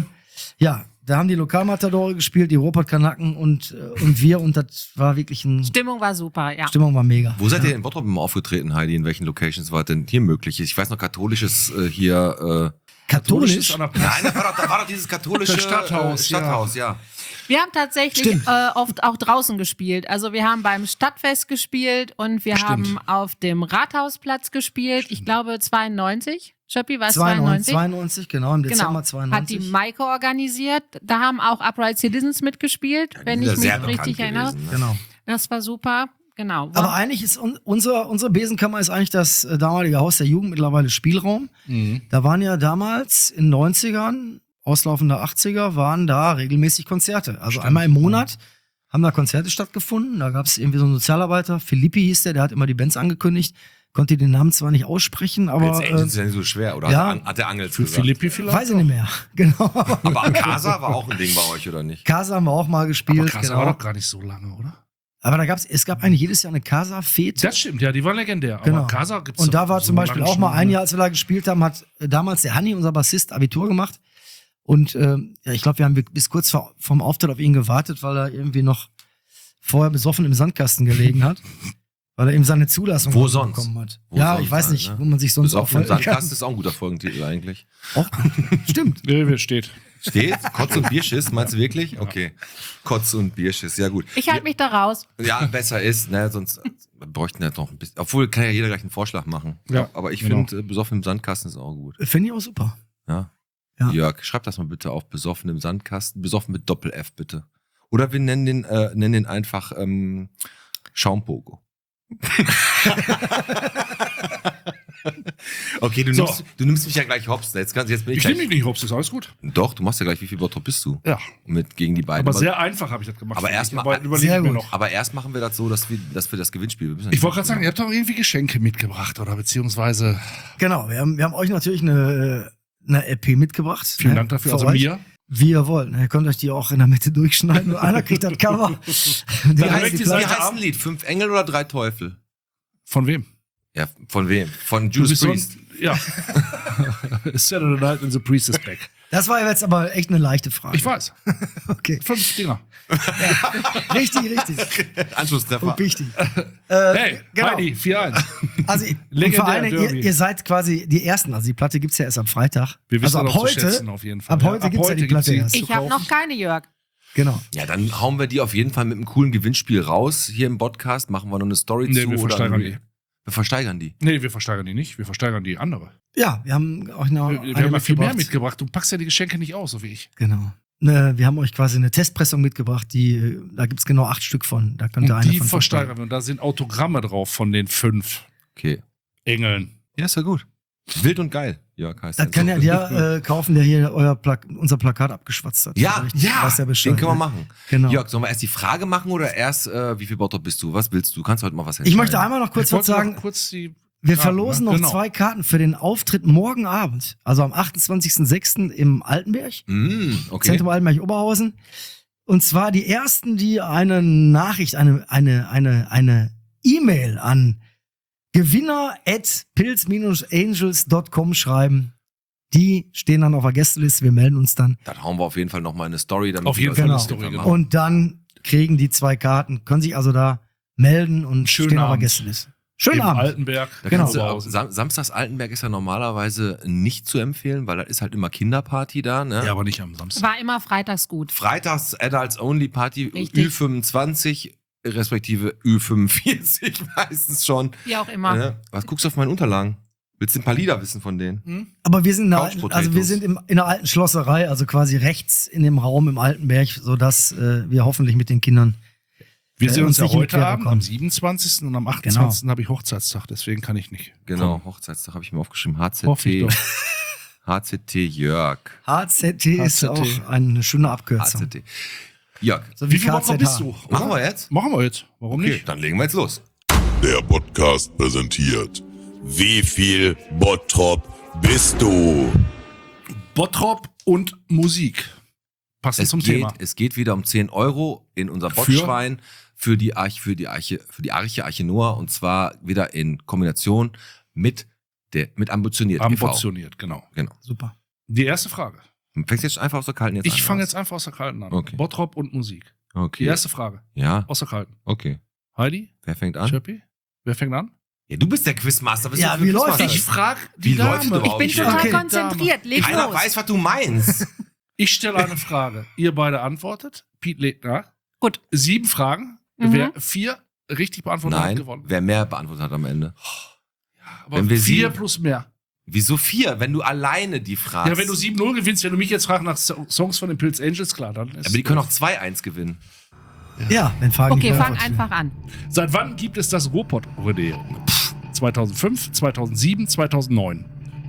[SPEAKER 5] da haben die Lokalmatadore gespielt, die Ruhrpott-Kanaken und wir und das war wirklich
[SPEAKER 6] Stimmung war super, ja.
[SPEAKER 5] Stimmung war mega.
[SPEAKER 2] Wo seid ihr in Bottrop immer aufgetreten, Heidi? In welchen Locations war denn hier möglich? Ich weiß noch, katholisches hier.
[SPEAKER 5] Katholisch?
[SPEAKER 2] Nein, da war doch dieses katholische
[SPEAKER 3] Stadthaus,
[SPEAKER 2] ja.
[SPEAKER 6] Wir haben tatsächlich oft auch draußen gespielt. Also wir haben beim Stadtfest gespielt und wir haben auf dem Rathausplatz gespielt. Ich glaube 92. Schöppi, war es 92?
[SPEAKER 5] 92, genau, im Dezember 92.
[SPEAKER 6] Hat die Maike organisiert. Da haben auch Upright Citizens mitgespielt, wenn ich mich richtig erinnere.
[SPEAKER 2] Ne?
[SPEAKER 5] Genau.
[SPEAKER 6] Das war super. Genau.
[SPEAKER 5] Aber eigentlich ist unsere Besenkammer ist eigentlich das damalige Haus der Jugend, mittlerweile Spielraum. Da waren ja damals in den 90ern, auslaufender 80er, waren da regelmäßig Konzerte. Also einmal im Monat haben da Konzerte stattgefunden. Da gab es irgendwie so einen Sozialarbeiter, Filippi hieß der hat immer die Bands angekündigt. Konnte den Namen zwar nicht aussprechen, aber
[SPEAKER 2] Das ist ja nicht so schwer, oder?
[SPEAKER 5] ja.
[SPEAKER 2] Hat der Angel
[SPEAKER 3] Für Philippi vielleicht?
[SPEAKER 5] weiß ich nicht mehr. Genau.
[SPEAKER 2] Aber Ankasa war auch ein Ding bei euch, oder nicht?
[SPEAKER 5] Casa haben wir auch mal gespielt.
[SPEAKER 3] Aber Casa
[SPEAKER 5] genau.
[SPEAKER 3] war doch gar nicht so lange, oder?
[SPEAKER 5] Aber es gab eigentlich jedes Jahr eine Casa-Fete.
[SPEAKER 3] Das stimmt, ja, die waren legendär. Aber
[SPEAKER 5] Genau.
[SPEAKER 3] Casa gibt's
[SPEAKER 5] Und da
[SPEAKER 3] doch
[SPEAKER 5] war
[SPEAKER 3] so
[SPEAKER 5] zum Beispiel
[SPEAKER 3] lange
[SPEAKER 5] auch mal
[SPEAKER 3] schon,
[SPEAKER 5] ein
[SPEAKER 3] ne?
[SPEAKER 5] Jahr, als wir da gespielt haben, hat damals der Hanni, unser Bassist, Abitur gemacht. Und ja, ich glaube, wir haben bis kurz vom Auftritt auf ihn gewartet, weil er irgendwie noch vorher besoffen im Sandkasten gelegen hat. Weil er eben seine Zulassung
[SPEAKER 2] Wo sonst?
[SPEAKER 5] bekommen hat.
[SPEAKER 2] Wo
[SPEAKER 5] Ja,
[SPEAKER 2] sonst
[SPEAKER 5] ich weiß
[SPEAKER 2] halt,
[SPEAKER 5] nicht,
[SPEAKER 2] ne?
[SPEAKER 5] wo man sich sonst
[SPEAKER 2] Besoffen im
[SPEAKER 5] aufhalten kann.
[SPEAKER 2] Sandkasten ist auch ein guter Folgentitel eigentlich.
[SPEAKER 5] Auch, stimmt.
[SPEAKER 3] Nee, wer steht.
[SPEAKER 2] Steht? Kotz und Bierschiss, meinst du wirklich? Okay. Kotz und Bierschiss, ja gut.
[SPEAKER 6] Ich halte mich da raus.
[SPEAKER 2] Ja, besser ist, ne, sonst bräuchten wir noch ein bisschen. Obwohl kann ja jeder gleich einen Vorschlag machen.
[SPEAKER 3] Ja,
[SPEAKER 2] aber ich
[SPEAKER 3] genau.
[SPEAKER 2] finde, besoffen im Sandkasten ist auch gut.
[SPEAKER 5] Finde ich auch super.
[SPEAKER 2] Ja.
[SPEAKER 5] Ja.
[SPEAKER 2] Jörg, schreib das mal bitte auf, besoffen im Sandkasten. Besoffen mit Doppel-F bitte. Oder wir nennen den einfach Schaumpogo. Okay, du nimmst mich ja gleich hops. Jetzt bin ich
[SPEAKER 3] Ich
[SPEAKER 2] gleich,
[SPEAKER 3] nehme mich nicht hops, ist alles gut.
[SPEAKER 2] Doch, du machst ja gleich, wie viel Bottrop bist du?
[SPEAKER 3] Ja.
[SPEAKER 2] Gegen die beiden.
[SPEAKER 3] Aber sehr einfach habe ich das gemacht.
[SPEAKER 2] aber erst mal-
[SPEAKER 3] überlege
[SPEAKER 5] sehr
[SPEAKER 3] ich mir
[SPEAKER 5] gut.
[SPEAKER 3] noch.
[SPEAKER 2] Aber erst machen wir das so, dass wir das Gewinnspiel. Wir müssen
[SPEAKER 3] Ich wollte gerade sagen, ihr habt doch irgendwie Geschenke mitgebracht, oder? Beziehungsweise,
[SPEAKER 5] Genau, wir haben euch natürlich eine LP mitgebracht.
[SPEAKER 3] vielen
[SPEAKER 5] ne,
[SPEAKER 3] Dank dafür.
[SPEAKER 5] für
[SPEAKER 3] Also
[SPEAKER 5] euch.
[SPEAKER 3] mir.
[SPEAKER 5] Wie ihr wollt. Ihr könnt euch die auch in der Mitte durchschneiden und einer kriegt das Cover. Wie
[SPEAKER 3] Dann
[SPEAKER 5] heißt
[SPEAKER 3] direkt
[SPEAKER 5] die
[SPEAKER 3] die
[SPEAKER 2] Wie
[SPEAKER 5] Platte?
[SPEAKER 3] Seite
[SPEAKER 2] heißt ein Lied? 5 Engel oder 3 Teufel?
[SPEAKER 3] Von wem?
[SPEAKER 2] Ja, von wem? Von
[SPEAKER 3] Du
[SPEAKER 2] Judas
[SPEAKER 3] bist so ein,
[SPEAKER 2] Priest.
[SPEAKER 3] ja. Saturday Night and the Priest is back.
[SPEAKER 5] Das war jetzt aber echt eine leichte Frage.
[SPEAKER 3] Ich weiß.
[SPEAKER 5] Okay.
[SPEAKER 3] 5 Dinger.
[SPEAKER 5] Richtig.
[SPEAKER 2] Anschlusstreffer.
[SPEAKER 5] Und wichtig.
[SPEAKER 3] Hey,
[SPEAKER 5] genau.
[SPEAKER 3] Heidi, 4-1.
[SPEAKER 5] Also, und
[SPEAKER 3] Legendär
[SPEAKER 5] vor allen Dingen,
[SPEAKER 3] Derby.
[SPEAKER 5] ihr seid quasi die Ersten. Also, die Platte gibt's ja erst am Freitag.
[SPEAKER 3] Wir wissen
[SPEAKER 5] also, ab
[SPEAKER 3] das zu
[SPEAKER 5] heute,
[SPEAKER 3] schätzen, auf jeden Fall.
[SPEAKER 5] ab heute gibt's ja die Platte
[SPEAKER 3] gibt's
[SPEAKER 5] erst.
[SPEAKER 3] sie
[SPEAKER 6] Ich
[SPEAKER 3] zu
[SPEAKER 6] habe
[SPEAKER 3] kaufen.
[SPEAKER 6] noch keine, Jörg.
[SPEAKER 5] Genau.
[SPEAKER 2] Ja, dann hauen wir die auf jeden Fall mit einem coolen Gewinnspiel raus. Hier im Podcast machen wir noch eine Story
[SPEAKER 3] Nee,
[SPEAKER 2] zu.
[SPEAKER 3] wir versteigern die.
[SPEAKER 2] Wir versteigern die.
[SPEAKER 3] Nee, wir versteigern die nicht. Wir versteigern die andere.
[SPEAKER 5] Ja, wir haben euch noch
[SPEAKER 3] Wir
[SPEAKER 5] eine
[SPEAKER 3] haben ja viel mehr
[SPEAKER 5] mitgebracht.
[SPEAKER 3] mitgebracht. Du packst ja die Geschenke nicht aus, so wie ich.
[SPEAKER 5] Genau. Wir haben euch quasi eine Testpressung mitgebracht, da gibt's genau 8 Stück von. Da könnt ihr
[SPEAKER 3] Und
[SPEAKER 5] eine
[SPEAKER 3] die
[SPEAKER 5] von
[SPEAKER 3] versteigern wir. Und da sind Autogramme drauf von den 5
[SPEAKER 2] Okay.
[SPEAKER 3] Engeln.
[SPEAKER 2] Ja, ist ja gut. Wild und geil, Jörg heißt
[SPEAKER 5] Das kann ja der kaufen, der hier unser Plakat abgeschwatzt hat.
[SPEAKER 2] Ja, ja,
[SPEAKER 5] Weiß ja Bescheid,
[SPEAKER 2] den können wir
[SPEAKER 5] ne?
[SPEAKER 2] machen.
[SPEAKER 5] Genau.
[SPEAKER 2] Jörg, sollen wir erst die Frage machen oder erst, wie viel Bottrop bist du? Was willst du? Kannst du heute mal was
[SPEAKER 5] Ich
[SPEAKER 2] entscheiden?
[SPEAKER 5] möchte einmal noch kurz
[SPEAKER 3] Ich
[SPEAKER 5] was
[SPEAKER 3] wollte
[SPEAKER 5] sagen.
[SPEAKER 3] noch kurz die
[SPEAKER 5] Wir
[SPEAKER 3] Karten,
[SPEAKER 5] verlosen
[SPEAKER 3] ne?
[SPEAKER 5] noch
[SPEAKER 3] Genau.
[SPEAKER 5] 2 Karten für den Auftritt morgen Abend, also am 28.06. im Altenberg,
[SPEAKER 2] Okay.
[SPEAKER 5] Zentrum Altenberg-Oberhausen. Und zwar die ersten, die eine Nachricht, eine E-Mail an gewinner@pilz-angels.com schreiben, die stehen dann auf der Gästeliste, wir melden uns dann.
[SPEAKER 2] Dann hauen wir auf jeden Fall nochmal eine Story. Damit
[SPEAKER 3] Auf
[SPEAKER 2] die
[SPEAKER 3] jeden
[SPEAKER 2] Leute
[SPEAKER 3] Fall
[SPEAKER 5] eine
[SPEAKER 2] das
[SPEAKER 3] Story,
[SPEAKER 2] einfach
[SPEAKER 3] genau.
[SPEAKER 2] machen.
[SPEAKER 5] Und dann kriegen die 2 Karten, können sich also da melden und
[SPEAKER 3] Schönen
[SPEAKER 5] stehen auf der
[SPEAKER 3] Abend.
[SPEAKER 5] Gästeliste. Schönen
[SPEAKER 3] Im
[SPEAKER 5] Abend.
[SPEAKER 3] Altenberg.
[SPEAKER 2] Da
[SPEAKER 5] Genau.
[SPEAKER 2] kannst du, Samstags Altenberg ist ja normalerweise nicht zu empfehlen, weil da ist halt immer Kinderparty da. Ne?
[SPEAKER 3] Ja, aber nicht am Samstag.
[SPEAKER 6] War immer freitags gut.
[SPEAKER 2] Freitags Adults Only Party,
[SPEAKER 6] Richtig.
[SPEAKER 2] Ü25 respektive Ü45 meistens schon.
[SPEAKER 6] Wie auch immer.
[SPEAKER 2] Ne? Was guckst du auf meinen Unterlagen? Willst du ein paar Lieder wissen von denen?
[SPEAKER 5] Aber wir sind, in der,
[SPEAKER 2] Couch
[SPEAKER 5] alten, also wir
[SPEAKER 2] Potatoes.
[SPEAKER 5] sind in der alten Schlosserei, also quasi rechts in dem Raum im Altenberg, sodass wir hoffentlich mit den Kindern.
[SPEAKER 3] Wir sehen uns ja
[SPEAKER 5] nicht in die
[SPEAKER 3] heute
[SPEAKER 5] Quere
[SPEAKER 3] Abend
[SPEAKER 5] kommen.
[SPEAKER 3] am 27. und am 28. habe ich Hochzeitstag, deswegen kann ich nicht.
[SPEAKER 2] Genau,
[SPEAKER 3] kommen.
[SPEAKER 2] Hochzeitstag habe ich mir aufgeschrieben.
[SPEAKER 3] Hoffe ich
[SPEAKER 2] HZT.
[SPEAKER 3] doch.
[SPEAKER 2] HZT Jörg.
[SPEAKER 5] HZT ist
[SPEAKER 3] HZT.
[SPEAKER 5] auch eine schöne Abkürzung.
[SPEAKER 2] HZT. Jörg,
[SPEAKER 5] So
[SPEAKER 3] Wie viel Bottrop bist du? oder?
[SPEAKER 2] machen wir jetzt?
[SPEAKER 3] Machen wir jetzt. Warum
[SPEAKER 2] Okay,
[SPEAKER 3] nicht?
[SPEAKER 2] dann legen wir jetzt los.
[SPEAKER 8] Der Podcast präsentiert. Wie viel Bottrop bist du?
[SPEAKER 3] Bottrop und Musik. Passend zum Thema.
[SPEAKER 2] Es geht wieder um 10 Euro in unser Botschwein für die Arche Noah, und zwar wieder in Kombination mit Ambitioniert.
[SPEAKER 3] Ambitioniert, genau.
[SPEAKER 2] Genau.
[SPEAKER 5] Super.
[SPEAKER 3] Die erste Frage.
[SPEAKER 2] Fängst jetzt einfach aus der Kalten an?
[SPEAKER 3] Ich fange jetzt einfach aus der Kalten an.
[SPEAKER 2] Okay.
[SPEAKER 3] Bottrop und Musik. Die
[SPEAKER 2] Okay.
[SPEAKER 3] erste Frage.
[SPEAKER 2] Ja,
[SPEAKER 3] Aus der Kalten.
[SPEAKER 2] okay.
[SPEAKER 3] Heidi?
[SPEAKER 2] Wer fängt an?
[SPEAKER 3] Schöppi? Wer fängt an?
[SPEAKER 2] Ja, du bist der Quizmaster. Bist
[SPEAKER 5] Ja,
[SPEAKER 2] du für
[SPEAKER 5] wie läuft
[SPEAKER 2] Quizmaster?
[SPEAKER 5] das?
[SPEAKER 3] Ich frage
[SPEAKER 2] Wie
[SPEAKER 3] die
[SPEAKER 2] läuft
[SPEAKER 3] Dame.
[SPEAKER 2] das
[SPEAKER 6] Ich bin
[SPEAKER 2] Okay.
[SPEAKER 6] total
[SPEAKER 5] Okay.
[SPEAKER 6] konzentriert. Leg
[SPEAKER 2] Keiner
[SPEAKER 6] los.
[SPEAKER 2] weiß, was du meinst.
[SPEAKER 3] Ich stelle eine Frage. Ihr beide antwortet. Pete legt nach.
[SPEAKER 6] Gut.
[SPEAKER 3] 7 Fragen.
[SPEAKER 6] Mhm.
[SPEAKER 3] Wer 4 richtig beantwortet hat,
[SPEAKER 2] Nein,
[SPEAKER 3] gewonnen.
[SPEAKER 2] wer mehr beantwortet hat am Ende.
[SPEAKER 3] Aber
[SPEAKER 2] wenn wir
[SPEAKER 3] 4
[SPEAKER 2] sieben-
[SPEAKER 3] plus mehr.
[SPEAKER 2] Wieso 4, wenn du alleine die fragst?
[SPEAKER 3] Ja, wenn du 7-0 gewinnst, wenn du mich jetzt fragst nach Songs von den Pilz Angels, klar, dann ist
[SPEAKER 2] Aber die können auch 2-1 gewinnen.
[SPEAKER 5] Ja, wenn Fragen
[SPEAKER 6] Okay,
[SPEAKER 5] nicht
[SPEAKER 6] fang
[SPEAKER 5] beantwortet
[SPEAKER 6] einfach an.
[SPEAKER 3] Seit wann gibt es das Ruhrpott-Rodeo? 2005, 2007, 2009.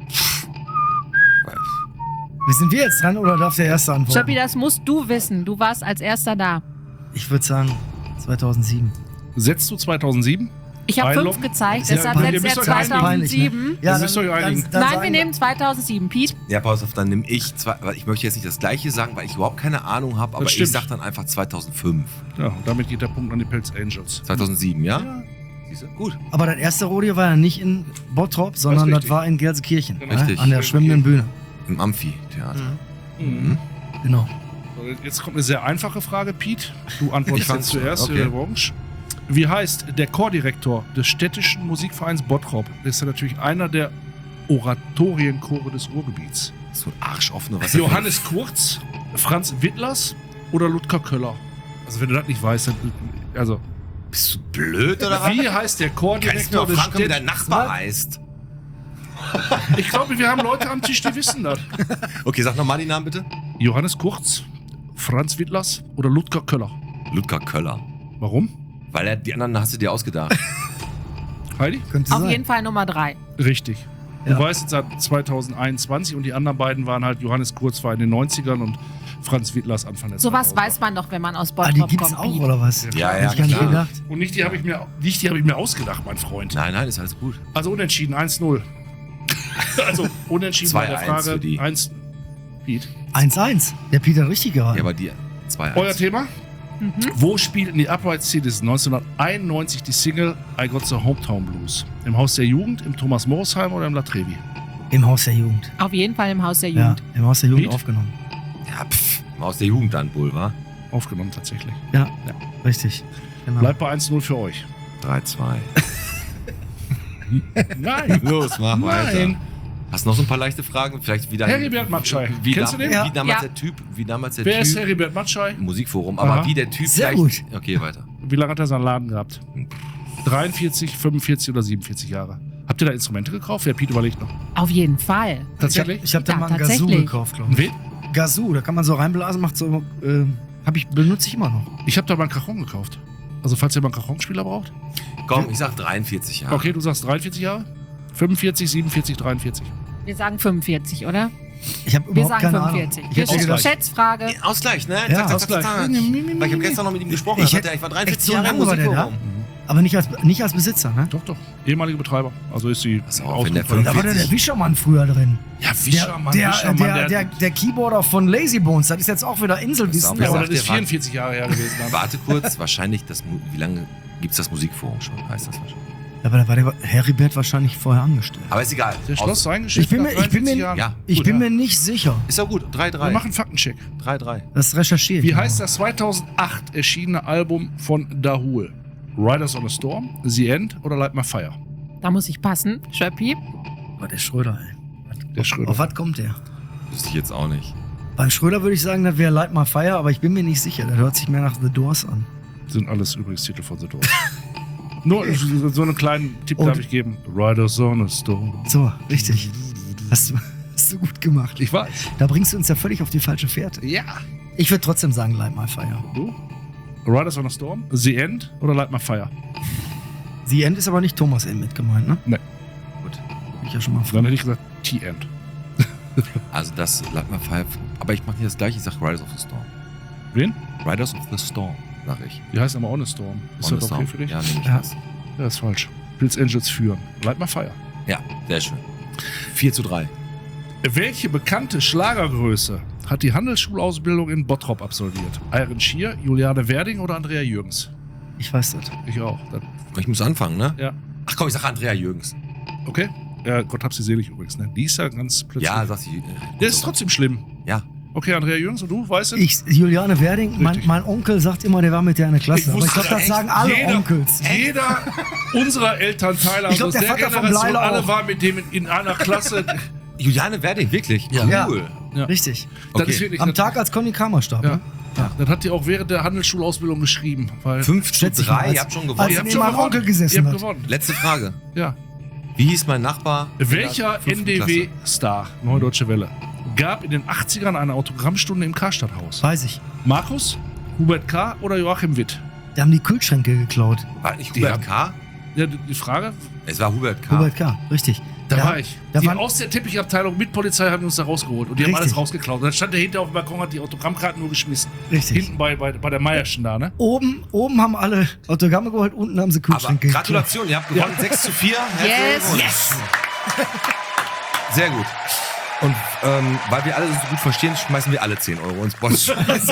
[SPEAKER 5] Wie sind wir jetzt dran oder darf der Erste antworten?
[SPEAKER 6] Schöppi, das musst du wissen. Du warst als erster da.
[SPEAKER 5] Ich würde sagen 2007.
[SPEAKER 3] Setzt du 2007?
[SPEAKER 6] Ich habe 5
[SPEAKER 3] Einloggen?
[SPEAKER 6] gezeigt,
[SPEAKER 5] Ja,
[SPEAKER 6] deshalb
[SPEAKER 3] ihr
[SPEAKER 6] setzt
[SPEAKER 3] müsst
[SPEAKER 6] er
[SPEAKER 3] euch einigen.
[SPEAKER 5] Peinlich, ne?
[SPEAKER 6] 2007.
[SPEAKER 5] Ja,
[SPEAKER 3] Das müsst ihr euch einigen.
[SPEAKER 6] Nein, wir
[SPEAKER 5] sagen
[SPEAKER 6] nehmen 2007. Pete?
[SPEAKER 2] Ja, pass auf, dann nehme ich weil ich möchte jetzt nicht das Gleiche sagen, weil ich überhaupt keine Ahnung habe, aber
[SPEAKER 3] stimmt.
[SPEAKER 2] ich sag dann einfach 2005.
[SPEAKER 3] Ja, und damit geht der Punkt an die Pelz Angels.
[SPEAKER 2] 2007, ja? Siehst du? Gut.
[SPEAKER 5] Aber das erste Rodeo war ja nicht in Bottrop, sondern
[SPEAKER 3] Das ist
[SPEAKER 5] das
[SPEAKER 3] richtig.
[SPEAKER 5] war in Gelsenkirchen.
[SPEAKER 3] Genau.
[SPEAKER 5] ne?
[SPEAKER 2] Richtig.
[SPEAKER 5] An der schwimmenden Bühne.
[SPEAKER 2] Im Amphitheater.
[SPEAKER 3] Mhm.
[SPEAKER 5] Genau.
[SPEAKER 3] So, jetzt kommt eine sehr einfache Frage, Pete. Du antwortest
[SPEAKER 2] Ich
[SPEAKER 3] jetzt
[SPEAKER 2] fang's-
[SPEAKER 3] zuerst,
[SPEAKER 2] okay.
[SPEAKER 3] Orange. Wie heißt der Chordirektor des städtischen Musikvereins Bottrop? Das ist ja natürlich einer der Oratorienchore des Ruhrgebiets.
[SPEAKER 2] So ein Arschoffene, was
[SPEAKER 3] Johannes Kurz, Franz Wittlers oder Ludger Köller? Also wenn du das nicht weißt, dann, also
[SPEAKER 2] Bist du blöd oder was?
[SPEAKER 3] wie heißt der
[SPEAKER 2] Kannst du mir
[SPEAKER 3] Chordirektor
[SPEAKER 2] auch
[SPEAKER 3] des
[SPEAKER 2] fragen, wie dein
[SPEAKER 3] städtischen...
[SPEAKER 2] Nachbar heißt?
[SPEAKER 3] Ich glaube, wir haben Leute am Tisch, die wissen das.
[SPEAKER 2] Okay, sag nochmal die Namen bitte.
[SPEAKER 3] Johannes Kurz, Franz Wittlers oder Ludger Köller?
[SPEAKER 2] Ludger Köller.
[SPEAKER 3] Warum?
[SPEAKER 2] Weil die anderen hast du dir ausgedacht.
[SPEAKER 3] Heidi?
[SPEAKER 5] Könnte
[SPEAKER 6] Auf
[SPEAKER 5] sein.
[SPEAKER 6] jeden Fall Nummer 3.
[SPEAKER 3] Richtig.
[SPEAKER 5] Ja.
[SPEAKER 3] Du weißt jetzt seit 2021 und die anderen beiden waren halt, Johannes Kurz war in den 90ern und Franz Wittlers Anfang der
[SPEAKER 6] Sowas
[SPEAKER 3] 2000er.
[SPEAKER 6] weiß man doch, wenn man aus
[SPEAKER 5] Ah, die
[SPEAKER 6] Bottrop
[SPEAKER 5] gibt's
[SPEAKER 6] kommt.
[SPEAKER 5] auch,
[SPEAKER 6] Pete.
[SPEAKER 5] oder was?
[SPEAKER 2] Ja,
[SPEAKER 5] Hab ich gar nicht
[SPEAKER 2] klar.
[SPEAKER 5] gedacht.
[SPEAKER 3] Und nicht die habe ich mir ausgedacht, mein Freund.
[SPEAKER 2] Nein, nein, ist alles gut.
[SPEAKER 3] Also unentschieden, 1-0. Also unentschieden bei der
[SPEAKER 2] 2-1
[SPEAKER 3] Frage.
[SPEAKER 2] für die.
[SPEAKER 3] 1. Pete.
[SPEAKER 5] 1-1. Der Peter richtig geraten.
[SPEAKER 2] Ja, aber die 2-1.
[SPEAKER 3] Euer Thema? Wo spielten die Upright Citizens 1991 die Single I Got the Hometown Blues? Im Haus der Jugend, im Thomas Morsheim oder im La Trevi?
[SPEAKER 5] Im Haus der Jugend.
[SPEAKER 6] Auf jeden Fall im Haus der
[SPEAKER 5] Ja,
[SPEAKER 6] Jugend.
[SPEAKER 5] im Haus der Jugend
[SPEAKER 3] Piet?
[SPEAKER 5] aufgenommen.
[SPEAKER 2] Ja, aus der Jugend dann wohl, wa?
[SPEAKER 3] Aufgenommen tatsächlich.
[SPEAKER 5] Ja, richtig. Genau.
[SPEAKER 3] Bleibt bei 1-0 für euch.
[SPEAKER 2] 3-2.
[SPEAKER 3] Nein.
[SPEAKER 2] Los, mach weiter.
[SPEAKER 3] Nein.
[SPEAKER 2] Hast du noch so ein paar leichte Fragen? Vielleicht wieder.
[SPEAKER 3] Heribert Matschei. Kennst du den?
[SPEAKER 5] Ja.
[SPEAKER 2] Wie damals
[SPEAKER 6] Ja.
[SPEAKER 2] der Typ. Wie damals der
[SPEAKER 3] Wer ist
[SPEAKER 2] Typ.
[SPEAKER 3] Heribert Matschei?
[SPEAKER 2] Im Musikforum. Aber
[SPEAKER 3] Aha.
[SPEAKER 2] wie der Typ.
[SPEAKER 5] Sehr
[SPEAKER 2] vielleicht- Okay, weiter.
[SPEAKER 3] Wie lange hat er seinen Laden gehabt? 43, 45 oder 47 Jahre. Habt ihr da Instrumente gekauft? Wer Piet überlegt noch.
[SPEAKER 6] Auf jeden Fall.
[SPEAKER 3] Tatsächlich?
[SPEAKER 5] Ich habe da
[SPEAKER 6] Ja,
[SPEAKER 5] mal einen Gazoo
[SPEAKER 6] tatsächlich.
[SPEAKER 5] gekauft, glaube
[SPEAKER 3] Und
[SPEAKER 5] ich.
[SPEAKER 3] wen?
[SPEAKER 5] Gazoo, da kann man so reinblasen, macht so. Benutze ich immer noch.
[SPEAKER 3] Ich habe da mal einen Cajon gekauft. Also falls ihr mal einen Cajon-Spieler braucht.
[SPEAKER 2] Komm, ich sag 43 Jahre.
[SPEAKER 3] Okay, du sagst 43 Jahre? 45, 47, 43.
[SPEAKER 6] Wir sagen 45, oder?
[SPEAKER 5] Ich habe
[SPEAKER 6] Wir
[SPEAKER 5] überhaupt
[SPEAKER 6] sagen
[SPEAKER 5] keine
[SPEAKER 6] 45.
[SPEAKER 5] Ahnung. Ich hätte
[SPEAKER 3] Ausgleich.
[SPEAKER 5] gedacht,
[SPEAKER 6] Schätzfrage.
[SPEAKER 2] Ausgleich, ne?
[SPEAKER 5] Ja,
[SPEAKER 3] Ausgleich.
[SPEAKER 2] Weil ich habe gestern noch mit ihm gesprochen.
[SPEAKER 5] Ich
[SPEAKER 2] Ich,
[SPEAKER 5] hätte-
[SPEAKER 2] ich war 43
[SPEAKER 5] echt so
[SPEAKER 2] Jahre im
[SPEAKER 5] lange war der da?
[SPEAKER 2] Musikforum.
[SPEAKER 5] aber nicht als Besitzer, ne?
[SPEAKER 3] Doch, doch. Ehemalige Betreiber. Also ist sie
[SPEAKER 2] Pass auf, wenn der
[SPEAKER 3] ausgefallen.
[SPEAKER 5] Da war der Wischermann früher drin.
[SPEAKER 3] Ja, Wischermann,
[SPEAKER 5] Der Keyboarder von Lazy Bones, das ist jetzt auch wieder Inselwissen.
[SPEAKER 2] Pass auf,
[SPEAKER 3] aber
[SPEAKER 2] sagt
[SPEAKER 3] das ist
[SPEAKER 2] der
[SPEAKER 3] 44 Jahre her gewesen. Dann.
[SPEAKER 2] Warte kurz, wahrscheinlich wie lange gibt's das Musikforum schon? Heißt das wahrscheinlich.
[SPEAKER 5] Aber da war der Heribert wahrscheinlich vorher angestellt.
[SPEAKER 2] Aber ist egal.
[SPEAKER 3] Der Schloss sein
[SPEAKER 5] Ich bin mir- ich bin mir-
[SPEAKER 2] Ja,
[SPEAKER 5] Ich
[SPEAKER 3] Gut,
[SPEAKER 5] bin
[SPEAKER 3] ja.
[SPEAKER 5] mir nicht sicher.
[SPEAKER 2] ist ja gut.
[SPEAKER 3] Wir
[SPEAKER 2] 3-3.
[SPEAKER 3] machen Faktencheck.
[SPEAKER 2] 3-3.
[SPEAKER 5] Das recherchiere ich.
[SPEAKER 3] Wie
[SPEAKER 5] mal.
[SPEAKER 3] heißt das 2008 erschienene Album von Dahul? Riders on a Storm, The End oder Light My Fire?
[SPEAKER 6] Da muss ich passen. Schöppi.
[SPEAKER 5] Oh, der Schröder, ey.
[SPEAKER 3] Der Schröder.
[SPEAKER 5] Auf was kommt der?
[SPEAKER 2] Wüsste ich jetzt auch nicht.
[SPEAKER 5] Beim Schröder würde ich sagen, das wäre Light My Fire, aber ich bin mir nicht sicher. Das hört sich mehr nach The Doors an.
[SPEAKER 3] Sind alles übrigens Titel von The Doors. Nur so einen kleinen Tipp
[SPEAKER 5] Und-
[SPEAKER 3] darf ich geben. Riders on a Storm.
[SPEAKER 5] So, richtig. Hast du gut gemacht.
[SPEAKER 3] Ich weiß.
[SPEAKER 5] Da bringst du uns ja völlig auf die falsche Fährte.
[SPEAKER 3] Ja.
[SPEAKER 5] Ich würde trotzdem sagen Light My Fire.
[SPEAKER 3] Du? Riders on a Storm, The End oder Light My Fire?
[SPEAKER 5] The End ist aber nicht Thomas End mit gemeint, ne?
[SPEAKER 3] Nee.
[SPEAKER 2] Gut.
[SPEAKER 5] Hab ich ja schon mal
[SPEAKER 3] Dann hätte ich gesagt T-End.
[SPEAKER 2] Also das Light My Fire. Aber ich mache nicht das gleiche. Ich sag Riders of the Storm.
[SPEAKER 3] Wen?
[SPEAKER 2] Riders of the Storm, sag ich.
[SPEAKER 3] Die heißt aber On a Storm. Ist
[SPEAKER 2] On
[SPEAKER 3] das
[SPEAKER 2] the
[SPEAKER 3] okay
[SPEAKER 2] Storm.
[SPEAKER 3] für dich?
[SPEAKER 2] Ja, nehme ich
[SPEAKER 5] Ja.
[SPEAKER 2] das.
[SPEAKER 3] Ja, ist falsch. Pilz Angels führen. Light My Fire.
[SPEAKER 2] Ja, sehr schön. 4-3.
[SPEAKER 3] Welche bekannte Schlagergröße hat die Handelsschulausbildung in Bottrop absolviert? Iron Schier, Juliane Werding oder Andrea Jürgens?
[SPEAKER 5] Ich weiß das.
[SPEAKER 3] Ich auch. Das,
[SPEAKER 2] Ich muss anfangen, ne?
[SPEAKER 3] ja.
[SPEAKER 2] Ach komm, ich sag Andrea Jürgens.
[SPEAKER 3] Okay. Ja, Gott hab sie selig übrigens. Ne? Die ist ja ganz plötzlich.
[SPEAKER 2] Ja, sagt sie.
[SPEAKER 3] Der ist trotzdem schlimm.
[SPEAKER 2] Ja.
[SPEAKER 3] Okay, Andrea Jürgens und du, weißt du?
[SPEAKER 5] Juliane Werding,
[SPEAKER 3] Richtig.
[SPEAKER 5] mein Onkel sagt immer, der war mit der in der Klasse. Aber ich glaube, das
[SPEAKER 2] echt,
[SPEAKER 5] sagen alle
[SPEAKER 3] jeder,
[SPEAKER 5] Onkels.
[SPEAKER 3] Jeder unserer Elternteile
[SPEAKER 5] Ich glaub,
[SPEAKER 3] aus
[SPEAKER 5] der
[SPEAKER 3] der
[SPEAKER 5] Vater von
[SPEAKER 3] Generation,
[SPEAKER 5] Bleila
[SPEAKER 3] alle
[SPEAKER 5] auch.
[SPEAKER 3] waren mit dem in einer Klasse.
[SPEAKER 2] Juliane Werding, wirklich?
[SPEAKER 5] Ja.
[SPEAKER 2] Cool.
[SPEAKER 3] Ja.
[SPEAKER 5] Richtig.
[SPEAKER 3] Das
[SPEAKER 2] Okay.
[SPEAKER 3] ist wirklich,
[SPEAKER 5] Am
[SPEAKER 3] das,
[SPEAKER 5] Tag, als Conny Kramer starb.
[SPEAKER 3] ja.
[SPEAKER 5] Ne?
[SPEAKER 3] Ja. Das hat die auch während der Handelsschulausbildung geschrieben. Weil
[SPEAKER 5] schätze ich mal,
[SPEAKER 2] 5-3,
[SPEAKER 5] als-
[SPEAKER 2] ihr habt schon
[SPEAKER 5] als
[SPEAKER 2] gewonnen.
[SPEAKER 3] ihr
[SPEAKER 5] sie
[SPEAKER 3] habt
[SPEAKER 5] neben
[SPEAKER 3] schon
[SPEAKER 5] meinem
[SPEAKER 3] gewonnen.
[SPEAKER 5] Onkel gesessen
[SPEAKER 3] Ihr habt
[SPEAKER 5] hat.
[SPEAKER 3] gewonnen.
[SPEAKER 2] Letzte Frage.
[SPEAKER 3] Ja.
[SPEAKER 2] Wie hieß mein Nachbar?
[SPEAKER 3] Welcher
[SPEAKER 2] in der 5. Klasse?
[SPEAKER 3] NDW-Star, Neue Deutsche Welle, gab in den 80ern eine Autogrammstunde im Karstadthaus?
[SPEAKER 5] Weiß ich.
[SPEAKER 3] Markus, Hubert K. oder Joachim Witt?
[SPEAKER 5] Die haben die Kühlschränke geklaut.
[SPEAKER 2] War nicht
[SPEAKER 3] Die
[SPEAKER 2] Hubert
[SPEAKER 3] haben-
[SPEAKER 2] K.?
[SPEAKER 3] Ja, die Frage?
[SPEAKER 2] Es war Hubert K.
[SPEAKER 5] Hubert K., richtig.
[SPEAKER 3] Da
[SPEAKER 5] Ja,
[SPEAKER 3] war ich.
[SPEAKER 5] Da
[SPEAKER 3] Die
[SPEAKER 5] waren,
[SPEAKER 3] aus der Teppichabteilung mit Polizei haben uns da rausgeholt. Und die haben
[SPEAKER 5] Richtig.
[SPEAKER 3] alles rausgeklaut. Und dann stand der hinter auf dem Balkon, hat die Autogrammkarten nur geschmissen.
[SPEAKER 5] Richtig.
[SPEAKER 3] Hinten bei der Meierschen da, ne?
[SPEAKER 5] oben haben alle Autogramme geholt, unten haben sie
[SPEAKER 2] Aber
[SPEAKER 5] Kühlschränke geklaut.
[SPEAKER 2] Gratulation, ihr habt gewonnen 6:4.
[SPEAKER 6] Yes.
[SPEAKER 2] Yes! Sehr gut. Und weil wir alle so gut verstehen, schmeißen wir alle 10 Euro ins Boss.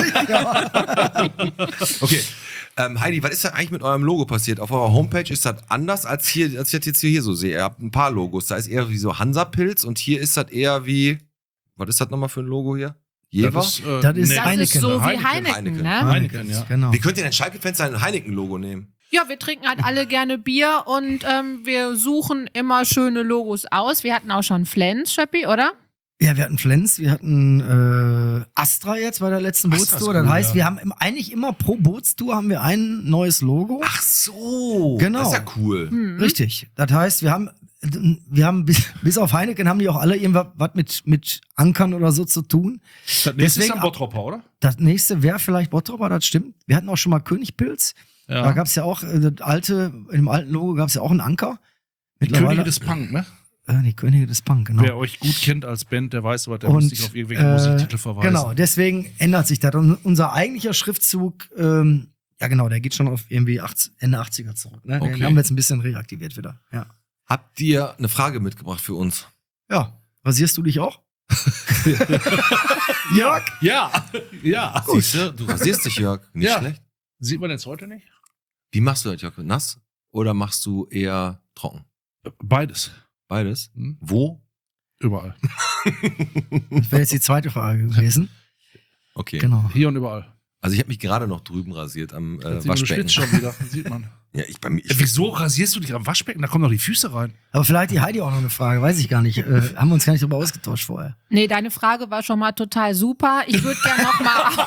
[SPEAKER 2] Okay. Heidi, was ist da eigentlich mit eurem Logo passiert? Auf eurer Homepage ist das anders, als ich das jetzt hier so sehe. Ihr habt ein paar Logos. Da ist eher wie so Hansa-Pilz und hier ist das eher wie, was ist das nochmal für ein Logo hier? Jever?
[SPEAKER 5] Das ist
[SPEAKER 6] Das ist
[SPEAKER 5] Heineken.
[SPEAKER 6] so wie
[SPEAKER 2] Heineken.
[SPEAKER 6] Heineken, ne?
[SPEAKER 3] Heineken, ja.
[SPEAKER 5] Genau.
[SPEAKER 2] Wie könnt ihr denn Schalke-Fans ein Heineken-Logo nehmen?
[SPEAKER 6] Ja, wir trinken halt alle gerne Bier und wir suchen immer schöne Logos aus. Wir hatten auch schon Flens, Schöppi, oder?
[SPEAKER 5] Ja, wir hatten Flens, wir hatten Astra jetzt bei der letzten
[SPEAKER 3] Astra ist
[SPEAKER 5] Bootstour. Das
[SPEAKER 3] cool,
[SPEAKER 5] heißt,
[SPEAKER 3] ja.
[SPEAKER 5] wir haben eigentlich immer pro Bootstour haben wir ein neues Logo.
[SPEAKER 2] Ach so.
[SPEAKER 5] Genau.
[SPEAKER 2] Das ist ja cool.
[SPEAKER 5] Richtig. Das heißt, wir haben bis auf Heineken haben die auch alle irgendwas mit Ankern oder so zu tun.
[SPEAKER 3] Das nächste ist
[SPEAKER 5] Deswegen-
[SPEAKER 3] am Bottropper, oder?
[SPEAKER 5] Das nächste wäre vielleicht Bottropper, das stimmt. Wir hatten auch schon mal Königpilz.
[SPEAKER 3] Ja.
[SPEAKER 5] Da gab es ja auch, im alten Logo gab es ja auch einen Anker.
[SPEAKER 3] Die Könige des Punk, ne?
[SPEAKER 5] Die Könige des Punk, genau.
[SPEAKER 3] Wer euch gut kennt als Band, der weiß, was der
[SPEAKER 5] Und,
[SPEAKER 3] muss sich auf irgendwelche Musiktitel verweisen.
[SPEAKER 5] Genau, deswegen ändert sich das. Und unser eigentlicher Schriftzug, ja genau, der geht schon auf irgendwie Ende 80er zurück. Ne?
[SPEAKER 2] Okay.
[SPEAKER 5] Den haben wir jetzt ein bisschen reaktiviert wieder. Ja.
[SPEAKER 2] Habt ihr eine Frage mitgebracht für uns?
[SPEAKER 5] Ja, rasierst du dich auch? Jörg?
[SPEAKER 3] Ja, ja.
[SPEAKER 2] Siehst du rasierst dich, Jörg. Nicht
[SPEAKER 3] Ja.
[SPEAKER 2] schlecht.
[SPEAKER 3] Sieht man jetzt heute nicht?
[SPEAKER 2] Wie machst du das, Jörg? Nass oder machst du eher trocken?
[SPEAKER 3] Beides.
[SPEAKER 2] Beides?
[SPEAKER 3] Hm.
[SPEAKER 2] Wo?
[SPEAKER 3] Überall.
[SPEAKER 5] Das wäre jetzt die zweite Frage gewesen.
[SPEAKER 2] Okay.
[SPEAKER 5] Genau.
[SPEAKER 3] Hier und überall.
[SPEAKER 2] Also ich habe mich gerade noch drüben rasiert am
[SPEAKER 3] Sieht man, du
[SPEAKER 2] Waschbecken.
[SPEAKER 3] schwitzt schon wieder. Sieht man.
[SPEAKER 2] Ja, ich
[SPEAKER 3] Wieso rasierst du dich am Waschbecken? Da kommen doch die Füße rein.
[SPEAKER 5] Aber vielleicht die Heidi auch noch eine Frage, weiß ich gar nicht. Haben wir uns gar nicht darüber ausgetauscht vorher.
[SPEAKER 6] Nee, deine Frage war schon mal total super. Ich würde gerne noch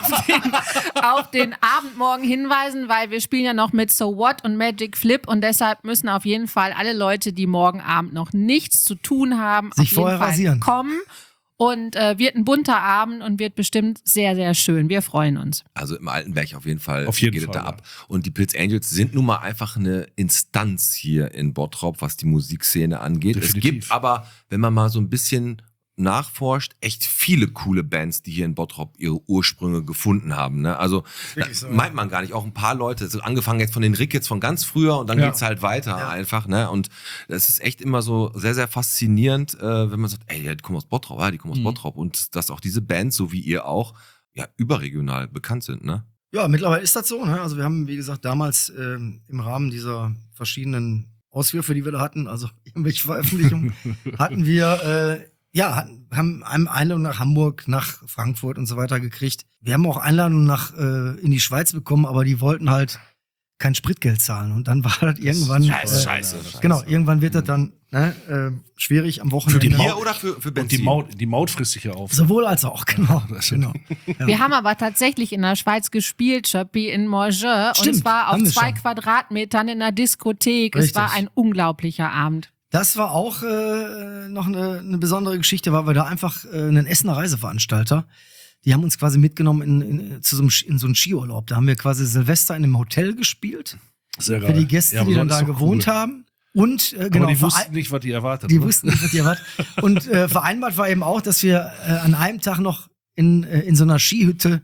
[SPEAKER 6] mal auf den Abend morgen hinweisen, weil wir spielen ja noch mit So What und Magic Flip und deshalb müssen auf jeden Fall alle Leute, die morgen Abend noch nichts zu tun haben,
[SPEAKER 5] Sich
[SPEAKER 6] auf jeden
[SPEAKER 5] vorher
[SPEAKER 6] Fall
[SPEAKER 5] rasieren.
[SPEAKER 6] kommen. Und wird ein bunter Abend und wird bestimmt sehr, sehr schön. Wir freuen uns.
[SPEAKER 2] Also im Altenberg auf jeden Fall
[SPEAKER 3] Auf jeden
[SPEAKER 2] geht es
[SPEAKER 3] Fall,
[SPEAKER 2] da
[SPEAKER 3] ja.
[SPEAKER 2] ab. Und die Pilz Angels sind nun mal einfach eine Instanz hier in Bottrop, was die Musikszene angeht.
[SPEAKER 3] Definitiv.
[SPEAKER 2] Es gibt aber, wenn man mal so ein bisschen nachforscht, echt viele coole Bands, die hier in Bottrop ihre Ursprünge gefunden haben. Ne? Also meint man gar nicht. Auch ein paar Leute, so angefangen jetzt von den Rickets von ganz früher und dann
[SPEAKER 3] Ja.
[SPEAKER 2] geht's halt weiter einfach. Ne? Und das ist echt immer so sehr, sehr faszinierend, wenn man sagt, ey, die kommen aus Bottrop, ja, die kommen aus Bottrop. Und dass auch diese Bands, so wie ihr auch, ja, überregional bekannt sind. Ne?
[SPEAKER 5] Ja, mittlerweile ist das so. Ne? Also wir haben, wie gesagt, damals im Rahmen dieser verschiedenen Auswürfe, die wir da hatten, also irgendwelche Veröffentlichungen, hatten wir, haben Einladungen nach Hamburg, nach Frankfurt und so weiter gekriegt. Wir haben auch Einladungen in die Schweiz bekommen, aber die wollten halt kein Spritgeld zahlen. Und dann war das irgendwann.
[SPEAKER 2] Scheiße.
[SPEAKER 5] Genau, irgendwann wird das dann schwierig am Wochenende.
[SPEAKER 2] Für oder für
[SPEAKER 3] Und
[SPEAKER 2] Benzin?
[SPEAKER 3] die Maut frisst sich ja auf.
[SPEAKER 5] Sowohl als auch, genau. genau.
[SPEAKER 6] Wir haben aber tatsächlich in der Schweiz gespielt, Schöppi, in Morges. Und
[SPEAKER 5] Stimmt,
[SPEAKER 6] zwar auf
[SPEAKER 5] haben wir
[SPEAKER 6] 2
[SPEAKER 5] schon.
[SPEAKER 6] Quadratmetern in der Diskothek.
[SPEAKER 5] Richtig.
[SPEAKER 6] Es war ein unglaublicher Abend.
[SPEAKER 5] Das war auch noch eine besondere Geschichte, weil wir da einfach einen Essener Reiseveranstalter, die haben uns quasi mitgenommen in so einen Skiurlaub. Da haben wir quasi Silvester in einem Hotel gespielt.
[SPEAKER 3] Sehr
[SPEAKER 5] Für die Gäste,
[SPEAKER 3] Ja,
[SPEAKER 5] die dann
[SPEAKER 3] das
[SPEAKER 5] da
[SPEAKER 3] ist doch
[SPEAKER 5] gewohnt
[SPEAKER 3] cool.
[SPEAKER 5] haben. Und
[SPEAKER 3] Aber
[SPEAKER 5] genau,
[SPEAKER 3] die wussten nicht, was die erwartet.
[SPEAKER 5] die
[SPEAKER 3] oder?
[SPEAKER 5] wussten nicht, was die erwartet. Und vereinbart war eben auch, dass wir an einem Tag noch in so einer Skihütte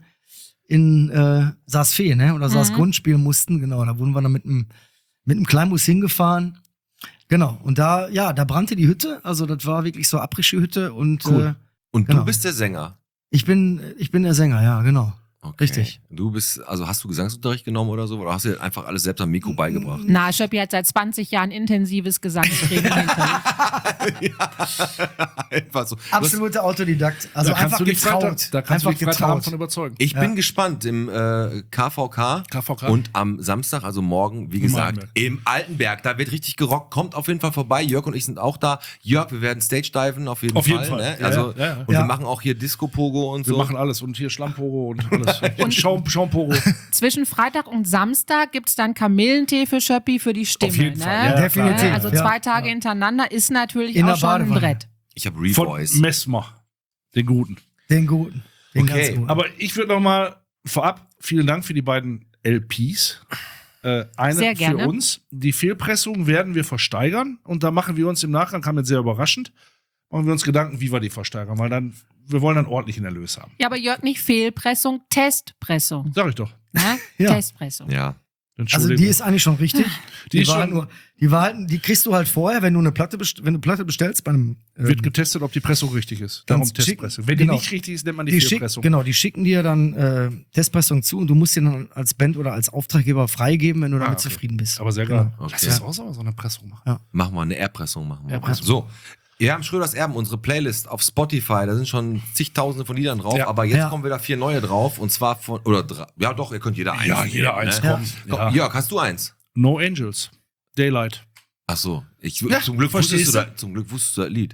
[SPEAKER 5] in Saas-Fee, ne? Oder Saas-Grund spielen mussten. Genau, da wurden wir dann mit einem Kleinbus hingefahren. Genau, und da brannte die Hütte. Also das war wirklich so Après-Ski-Hütte. Und
[SPEAKER 3] Cool.
[SPEAKER 2] Und
[SPEAKER 5] Genau.
[SPEAKER 2] du bist der Sänger.
[SPEAKER 5] ich bin der Sänger, ja, genau.
[SPEAKER 2] Okay.
[SPEAKER 5] Richtig.
[SPEAKER 2] Du bist, also hast du Gesangsunterricht genommen oder so? Oder hast du dir einfach alles selbst am Mikro beigebracht?
[SPEAKER 6] Na, Schöppi hat seit 20 Jahren intensives Gesangstraining hinter sich.
[SPEAKER 2] Einfach so.
[SPEAKER 5] Absoluter Autodidakt. Also
[SPEAKER 3] da kannst
[SPEAKER 5] einfach
[SPEAKER 3] du dich
[SPEAKER 5] getraut.
[SPEAKER 3] da kannst
[SPEAKER 5] einfach
[SPEAKER 3] du dich Freitagabend
[SPEAKER 5] getraut.
[SPEAKER 3] von überzeugen.
[SPEAKER 2] Ich bin gespannt im KVK und am Samstag, also morgen, wie gesagt,
[SPEAKER 3] Altenberg.
[SPEAKER 2] im Altenberg. Da wird richtig gerockt. Kommt auf jeden Fall vorbei. Jörg und ich sind auch da. Jörg, wir werden Stage-diven auf jeden Fall. Ne?
[SPEAKER 3] Ja,
[SPEAKER 2] Also,
[SPEAKER 3] ja.
[SPEAKER 2] Und wir machen auch hier Disco-Pogo und
[SPEAKER 3] Wir
[SPEAKER 2] so.
[SPEAKER 3] machen alles. Und hier Schlammporo und alles. und Schaumporo.
[SPEAKER 6] Zwischen Freitag und Samstag gibt's dann Kamillentee für Schöppi für die Stimme.
[SPEAKER 3] Auf jeden
[SPEAKER 6] ne?
[SPEAKER 3] Fall, ja,
[SPEAKER 5] definitiv.
[SPEAKER 6] Also
[SPEAKER 5] Ja.
[SPEAKER 6] 2 Tage hintereinander ist natürlich
[SPEAKER 5] In
[SPEAKER 6] auch
[SPEAKER 5] der
[SPEAKER 6] schon ein
[SPEAKER 5] Badewanne.
[SPEAKER 6] Brett.
[SPEAKER 2] Ich habe
[SPEAKER 3] Von
[SPEAKER 2] Revoice.
[SPEAKER 3] Messmer. Den guten.
[SPEAKER 5] Den guten. Den
[SPEAKER 2] Okay,
[SPEAKER 5] ganz guten.
[SPEAKER 3] Aber ich würde noch mal vorab, vielen Dank für die beiden LPs. Eine
[SPEAKER 6] Sehr gerne.
[SPEAKER 3] für uns. Die Fehlpressung werden wir versteigern und da machen wir uns im Nachgang, kam jetzt sehr überraschend, machen wir uns Gedanken, wie wir die versteigern, weil wir wollen dann ordentlichen Erlös haben.
[SPEAKER 6] Ja, aber Jörg, nicht Fehlpressung, Testpressung.
[SPEAKER 3] Sag ich doch.
[SPEAKER 6] Ne?
[SPEAKER 5] Ja.
[SPEAKER 6] Testpressung.
[SPEAKER 2] Ja.
[SPEAKER 5] Also die ist eigentlich schon richtig.
[SPEAKER 3] Die ist
[SPEAKER 5] war
[SPEAKER 3] schon-
[SPEAKER 5] die kriegst du halt vorher, wenn du eine Platte bestellst bei einem
[SPEAKER 3] wird getestet, ob die Pressung richtig ist.
[SPEAKER 5] Ganz
[SPEAKER 3] Darum
[SPEAKER 5] schick.
[SPEAKER 3] Testpressung. Wenn
[SPEAKER 5] Genau.
[SPEAKER 3] die nicht richtig ist, nennt man die Fehlpressung.
[SPEAKER 5] die schicken dir dann Testpressung zu und du musst dir dann als Band oder als Auftraggeber freigeben, wenn du damit
[SPEAKER 3] okay.
[SPEAKER 5] zufrieden bist.
[SPEAKER 3] Aber sehr geil.
[SPEAKER 2] Okay.
[SPEAKER 3] Lass das auch so eine Pressung machen.
[SPEAKER 2] Machen wir eine Airpressung. Machen wir.
[SPEAKER 3] Airpressung.
[SPEAKER 2] So. Wir haben Schröders Erben, unsere Playlist auf Spotify, da sind schon zigtausende von Liedern drauf,
[SPEAKER 3] Ja.
[SPEAKER 2] aber jetzt
[SPEAKER 5] Ja.
[SPEAKER 2] kommen wieder 4 neue drauf und zwar ja doch, ihr könnt jeder eins.
[SPEAKER 3] Ja, jeder
[SPEAKER 2] nehmen,
[SPEAKER 3] eins,
[SPEAKER 2] ne?
[SPEAKER 3] komm.
[SPEAKER 2] Komm,
[SPEAKER 3] Ja.
[SPEAKER 2] Jörg, hast du eins?
[SPEAKER 3] No Angels. Daylight.
[SPEAKER 2] Ach so,
[SPEAKER 3] Ja,
[SPEAKER 2] zum Glück
[SPEAKER 3] verstehst
[SPEAKER 2] wusstest du das Lied.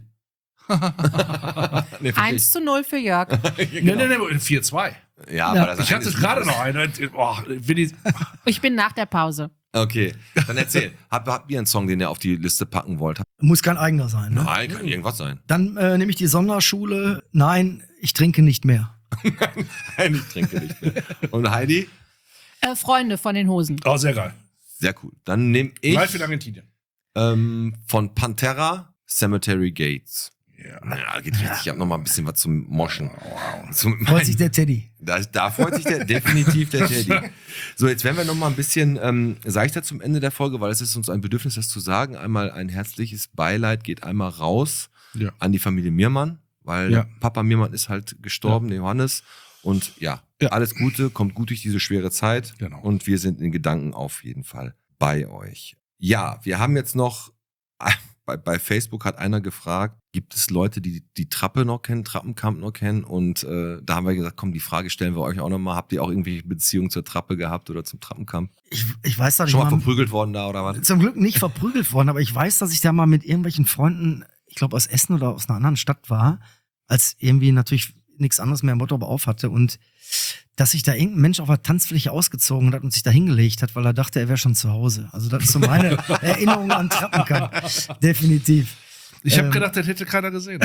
[SPEAKER 2] Nee,
[SPEAKER 6] 1:0 für Jörg.
[SPEAKER 3] Nee, 4-2.
[SPEAKER 2] Ja, aber das
[SPEAKER 3] Ich hatte gerade noch eine. Oh,
[SPEAKER 6] Ich bin nach der Pause.
[SPEAKER 2] Okay, dann erzähl. Habt ihr einen Song, den ihr auf die Liste packen wollt?
[SPEAKER 5] Muss kein eigener sein. Ne?
[SPEAKER 2] Nein, kann irgendwas sein.
[SPEAKER 5] Dann nehme ich die Sonderschule. Nein, ich trinke nicht mehr.
[SPEAKER 2] Nein, ich trinke nicht mehr. Und Heidi?
[SPEAKER 6] Freunde von den Hosen.
[SPEAKER 3] oh, sehr geil.
[SPEAKER 2] Sehr cool. Dann nehme ich
[SPEAKER 3] Live in Argentinien.
[SPEAKER 2] von Pantera Cemetery Gates.
[SPEAKER 3] Ja.
[SPEAKER 2] Ja, geht richtig. Ich habe noch mal ein bisschen was zum Moschen.
[SPEAKER 5] Freut sich der Teddy.
[SPEAKER 2] Da freut sich definitiv der Teddy. So, jetzt werden wir noch mal ein bisschen seichter zum Ende der Folge, weil es ist uns ein Bedürfnis, das zu sagen. Einmal ein herzliches Beileid geht einmal raus
[SPEAKER 3] Ja.
[SPEAKER 2] an die Familie Miermann, weil
[SPEAKER 3] Ja.
[SPEAKER 2] Papa Miermann ist halt gestorben, der Johannes. Und ja,
[SPEAKER 3] Ja.
[SPEAKER 2] alles Gute, kommt gut durch diese schwere Zeit.
[SPEAKER 3] Genau.
[SPEAKER 2] Und wir sind in Gedanken auf jeden Fall bei euch. Ja, wir haben jetzt noch, bei Facebook hat einer gefragt, gibt es Leute, die die Trappe noch kennen, Trappenkamp noch kennen? Und da haben wir gesagt, komm, die Frage stellen wir euch auch nochmal. Habt ihr auch irgendwelche Beziehungen zur Trappe gehabt oder zum Trappenkamp?
[SPEAKER 5] Ich weiß, dass
[SPEAKER 2] Schon
[SPEAKER 5] ich
[SPEAKER 2] mal
[SPEAKER 5] mal
[SPEAKER 2] verprügelt worden da oder was?
[SPEAKER 5] zum Glück nicht verprügelt worden, aber ich weiß, dass ich da mal mit irgendwelchen Freunden, ich glaube aus Essen oder aus einer anderen Stadt war, als irgendwie natürlich nichts anderes mehr im Motto auf hatte und dass sich da irgendein Mensch auf der Tanzfläche ausgezogen hat und sich da hingelegt hat, weil er dachte, er wäre schon zu Hause. Also das ist so meine Erinnerung an Trappenkamp. Definitiv.
[SPEAKER 3] Ich habe gedacht, das hätte keiner gesehen.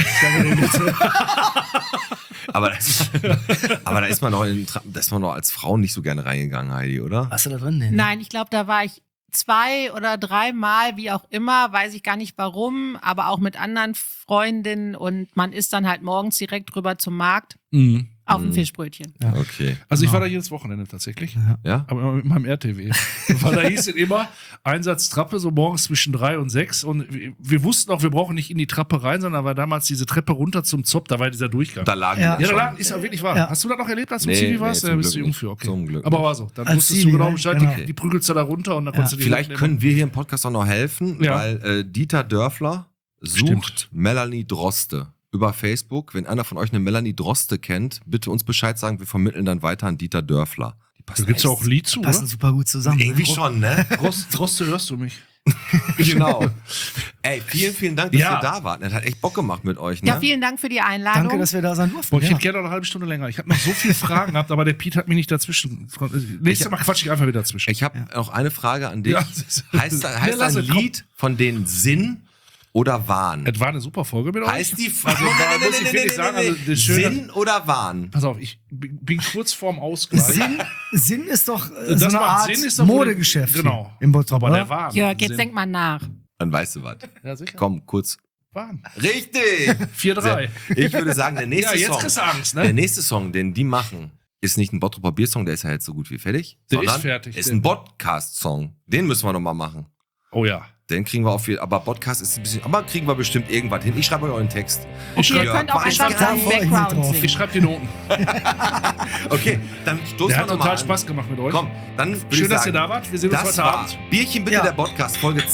[SPEAKER 2] Aber da ist man noch als Frau nicht so gerne reingegangen, Heidi, oder?
[SPEAKER 5] Was ist da drin denn?
[SPEAKER 6] Nein, ich glaube, da war ich 2 oder 3 Mal, wie auch immer, weiß ich gar nicht warum, aber auch mit anderen Freundinnen und man ist dann halt morgens direkt rüber zum Markt auf ein Fischbrötchen.
[SPEAKER 2] Okay.
[SPEAKER 3] Also ich war da jedes Wochenende tatsächlich.
[SPEAKER 2] Ja?
[SPEAKER 3] Aber immer mit meinem RTW. Weil da hieß es immer, Einsatz Trappe, so morgens zwischen 3 und 6. Und wir wussten auch, wir brauchen nicht in die Trappe rein, sondern da war damals diese Treppe runter zum Zop, da war dieser Durchgang.
[SPEAKER 2] Da lagen
[SPEAKER 5] Ja.
[SPEAKER 2] wir
[SPEAKER 3] Ja,
[SPEAKER 2] schon.
[SPEAKER 3] da ist auch wirklich wahr.
[SPEAKER 5] Ja.
[SPEAKER 3] Hast du das noch erlebt, als du
[SPEAKER 2] Nee,
[SPEAKER 3] Zivi
[SPEAKER 2] nee,
[SPEAKER 3] warst?
[SPEAKER 2] zum
[SPEAKER 3] Ja, bist
[SPEAKER 2] Glück
[SPEAKER 3] du jung für,
[SPEAKER 2] nicht.
[SPEAKER 3] okay.
[SPEAKER 2] Zum Glück
[SPEAKER 3] Aber
[SPEAKER 2] nicht.
[SPEAKER 3] war so. Dann
[SPEAKER 5] Als
[SPEAKER 3] wusstest
[SPEAKER 5] Zivi,
[SPEAKER 3] du genau
[SPEAKER 5] ne?
[SPEAKER 3] Bescheid,
[SPEAKER 5] Genau.
[SPEAKER 3] die prügelst du da runter und dann konntest du die
[SPEAKER 2] Vielleicht
[SPEAKER 3] mitnehmen.
[SPEAKER 2] können wir hier im Podcast auch noch helfen,
[SPEAKER 3] Ja.
[SPEAKER 2] weil Dieter Dörfler sucht
[SPEAKER 3] Stimmt.
[SPEAKER 2] Melanie Droste über Facebook. Wenn einer von euch eine Melanie Droste kennt, bitte uns Bescheid sagen. Wir vermitteln dann weiter an Dieter Dörfler. Die
[SPEAKER 3] Da
[SPEAKER 2] passen
[SPEAKER 3] gibt's ja
[SPEAKER 2] echt-
[SPEAKER 3] auch ein Lied zu,
[SPEAKER 5] Passen
[SPEAKER 3] oder?
[SPEAKER 5] super gut zusammen.
[SPEAKER 2] Irgendwie schon, ne?
[SPEAKER 3] Droste, hörst du mich?
[SPEAKER 2] Genau. Ey, vielen Dank, dass
[SPEAKER 3] Ja.
[SPEAKER 2] ihr da wart. Das hat echt Bock gemacht mit euch, ne?
[SPEAKER 6] Ja, vielen Dank für die Einladung.
[SPEAKER 5] Danke, dass wir da sein durften.
[SPEAKER 3] Boah, ich
[SPEAKER 5] Ja.
[SPEAKER 3] hätte gerne noch eine halbe Stunde länger. Ich habe noch so viele Fragen gehabt, aber der Piet hat mich nicht dazwischen. Nächstes Mal quatsch ich einfach wieder dazwischen.
[SPEAKER 2] Ich habe noch eine Frage an dich.
[SPEAKER 3] Ja.
[SPEAKER 2] Heißt
[SPEAKER 3] Lass
[SPEAKER 2] ein
[SPEAKER 3] es, komm.
[SPEAKER 2] Lied von den Sinn oder Wahn?
[SPEAKER 3] Es war eine super Folge mit euch.
[SPEAKER 2] Heißt die
[SPEAKER 3] Also, da muss ich wirklich sagen, also das Schöne,
[SPEAKER 2] Sinn oder Wahn?
[SPEAKER 3] pass auf, ich bin kurz vorm Ausgleich.
[SPEAKER 5] Sinn ist doch so
[SPEAKER 3] Das
[SPEAKER 5] eine
[SPEAKER 3] macht
[SPEAKER 5] Art
[SPEAKER 3] Sinn, ist doch
[SPEAKER 5] Modegeschäft.
[SPEAKER 3] Genau.
[SPEAKER 5] Hier Im Bottrop,
[SPEAKER 3] Aber
[SPEAKER 5] oder?
[SPEAKER 3] der war.
[SPEAKER 6] Jörg, jetzt denk mal nach.
[SPEAKER 2] Dann weißt du was.
[SPEAKER 3] Ja, sicher.
[SPEAKER 2] Komm, kurz.
[SPEAKER 3] Waren.
[SPEAKER 2] Richtig!
[SPEAKER 3] 4-3.
[SPEAKER 2] Ich würde sagen, der nächste
[SPEAKER 3] Ja, jetzt
[SPEAKER 2] Song.
[SPEAKER 3] kriegst du Angst,
[SPEAKER 2] Der
[SPEAKER 3] ne?
[SPEAKER 2] nächste Song, den die machen, ist nicht ein Bottroper Biersong, der ist ja jetzt so gut wie fertig.
[SPEAKER 3] Der
[SPEAKER 2] sondern
[SPEAKER 3] ist fertig,
[SPEAKER 2] Ist
[SPEAKER 3] der-
[SPEAKER 2] ein Podcast-Song. Den müssen wir nochmal machen.
[SPEAKER 3] Oh ja.
[SPEAKER 2] Den kriegen wir auf viel. Aber Podcast ist ein bisschen. Aber kriegen wir bestimmt irgendwann hin. Ich schreibe euch euren Text.
[SPEAKER 3] Ich
[SPEAKER 6] Ihr
[SPEAKER 3] schreibe
[SPEAKER 6] könnt auch
[SPEAKER 2] ich
[SPEAKER 6] einfach
[SPEAKER 2] schreib
[SPEAKER 6] einen
[SPEAKER 5] da vor, ich bin
[SPEAKER 6] Background
[SPEAKER 5] drauf.
[SPEAKER 6] singen.
[SPEAKER 3] ich schreib die Noten.
[SPEAKER 2] Okay, dann stoßen
[SPEAKER 3] Der
[SPEAKER 2] wir
[SPEAKER 3] hat
[SPEAKER 2] nochmal
[SPEAKER 3] total
[SPEAKER 2] an.
[SPEAKER 3] Spaß gemacht mit euch.
[SPEAKER 2] Komm, dann würde ich
[SPEAKER 3] Schön, dass
[SPEAKER 2] sagen,
[SPEAKER 3] ihr da wart. Wir sehen uns
[SPEAKER 2] das
[SPEAKER 3] heute
[SPEAKER 2] war
[SPEAKER 3] Abend.
[SPEAKER 2] Bierchen bitte
[SPEAKER 5] Ja.
[SPEAKER 2] der Podcast, Folge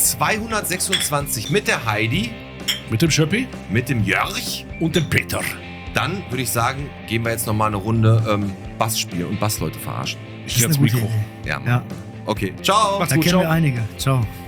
[SPEAKER 2] 226 mit der Heidi,
[SPEAKER 3] Mit dem Schöppi
[SPEAKER 2] mit dem Jörg.
[SPEAKER 3] und dem Peter.
[SPEAKER 2] Dann würde ich sagen, gehen wir jetzt nochmal eine Runde Bass spielen und Bassleute verarschen.
[SPEAKER 3] Ich
[SPEAKER 5] Das
[SPEAKER 3] geh
[SPEAKER 5] ist
[SPEAKER 3] ans
[SPEAKER 5] eine gute
[SPEAKER 3] Mikro.
[SPEAKER 5] Idee.
[SPEAKER 2] Ja.
[SPEAKER 5] Ja,
[SPEAKER 2] Okay, ciao.
[SPEAKER 3] Macht's
[SPEAKER 5] da
[SPEAKER 3] gut,
[SPEAKER 5] kennen
[SPEAKER 3] ciao.
[SPEAKER 5] wir einige. Ciao.